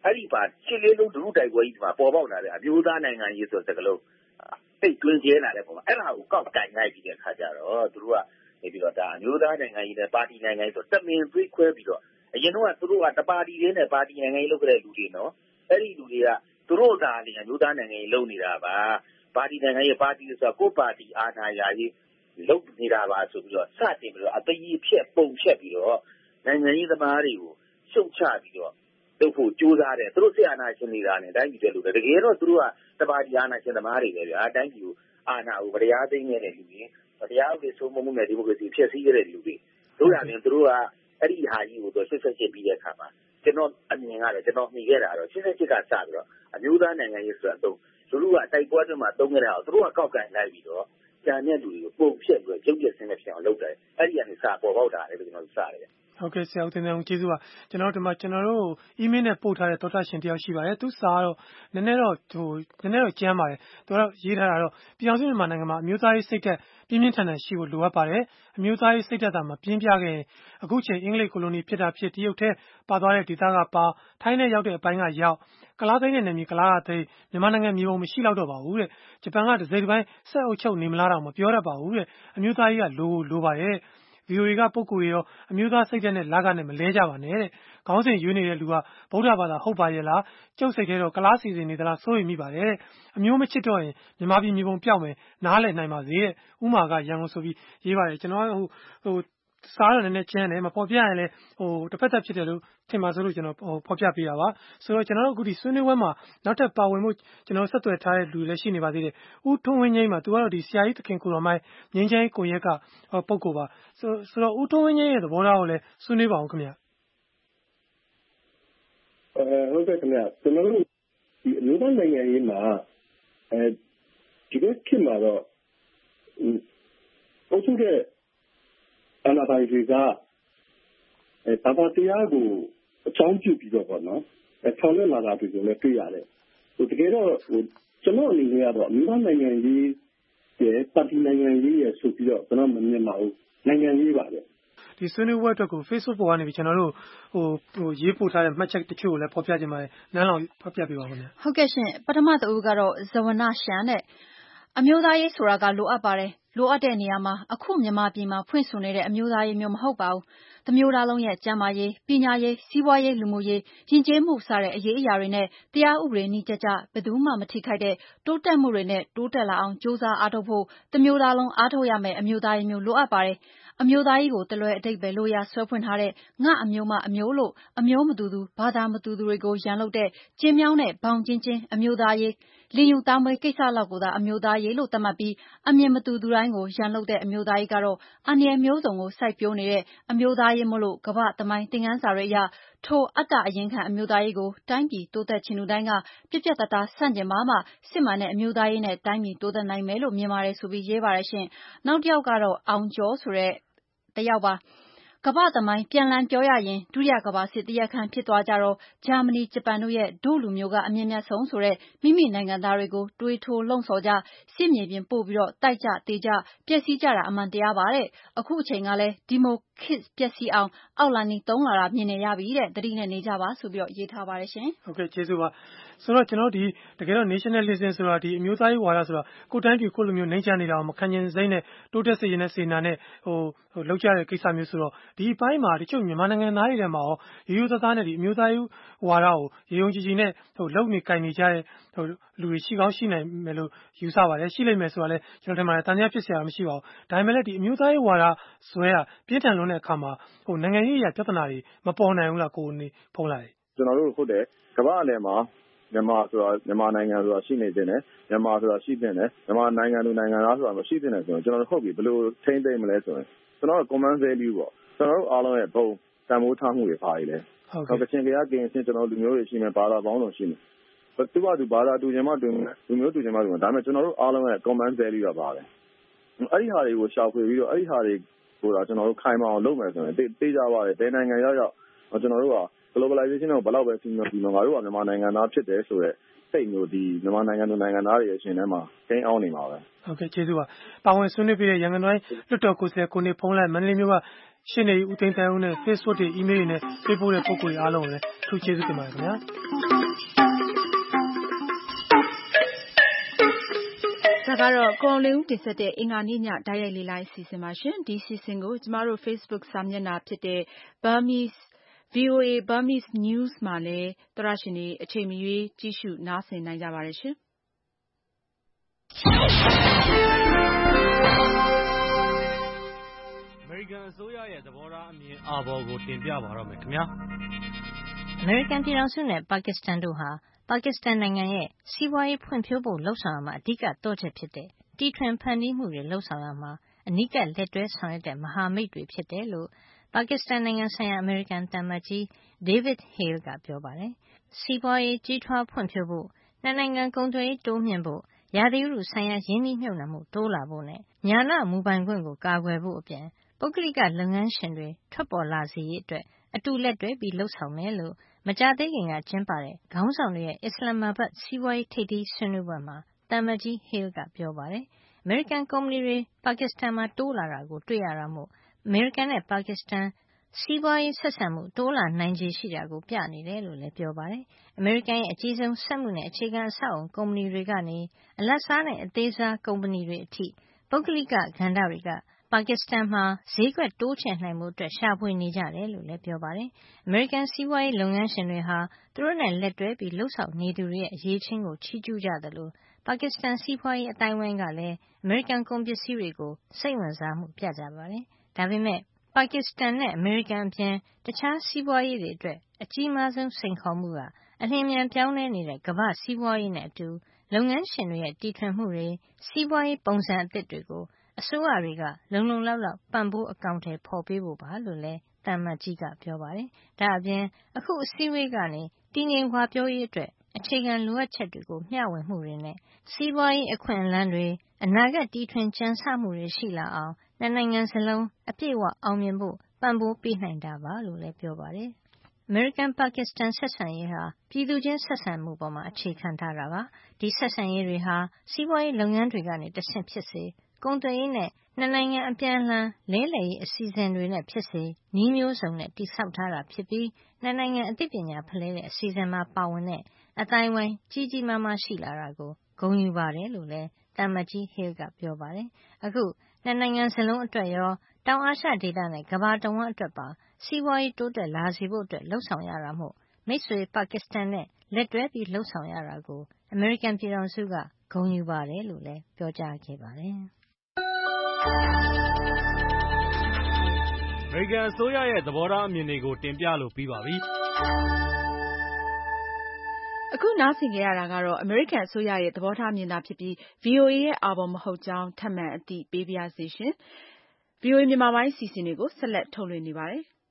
အဲ့ဒီပါရှစ်လေးလုံးဒုတိုက်ပွဲကြီးမှာပေါ်ပေါက်လာတဲ့အမျိုးသားနိုင်ငံရေးဆိုတဲ့စကားလုံးသိတွင်းကျဲလာတဲ့ပုံမှာအဲ့ဒါကိုကောက်ကင်လိုက်ပြီးတဲ့ခါကျတော့သူတို့ကနေပြီးတော့ဒါအမျိုးသားနိုင်ငံရေးနဲ့ပါတီနိုင်ငံရေးဆိုတမင်သွေးခွဲပြီးတော့အရင်တော့သူတို့ကတပါတီလေးနဲ့ပါတီနိုင်ငံရေးလုပ်ခဲ့တဲ့လူတွေနော်အဲ့ဒီလူတွေကသူတို့သာလည်းအမျိုးသားနိုင်ငံရေးလုပ်နေတာပါပါတီနိုင်ငံရေးပါတီဆိုတာကိုပါတီအာဏာရရေးလုပ်နေတာပါဆိုပြီးတော့စတင်ပြီးတော့အသေးကြီးဖြက်ပုံဖြက်ပြီးတော့နိုင်ငံရေးသမားတွေကိုရှုတ်ချပြီးတော့လုပ်ဖို့ကြိုးစားတယ်သူတို့စစ်အာဏာရှင်တွေကလည်းတိုင်းပြည်တွေလို့တကယ်တော့သူတို့ကတပါတီအာဏာရှင်သမားတွေပဲဗျာတိုင်းပြည်ကိုအာဏာကိုတရားသိမ်းနေတဲ့လူတွေတရားဥပဒေစိုးမိုးမှုနဲ့ဒီမိုကရေစီဖျက်ဆီးခဲ့တဲ့လူတွေတို့ရတယ်သူတို့ကအဲ့ဒီဟာကြီးကိုတော့ဆွတ်ဆက်ချပြီးတဲ့အခါမှာကျွန်တော်အမြင်ကတော့ကျွန်တော်မှီခဲ့တာတော့ရှင်းစစ်စစ်ကစပြီးတော့အမျိုးသားနိုင်ငံရေးဆိုတော့သူတို့ကတိုက်ပွဲတွေမှာတုံးခဲ့တာကိုသူတို့ကကောက်ကန်လိုက်ပြီးတော့ကျန်တဲ့လူတွေကိုပုံဖြတ်ပြီးတော့ရုပ်ရည်စင်းနဲ့ဖြစ်အောင်လုပ်တယ်အဲ့ဒီကနေစပေါ်ပေါက်တာလေကျွန်တော်စရတယ်ဟုတ်ကဲ့ဆရာဦးတင်အောင်ကျေးဇူးပါကျွန်တော်တို့ဒီမှာကျွန်တော်တို့အီးမေးလ်နဲ့ပို့ထားတဲ့သောတာရှင်တယောက်ရှိပါတယ်သူစာကတော့နည်းနည်းတော့ဟိုနည်းနည်းတော့ကျမ်းပါတယ်သူကတော့ရေးထားတာတော့ပြည်အောင်စုမြန်မာနိုင်ငံမှာအမျိုးသားရေးစိတ်သက်ပြင်းပြင်းထန်ထန်ရှိဖို့လိုအပ်ပါတယ်အမျိုးသားရေးစိတ်သက်သာမှာပြင်းပြခဲ့ရင်အခုချိန်အင်္ဂလိပ်ကိုလိုနီဖြစ်တာဖြစ်တရုတ်ထဲပါသွားတဲ့ဒေသကပါထိုင်းနဲ့ရောက်တဲ့အပိုင်းကရောက်ကလားသိန်းနဲ့နေမြေကလားကသိန်းမြန်မာနိုင်ငံမြေပုံမရှိတော့တော့ပါဘူးတဲ့ဂျပန်ကဒစိတစ်ပိုင်းဆက်အုပ်ချုပ်နေမလားတော့မပြောတတ်ပါဘူးတဲ့အမျိုးသားကြီးကလိုလိုပါတယ် ဗီအိုအေ ကပုဂ္ဂိုလ်တွေရောအမျိုးသားစိတ်ဓာတ်နဲ့လကနဲ့မလဲကြပါနဲ့တဲ့ခေါင်းစဉ်ရွေးနေတဲ့လူကဗုဒ္ဓဘာသာဟုတ်ပါရဲ့လားကျုပ်စိတ်ထဲတော့ကလားစီစဉ်နေသလားစိုးရိမ်မိပါတယ်တဲ့အမျိုးမချစ်တော့ရင်မြန်မာပြည်မြေပုံပြောက်မယ်နားလည်နိုင်ပါစေတဲ့ဥမာကရန်ကုန်ဆိုပြီးရေးပါတယ်ကျွန်တော်ဟိုဟိုစားရတဲ့နဲ့ကျန်းတယ်မပေါ်ပြရင်လည်းဟိုတစ်ဖက်သက်ဖြစ်တယ်လို့ထင်ပါဆိုလို့ကျွန်တော်ဟိုဖော်ပြပေးတာပါဆိုတော့ကျွန်တော်တို့အခုဒီဆွေးနွေးပွဲမှာနောက်ထပ်ပါဝင်မှုကျွန်တော်ဆက်သွယ်ထားတဲ့လူလည်းရှိနေပါသေးတယ်ဦးထွန်းဝင်းငိမ့်မှာသူကတော့ဒီဆရာကြီးသခင်ကိုတော်မိုင်းငင်းချင်းကိုရက်ကပုဂ္ဂိုလ်ပါဆိုဆိုတော့ဦးထွန်းဝင်းငိမ့်ရဲ့သဘောထားကိုလည်းဆွေးနွေးပါအောင်ခင်ဗျအဲဟုတ်ကဲ့ခင်ဗျကျွန်တော်တို့ဒီအမျိုးသားနိုင်ငံရေးမှာအဲဒီဘက်ခင်မှာတော့အုပ်ချုပ်တဲ့အနာပိုင်တွေကအဲဘာသာတရားကိုအကြောင်းပြုပြီးတော့ပေါ့နော်အဲဆောင်းရလာတာတွေကိုလည်းတွေ့ရတယ်ဟိုတကယ်တော့ဟိုကျွန်တော်အနေနဲ့ကတော့အမျိုးသားနိုင်ငံရေးရဲ့ပါတီနိုင်ငံရေးရဲ့ဆိုပြီးတော့ကျွန်တော်မမြင်ပါဘူးနိုင်ငံရေးပါပဲဒီဆွေးနွေးပွဲအတွက်ကို Facebook ပေါ်ကနေပြီးကျွန်တော်တို့ဟိုဟိုရေးပို့ထားတဲ့မှတ်ချက်တချို့ကိုလည်းဖော်ပြခြင်းပါတယ်နန်းလောင်ဖော်ပြပေးပါဦးခင်ဗျဟုတ်ကဲ့ရှင်ပထမတူကတော့ဇဝနရှန်တဲ့အမျိုးသားရေးဆိုတာကလိုအပ်ပါတယ်လိုအပ်တဲ့နေရာမှာအခုမြန်မာပြည်မှာဖွင့်ဆိုနေတဲ့အမျိုးသားရေးမျိုးမဟုတ်ပါဘူး။တစ်မျိုးသားလုံးရဲ့ကျန်းမာရေး၊ပညာရေး၊စီးပွားရေးလူမှုရေး၊ယဉ်ကျေးမှုစတဲ့အရေးအရာတွေနဲ့တရားဥပဒေနည်းကျကျဘယ်သူမှမထိခိုက်တဲ့တိုးတက်မှုတွေနဲ့တိုးတက်လာအောင်ကြိုးစားအားထုတ်ဖို့တစ်မျိုးသားလုံးအားထုတ်ရမယ်အမျိုးသားရေးမျိုးလိုအပ်ပါတယ်။အမျိုးသားရေးကိုတလွဲအဓိပ္ပာယ်လို့ရဆွဲဖွင့်ထားတဲ့ငါအမျိုးမအမျိုးလို့အမျိုးမတူသူဘာသာမတူသူတွေကိုရန်လုပ်တဲ့ကျင်းမြောင်းတဲ့ဘောင်ကျင်းချင်းအမျိုးသားရေးလင်ယူသားမွေးကိစ္စလောက်ကိုသာအမျိုးသားရေးလို့သတ်မှတ်ပြီးအမြင်မတူသူတိုင်းကိုရန်လုပ်တဲ့အမျိုးသားရေးကတော့အန္တရာယ်မျိုးစုံကိုစိုက်ပျိုးနေတဲ့အမျိုးသားရေးမို့လို့ကမ္ဘာသမိုင်းသင်ခန်းစာတွေအရထိုအတ္တအရင်ခံအမျိုးသားရေးကိုတိုင်းပြည်တိုးတက်ချင်သူတိုင်းကပြက်ပြက်သားသားဆန့်ကျင်ပါမှစစ်မှန်တဲ့အမျိုးသားရေးနဲ့တိုင်းပြည်တိုးတက်နိုင်မယ်လို့မြင်ပါတယ်ဆိုပြီးရေးပါတယ်ရှင်။နောက်တစ်ယောက်ကတော့အောင်ကျော်ဆိုတဲ့တယောက်ပါကမ္ဘာသမိုင်းပြန်လည်ပြောရရင်ဒုတိယကမ္ဘာစစ်တရားခံဖြစ်သွားကြတော့ဂျာမနီဂျပန်တို့ရဲ့ဒုလူမျိုးကအမြင့်မြတ်ဆုံးဆိုတဲ့မိမိနိုင်ငံသားတွေကိုတွေးထိုးလှုံ့ဆော်ကြစစ်မြေပြင်ပို့ပြီးတော့တိုက်ကြတေးကြပျက်စီးကြတာအမှန်တရားပါတဲ့အခုအချိန်ကလည်းဒီမိုခစ်ပျက်စီးအောင်အောက်လန်နီသုံးလာတာမြင်နေရပြီတဲ့တတိနဲ့နေကြပါဆိုပြီးတော့ရေးထားပါတယ်ရှင်ဟုတ်ကဲ့ကျေးဇူးပါဆိုတော့ကျွန်တော်ဒီတကယ်တော့ nationalism ဆိုတာဒီအမျိုးသားရေးဝါဒဆိုတာကိုတိုင်းပြည်ကိုလူမျိုးနှိမ့်ချနေတာကိုမခံကျင်စိမ့်နဲ့တိုးတက်စေရင်နဲ့စေနာနဲ့ဟိုဟိုလောက်ကြတဲ့ကိစ္စမျိုးဆိုတော့ဒီအပိုင်းမှာတချို့မြန်မာနိုင်ငံသားတွေထဲမှာရောရိုးရိုးသားသားနဲ့ဒီအမျိုးသားရေးဝါဒကိုရေုံကြည်ကြည်နဲ့ဟိုလုံနေကင်နေကြတဲ့ဟိုလူတွေရှိကောင်းရှိနိုင်မယ်လို့ယူဆပါတယ်ရှိလိမ့်မယ်ဆိုတာလဲကျွန်တော်ထင်ပါတယ်တန်တရားဖြစ်เสียတာမရှိပါဘူးဒါပေမဲ့လည်းဒီအမျိုးသားရေးဝါဒဇွဲကပြင်းထန်လွန်းတဲ့အခါမှာဟိုနိုင်ငံရေးအရာပြဿနာတွေမပေါ်နိုင်ဘူးလားကိုနေဖုံးလာတယ်ကျွန်တော်တို့ဟုတ်တယ်ကမ္ဘာအလယ်မှာမြန်မာဆိုတာမြန်မာနိုင်ငံဆိုတာရှိနေတယ်မြန်မာဆိုတာရှိတဲ့တယ်မြန်မာနိုင်ငံလူနိုင်ငံသားဆိုတာမရှိတဲ့တယ်ဆိုတော့ကျွန်တော်တို့ဟုတ်ပြီဘယ်လိုထိမ့်သိမ့်မလဲဆိုရင်ကျွန်တော်တို့ common value ပေါ့ကျွန်တော်တို့အားလုံးရဲ့ဘုံတန်ဖိုးထားမှုတွေပါရည်လေဟုတ်ကဲ့ချင်းကြကင်းချင်းကျွန်တော်လူမျိုးတွေရှိမယ်ဘာသာပေါင်းစုံရှိမယ်သူကသူဘာသာတူချင်မှတူလူမျိုးတူချင်မှတူဒါပေမဲ့ကျွန်တော်တို့အားလုံးရဲ့ common value ကပါတယ်အဲ့ဒီဟာတွေကိုရှောက်ဖွေပြီးတော့အဲ့ဒီဟာတွေကိုတော့ကျွန်တော်တို့ခိုင်မာအောင်လုပ်မယ်ဆိုရင်တေးကြပါတယ်ဘယ်နိုင်ငံရောက်ရောက်ကျွန်တော်တို့ကglobalization ကိုဘယ်လောက်ပဲပြီးပြီးတော့ငါတို့ကမြန်မာနိုင်ငံသားဖြစ်တယ်ဆိုတော့စိတ်မျိုးဒီမြန်မာနိုင်ငံသူနိုင်ငံသားတွေအရှင်ထဲမှာကျင်းအောင်နေမှာပဲဟုတ်ကဲ့ကျေးဇူးပါပါဝင်ဆွေးနွေးပြတဲ့ရန်ကုန်တိုင်းလွှတ်တော်ကိုယ်စားလှယ်ကိုနေဖုံးလိုက်မန္တလေးမြို့ကရှင်းနေဦးသိန်းတန်းဦးနဲ့ Facebook တွေ email တွေနဲ့ပေးပို့တဲ့ပုံကိုယ်တွေအားလုံးကိုလည်းထူးကျေးဇူးတင်ပါတယ်ခင်ဗျာဒါကတော့ကိုအောင်လင်းဦးတင်ဆက်တဲ့အင်္ဂါနေ့ညဓာတ်ရိုက်လေးလိုင်းအစီအစဉ်ပါရှင်ဒီအစီအစဉ်ကိုကျမတို့ Facebook စာမျက်နှာဖြစ်တဲ့ Burmese ဗွီအိုအေ Burmese News မှာလည်းသောတရှင်တွေအချိန်မရွေးကြည့်ရှုနားဆင်နိုင်ကြပါတယ်ရှင်အမေရိကန်အစိုးရရဲ့သဘောထားအမြင်အာဘော်ကိုတင်ပြပါတော့မယ်ခင်ဗျာအမေရိကန်ပြည်ထောင်စုနဲ့ပါကစ္စတန်တို့ဟာပါကစ္စတန်နိုင်ငံရဲ့စီးပွားရေးဖွံ့ဖြိုးဖို့လှုံ့ဆော်ရမှာအဓိကတောချက်ဖြစ်တဲ့တီထွင်ဖန်တီးမှုတွေလှုံ့ဆော်ရမှာအနီးကပ်လက်တွဲဆောင်ရွက်တဲ့မဟာမိတ်တွေဖြစ်တယ်လို့ပါကစ္စတန်နိုင်ငံဆိုင်ရာအမေရိကန်သံအမတ်ကြီး David Hale ကပြောပါတယ်။စီးပွားရေးကြီးထွားဖွံ့ဖြိုးဖို့နှစ်နိုင်ငံကုန်သွယ်ရေးတိုးမြှင့်ဖို့ရာသီဥတုဆိုင်ရာရင်းနှီးမြှုပ်နှံမှုတိုးလာဖို့နဲ့ညာဏမူပိုင်ခွင့်ကိုကာကွယ်ဖို့အပြင်ပုဂ္ဂလိကလုပ်ငန်းရှင်တွေထွက်ပေါ်လာစေရေးအတွက်အတူလက်တွဲပြီးလှုပ်ဆောင်မယ်လို့မကြာသေးခင်ကကျင်းပတဲ့ခေါင်းဆောင်တွေရဲ့အစ္စလာမာဘတ်စီးပွားရေးထိပ်သီးဆွေးနွေးပွဲမှာသံအမတ်ကြီး Hale ကပြောပါတယ်။အမေရိကန်ကုမ္ပဏီတွေပါကစ္စတန်မှာတိုးလာတာကိုတွေ့ရတာမို့အမေရိကန်နဲ့ပါကစ္စတန်စီးပွားရေးဆက်ဆံမှုတိုးလာနိုင်ခြေရှိတာကိုပြနေတယ်လို့လည်းပြောပါတယ်။အမေရိကန်ရဲ့အကြီးဆုံးစက်မှုနဲ့အခြေခံအဆောက်အအုံကုမ္ပဏီတွေကနေအလတ်စားနဲ့အသေးစားကုမ္ပဏီတွေအထိပုဂ္ဂလိကကဏ္ဍတွေကပါကစ္စတန်မှာဈေးကွက်တိုးချဲ့နိုင်မှုအတွက်ရှာဖွေနေကြတယ်လို့လည်းပြောပါတယ်။အမေရိကန်စီးပွားရေးလုပ်ငန်းရှင်တွေဟာသူတို့နဲ့လက်တွဲပြီးလှုပ်ဆောင်နေသူတွေရဲ့အရေးချင်းကိုချီးကျူးကြသလိုပါကစ္စတန်စီးပွားရေးအတိုင်းဝိုင်းကလည်းအမေရိကန်ကုန်ပစ္စည်းတွေကိုစိတ်ဝင်စားမှုပြကြပါတယ်။ဒါပေမဲ့ပါကစ္စတန်နဲ့အမေရိကန်အပြင်တခြားစီးပွားရေးတွေအတွက်အကြီးမားဆုံးစိန်ခေါ်မှုကအလျင်မြန်ပြောင်းလဲနေတဲ့ကမ္ဘာ့စီးပွားရေးနဲ့အတူလုပ်ငန်းရှင်တွေရဲ့တီထွင်မှုတွေစီးပွားရေးပုံစံအသစ်တွေကိုအစိုးရတွေကလုံလုံလောက်လောက်ပံ့ပိုးအကောင့်ထဲပေါ်ပေးဖို့ပါလို့လည်းတမ္မတ်ကြီးကပြောပါတယ်။ဒါအပြင်အခုအစည်းအဝေးကနေတည်ငြိမ်ဝါပြောရေးအတွက်အခြေခံလိုအပ်ချက်တွေကိုမျှဝေမှုတွေနဲ့စီးပွားရေးအခွင့်အလမ်းတွေအနာဂတ်တီထွင်ကြံဆမှုတွေရှိလာအောင်နှစ်နိုင်ငံစလုံးအပြည့်အဝအောင်မြင်ဖို့ပံ့ပိုးပေးနိုင်တာပါလို့လည်းပြောပါတယ်။အမေရိကန်-ပါကစ္စတန်ဆက်ဆံရေးဟာပြည်သူချင်းဆက်ဆံမှုပေါ်မှာအခြေခံထားတာပါ။ဒီဆက်ဆံရေးတွေဟာစီးပွားရေးလုပ်ငန်းတွေကနေတဆင့်ဖြစ်စေကုန်သွယ်ရေးနဲ့နှစ်နိုင်ငံအပြန်အလှန်လဲလှယ်ရေးအစီအစဉ်တွေနဲ့ဖြစ်စေနည်းမျိုးစုံနဲ့တည်ဆောက်ထားတာဖြစ်ပြီးနှစ်နိုင်ငံအသိပညာဖလှယ်တဲ့အစီအစဉ်မှာပါဝင်တဲ့အသိုင်းအဝိုင်းကြီးကြီးမားမားရှိလာတာကိုဂုဏ်ယူပါတယ်လို့လည်းသံအမတ်ကြီး Hale ကပြောပါတယ်။အခုနှစ်နိုင်ငံစလုံးအတွက်ရောတောင်အာရှဒေသနဲ့ကမ္ဘာတဝန်းအတွက်ပါစီးပွားရေးတိုးတက်လာစေဖို့အတွက်လှုံ့ဆော်ရတာမို့မိတ်ဆွေပါကစ္စတန်နဲ့လက်တွဲပြီးလှုံ့ဆော်ရတာကိုအမေရိကန်ပြည်ထောင်စုကဂုဏ်ယူပါတယ်လို့လည်းပြောကြားခဲ့ပါတယ်။အမေရိကန်အစိုးရရဲ့သဘောထားအမြင်တွေကိုတင်ပြလို့ပြီးပါပြီ။အခုနားဆင်ကြရတာကတော့အမေရိကန်အစိုးရရဲ့သဘောထားမြင်တာဖြစ်ပြီး ဗွီအိုအေ ရဲ့အာဘော်မဟုတ်ကြောင်းထပ်မံအသိပေးပါရစေရှင်။ ဗွီအိုအေမြန်မာပိုင်းအစီအစဉ်တွေကိုဆက်လက်ထုတ်လွှင့်နေပါတယ်။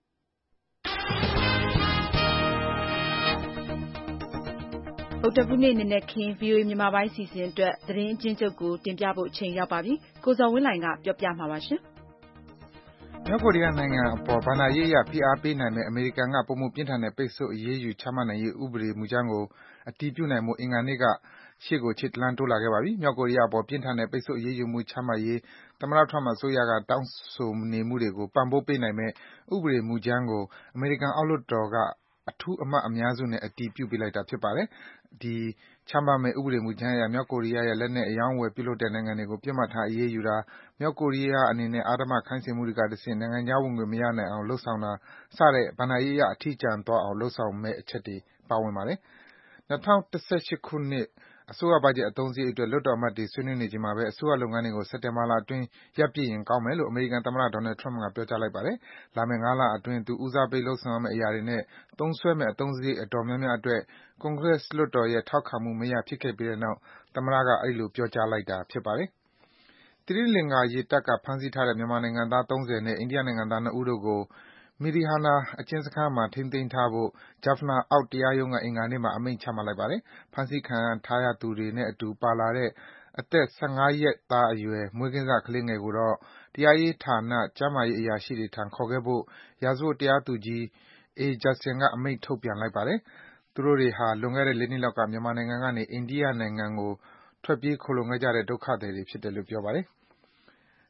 ဗုဒ္ဓဟူးနေ့နံနက်ခင်း ဗွီအိုအေမြန်မာပိုင်းအစီအစဉ်အတွက်သတင်းအကျဉ်းချုပ်ကိုတင်ပြဖို့အချိန်ရောက်ပါပြီ။ကိုဇော်ဝင်းလှိုင်ကပြောပြမှာပါရှင်။မြောက်ကိုရီးယားနိုင်ငံအပေါ်ဘဏ္ဍာရေးအရဖိအားပေးနိုင်မယ့်အမေရိကန်ကပိုမိုပြင်းထန်တဲ့ပိတ်ဆို့အရေးယူချမှတ်နိုင်ရေးဥပဒေမူကြမ်းကိုအတည်ပြုနိုင်ဖို့အင်္ဂါနေ့ကရှေ့ကိုခြေတလှမ်းတိုးလာခဲ့ပါပြီ။မြောက်ကိုရီးယားအပေါ်ပြင်းထန်တဲ့ပိတ်ဆို့အရေးယူမှုချမှတ်ရေးသမ္မတ Trump အစိုးရကတောင်းဆိုနေမှုတွေကိုပံ့ပိုးပေးနိုင်မယ့်ဥပဒေမူကြမ်းကိုအမေရိကန်အောက်လွှတ်တော်ကအထူးအမတ်အများစုနဲ့အတည်ပြုပေးလိုက်တာဖြစ်ပါတယ်။ဒီချမှတ်မယ့်ဥပဒေမူကြမ်းအရမြောက်ကိုရီးယားရဲ့လက်နက်အရောင်းအဝယ်ပြုလုပ်တဲ့နိုင်ငံတွေကိုပစ်မှတ်ထားအရေးယူတာ၊မြောက်ကိုရီးယားအနေနဲ့အဓမ္မခိုင်းစေမှုတွေကတဆင့်နိုင်ငံခြားဝင်ငွေမရနိုင်အောင်လုပ်ဆောင်တာစတဲ့ဘဏ္ဍာရေးအရအထီးကျန်သွားအောင်လုပ်ဆောင်မယ့်အချက်တွေပါဝင်ပါတယ်။၂၀၁၈ခုနှစ်အစိုးရဘတ်ဂျက်အသုံးစရိတ်အတွက်လွှတ်တော်အမတ်တွေဆွေးနွေးနေချိန်မှာပဲအစိုးရလုပ်ငန်းတွေကိုစက်တင်ဘာလအတွင်းရပ်ပစ်ရင်ကောင်းမယ်လို့အမေရိကန်သမ္မတ Donald Trump ကပြောကြားလိုက်ပါတယ်။လာမယ့်ငါးလအတွင်းသူဦးစားပေးလုပ်ဆောင်ရမယ့်အရာတွေနဲ့သုံးစွဲမယ့်အသုံးစရိတ်အတော်များများအတွက် Congress လွှတ်တော်ရဲ့ထောက်ခံမှုမရဖြစ်ခဲ့ပြီးတဲ့နောက်သမ္မတကအဲဒီလိုပြောကြားလိုက်တာဖြစ်ပါတယ်။သီရိလင်္ကာရေတပ်ကဖမ်းဆီးထားတဲ့မြန်မာနိုင်ငံသားသုံးဆယ်နဲ့အိန္ဒိယနိုင်ငံသားနှစ်ဦးတို့ကို Mirihana အကျဉ်းစခန်းမှာထိန်းသိမ်းထားဖို့ Jaffna အောက်တရားရုံးကအင်္ဂါနေ့မှာအမိန့်ချမှတ်လိုက်ပါတယ်။ဖမ်းဆီးခံထားရသူတွေနဲ့အတူပါလာတဲ့အသက်၁၅ရက်သားအရွယ်မွေးကင်းစကလေးငယ်ကိုတော့တရားရေးဌာနကျန်းမာရေးအရာရှိတွေထံခေါ်ခဲ့ဖို့ရာဇဝတ်တရားသူကြီး A. Judson ကအမိန့်ထုတ်ပြန်လိုက်ပါတယ်။သူတို့တွေဟာလွန်ခဲ့တဲ့လေးနှစ်လောက်ကမြန်မာနိုင်ငံကနေအိန္ဒိယနိုင်ငံကိုထွက်ပြေးခိုလှုံခဲ့ကြတဲ့ဒုက္ခသည်တွေဖြစ်တယ်လို့ပြောပါတယ်။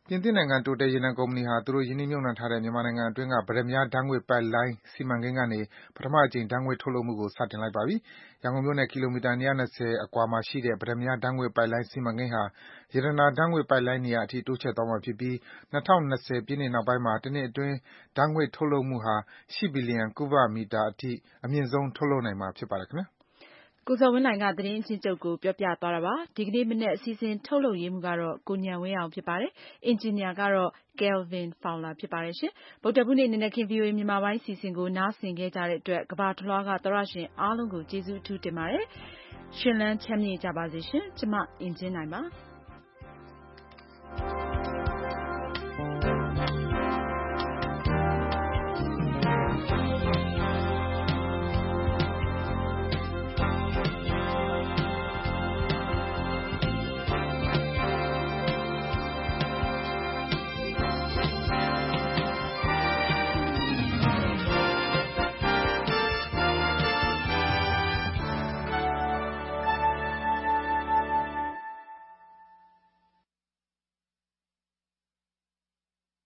ပြင်သစ်နိုင်ငံ Total ရေနံကုမ္ပဏီဟာသူတို့ရင်းနှီးမြှုပ်နှံထားတဲ့မြန်မာနိုင်ငံအတွင်းကပတ္တမြားဓါတ်ငွေ့ပိုက်လိုင်းစီမံကိန်းကနေပထမအကြိမ်ဓါတ်ငွေ့ထုတ်လုပ်မှုကိုစတင်လိုက်ပါပြီ။ ရန်ကုန်မြို့နဲ့ကီလိုမီတာ ၂၂၀ အကွာမှာရှိတဲ့ပတ္တမြားဓါတ်ငွေ့ပိုက်လိုင်းစီမံကိန်းဟာ ရတနာဓါတ်ငွေ့ပိုက်လိုင်းနေရာအထိတိုးချဲ့သွားမှာဖြစ်ပြီး ၂၀၂၀ ပြည့်နှစ်နောက်ပိုင်းမှာ တနှစ်အတွင်းဓါတ်ငွေ့ထုတ်လုပ်မှုဟာ ၈ ဘီလီယံ ကုဗမီတာအထိ အမြင့်ဆုံးထုတ်လုပ်နိုင်မှာဖြစ်ပါတယ်။ကိုဇော်ဝင်းလှိုင်ကသတင်းအကျဉ်းချုပ်ကိုပြောပြသွားတာပါ။ ဒီကနေ့မနက်အစီအစဉ်ထုတ်လုပ်ရေးမှူးကတော့ကိုဉာဏ်ဝင်းအောင်ဖြစ်ပါတယ်။ အင်ဂျင်နီယာကတော့ Kelvin Fowler ဖြစ်ပါတယ်ရှင်။ ဗုဒ္ဓဟူးနေ့နံနက်ခင်း ဗွီအိုအေမြန်မာပိုင်းအစီအစဉ်ကိုနားဆင်ခဲ့ကြတဲ့အတွက်ကမ္ဘာတလွှားကသောတရှင်အားလုံးကိုကျေးဇူးအထူးတင်ပါတယ်။ ရှင်လန်းချမ်းမြေ့ကြပါစေရှင်။ ကျမအင်ကြင်းနိုင်ပါ။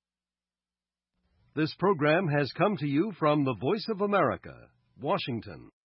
This program has come to you from the Voice of America, Washington.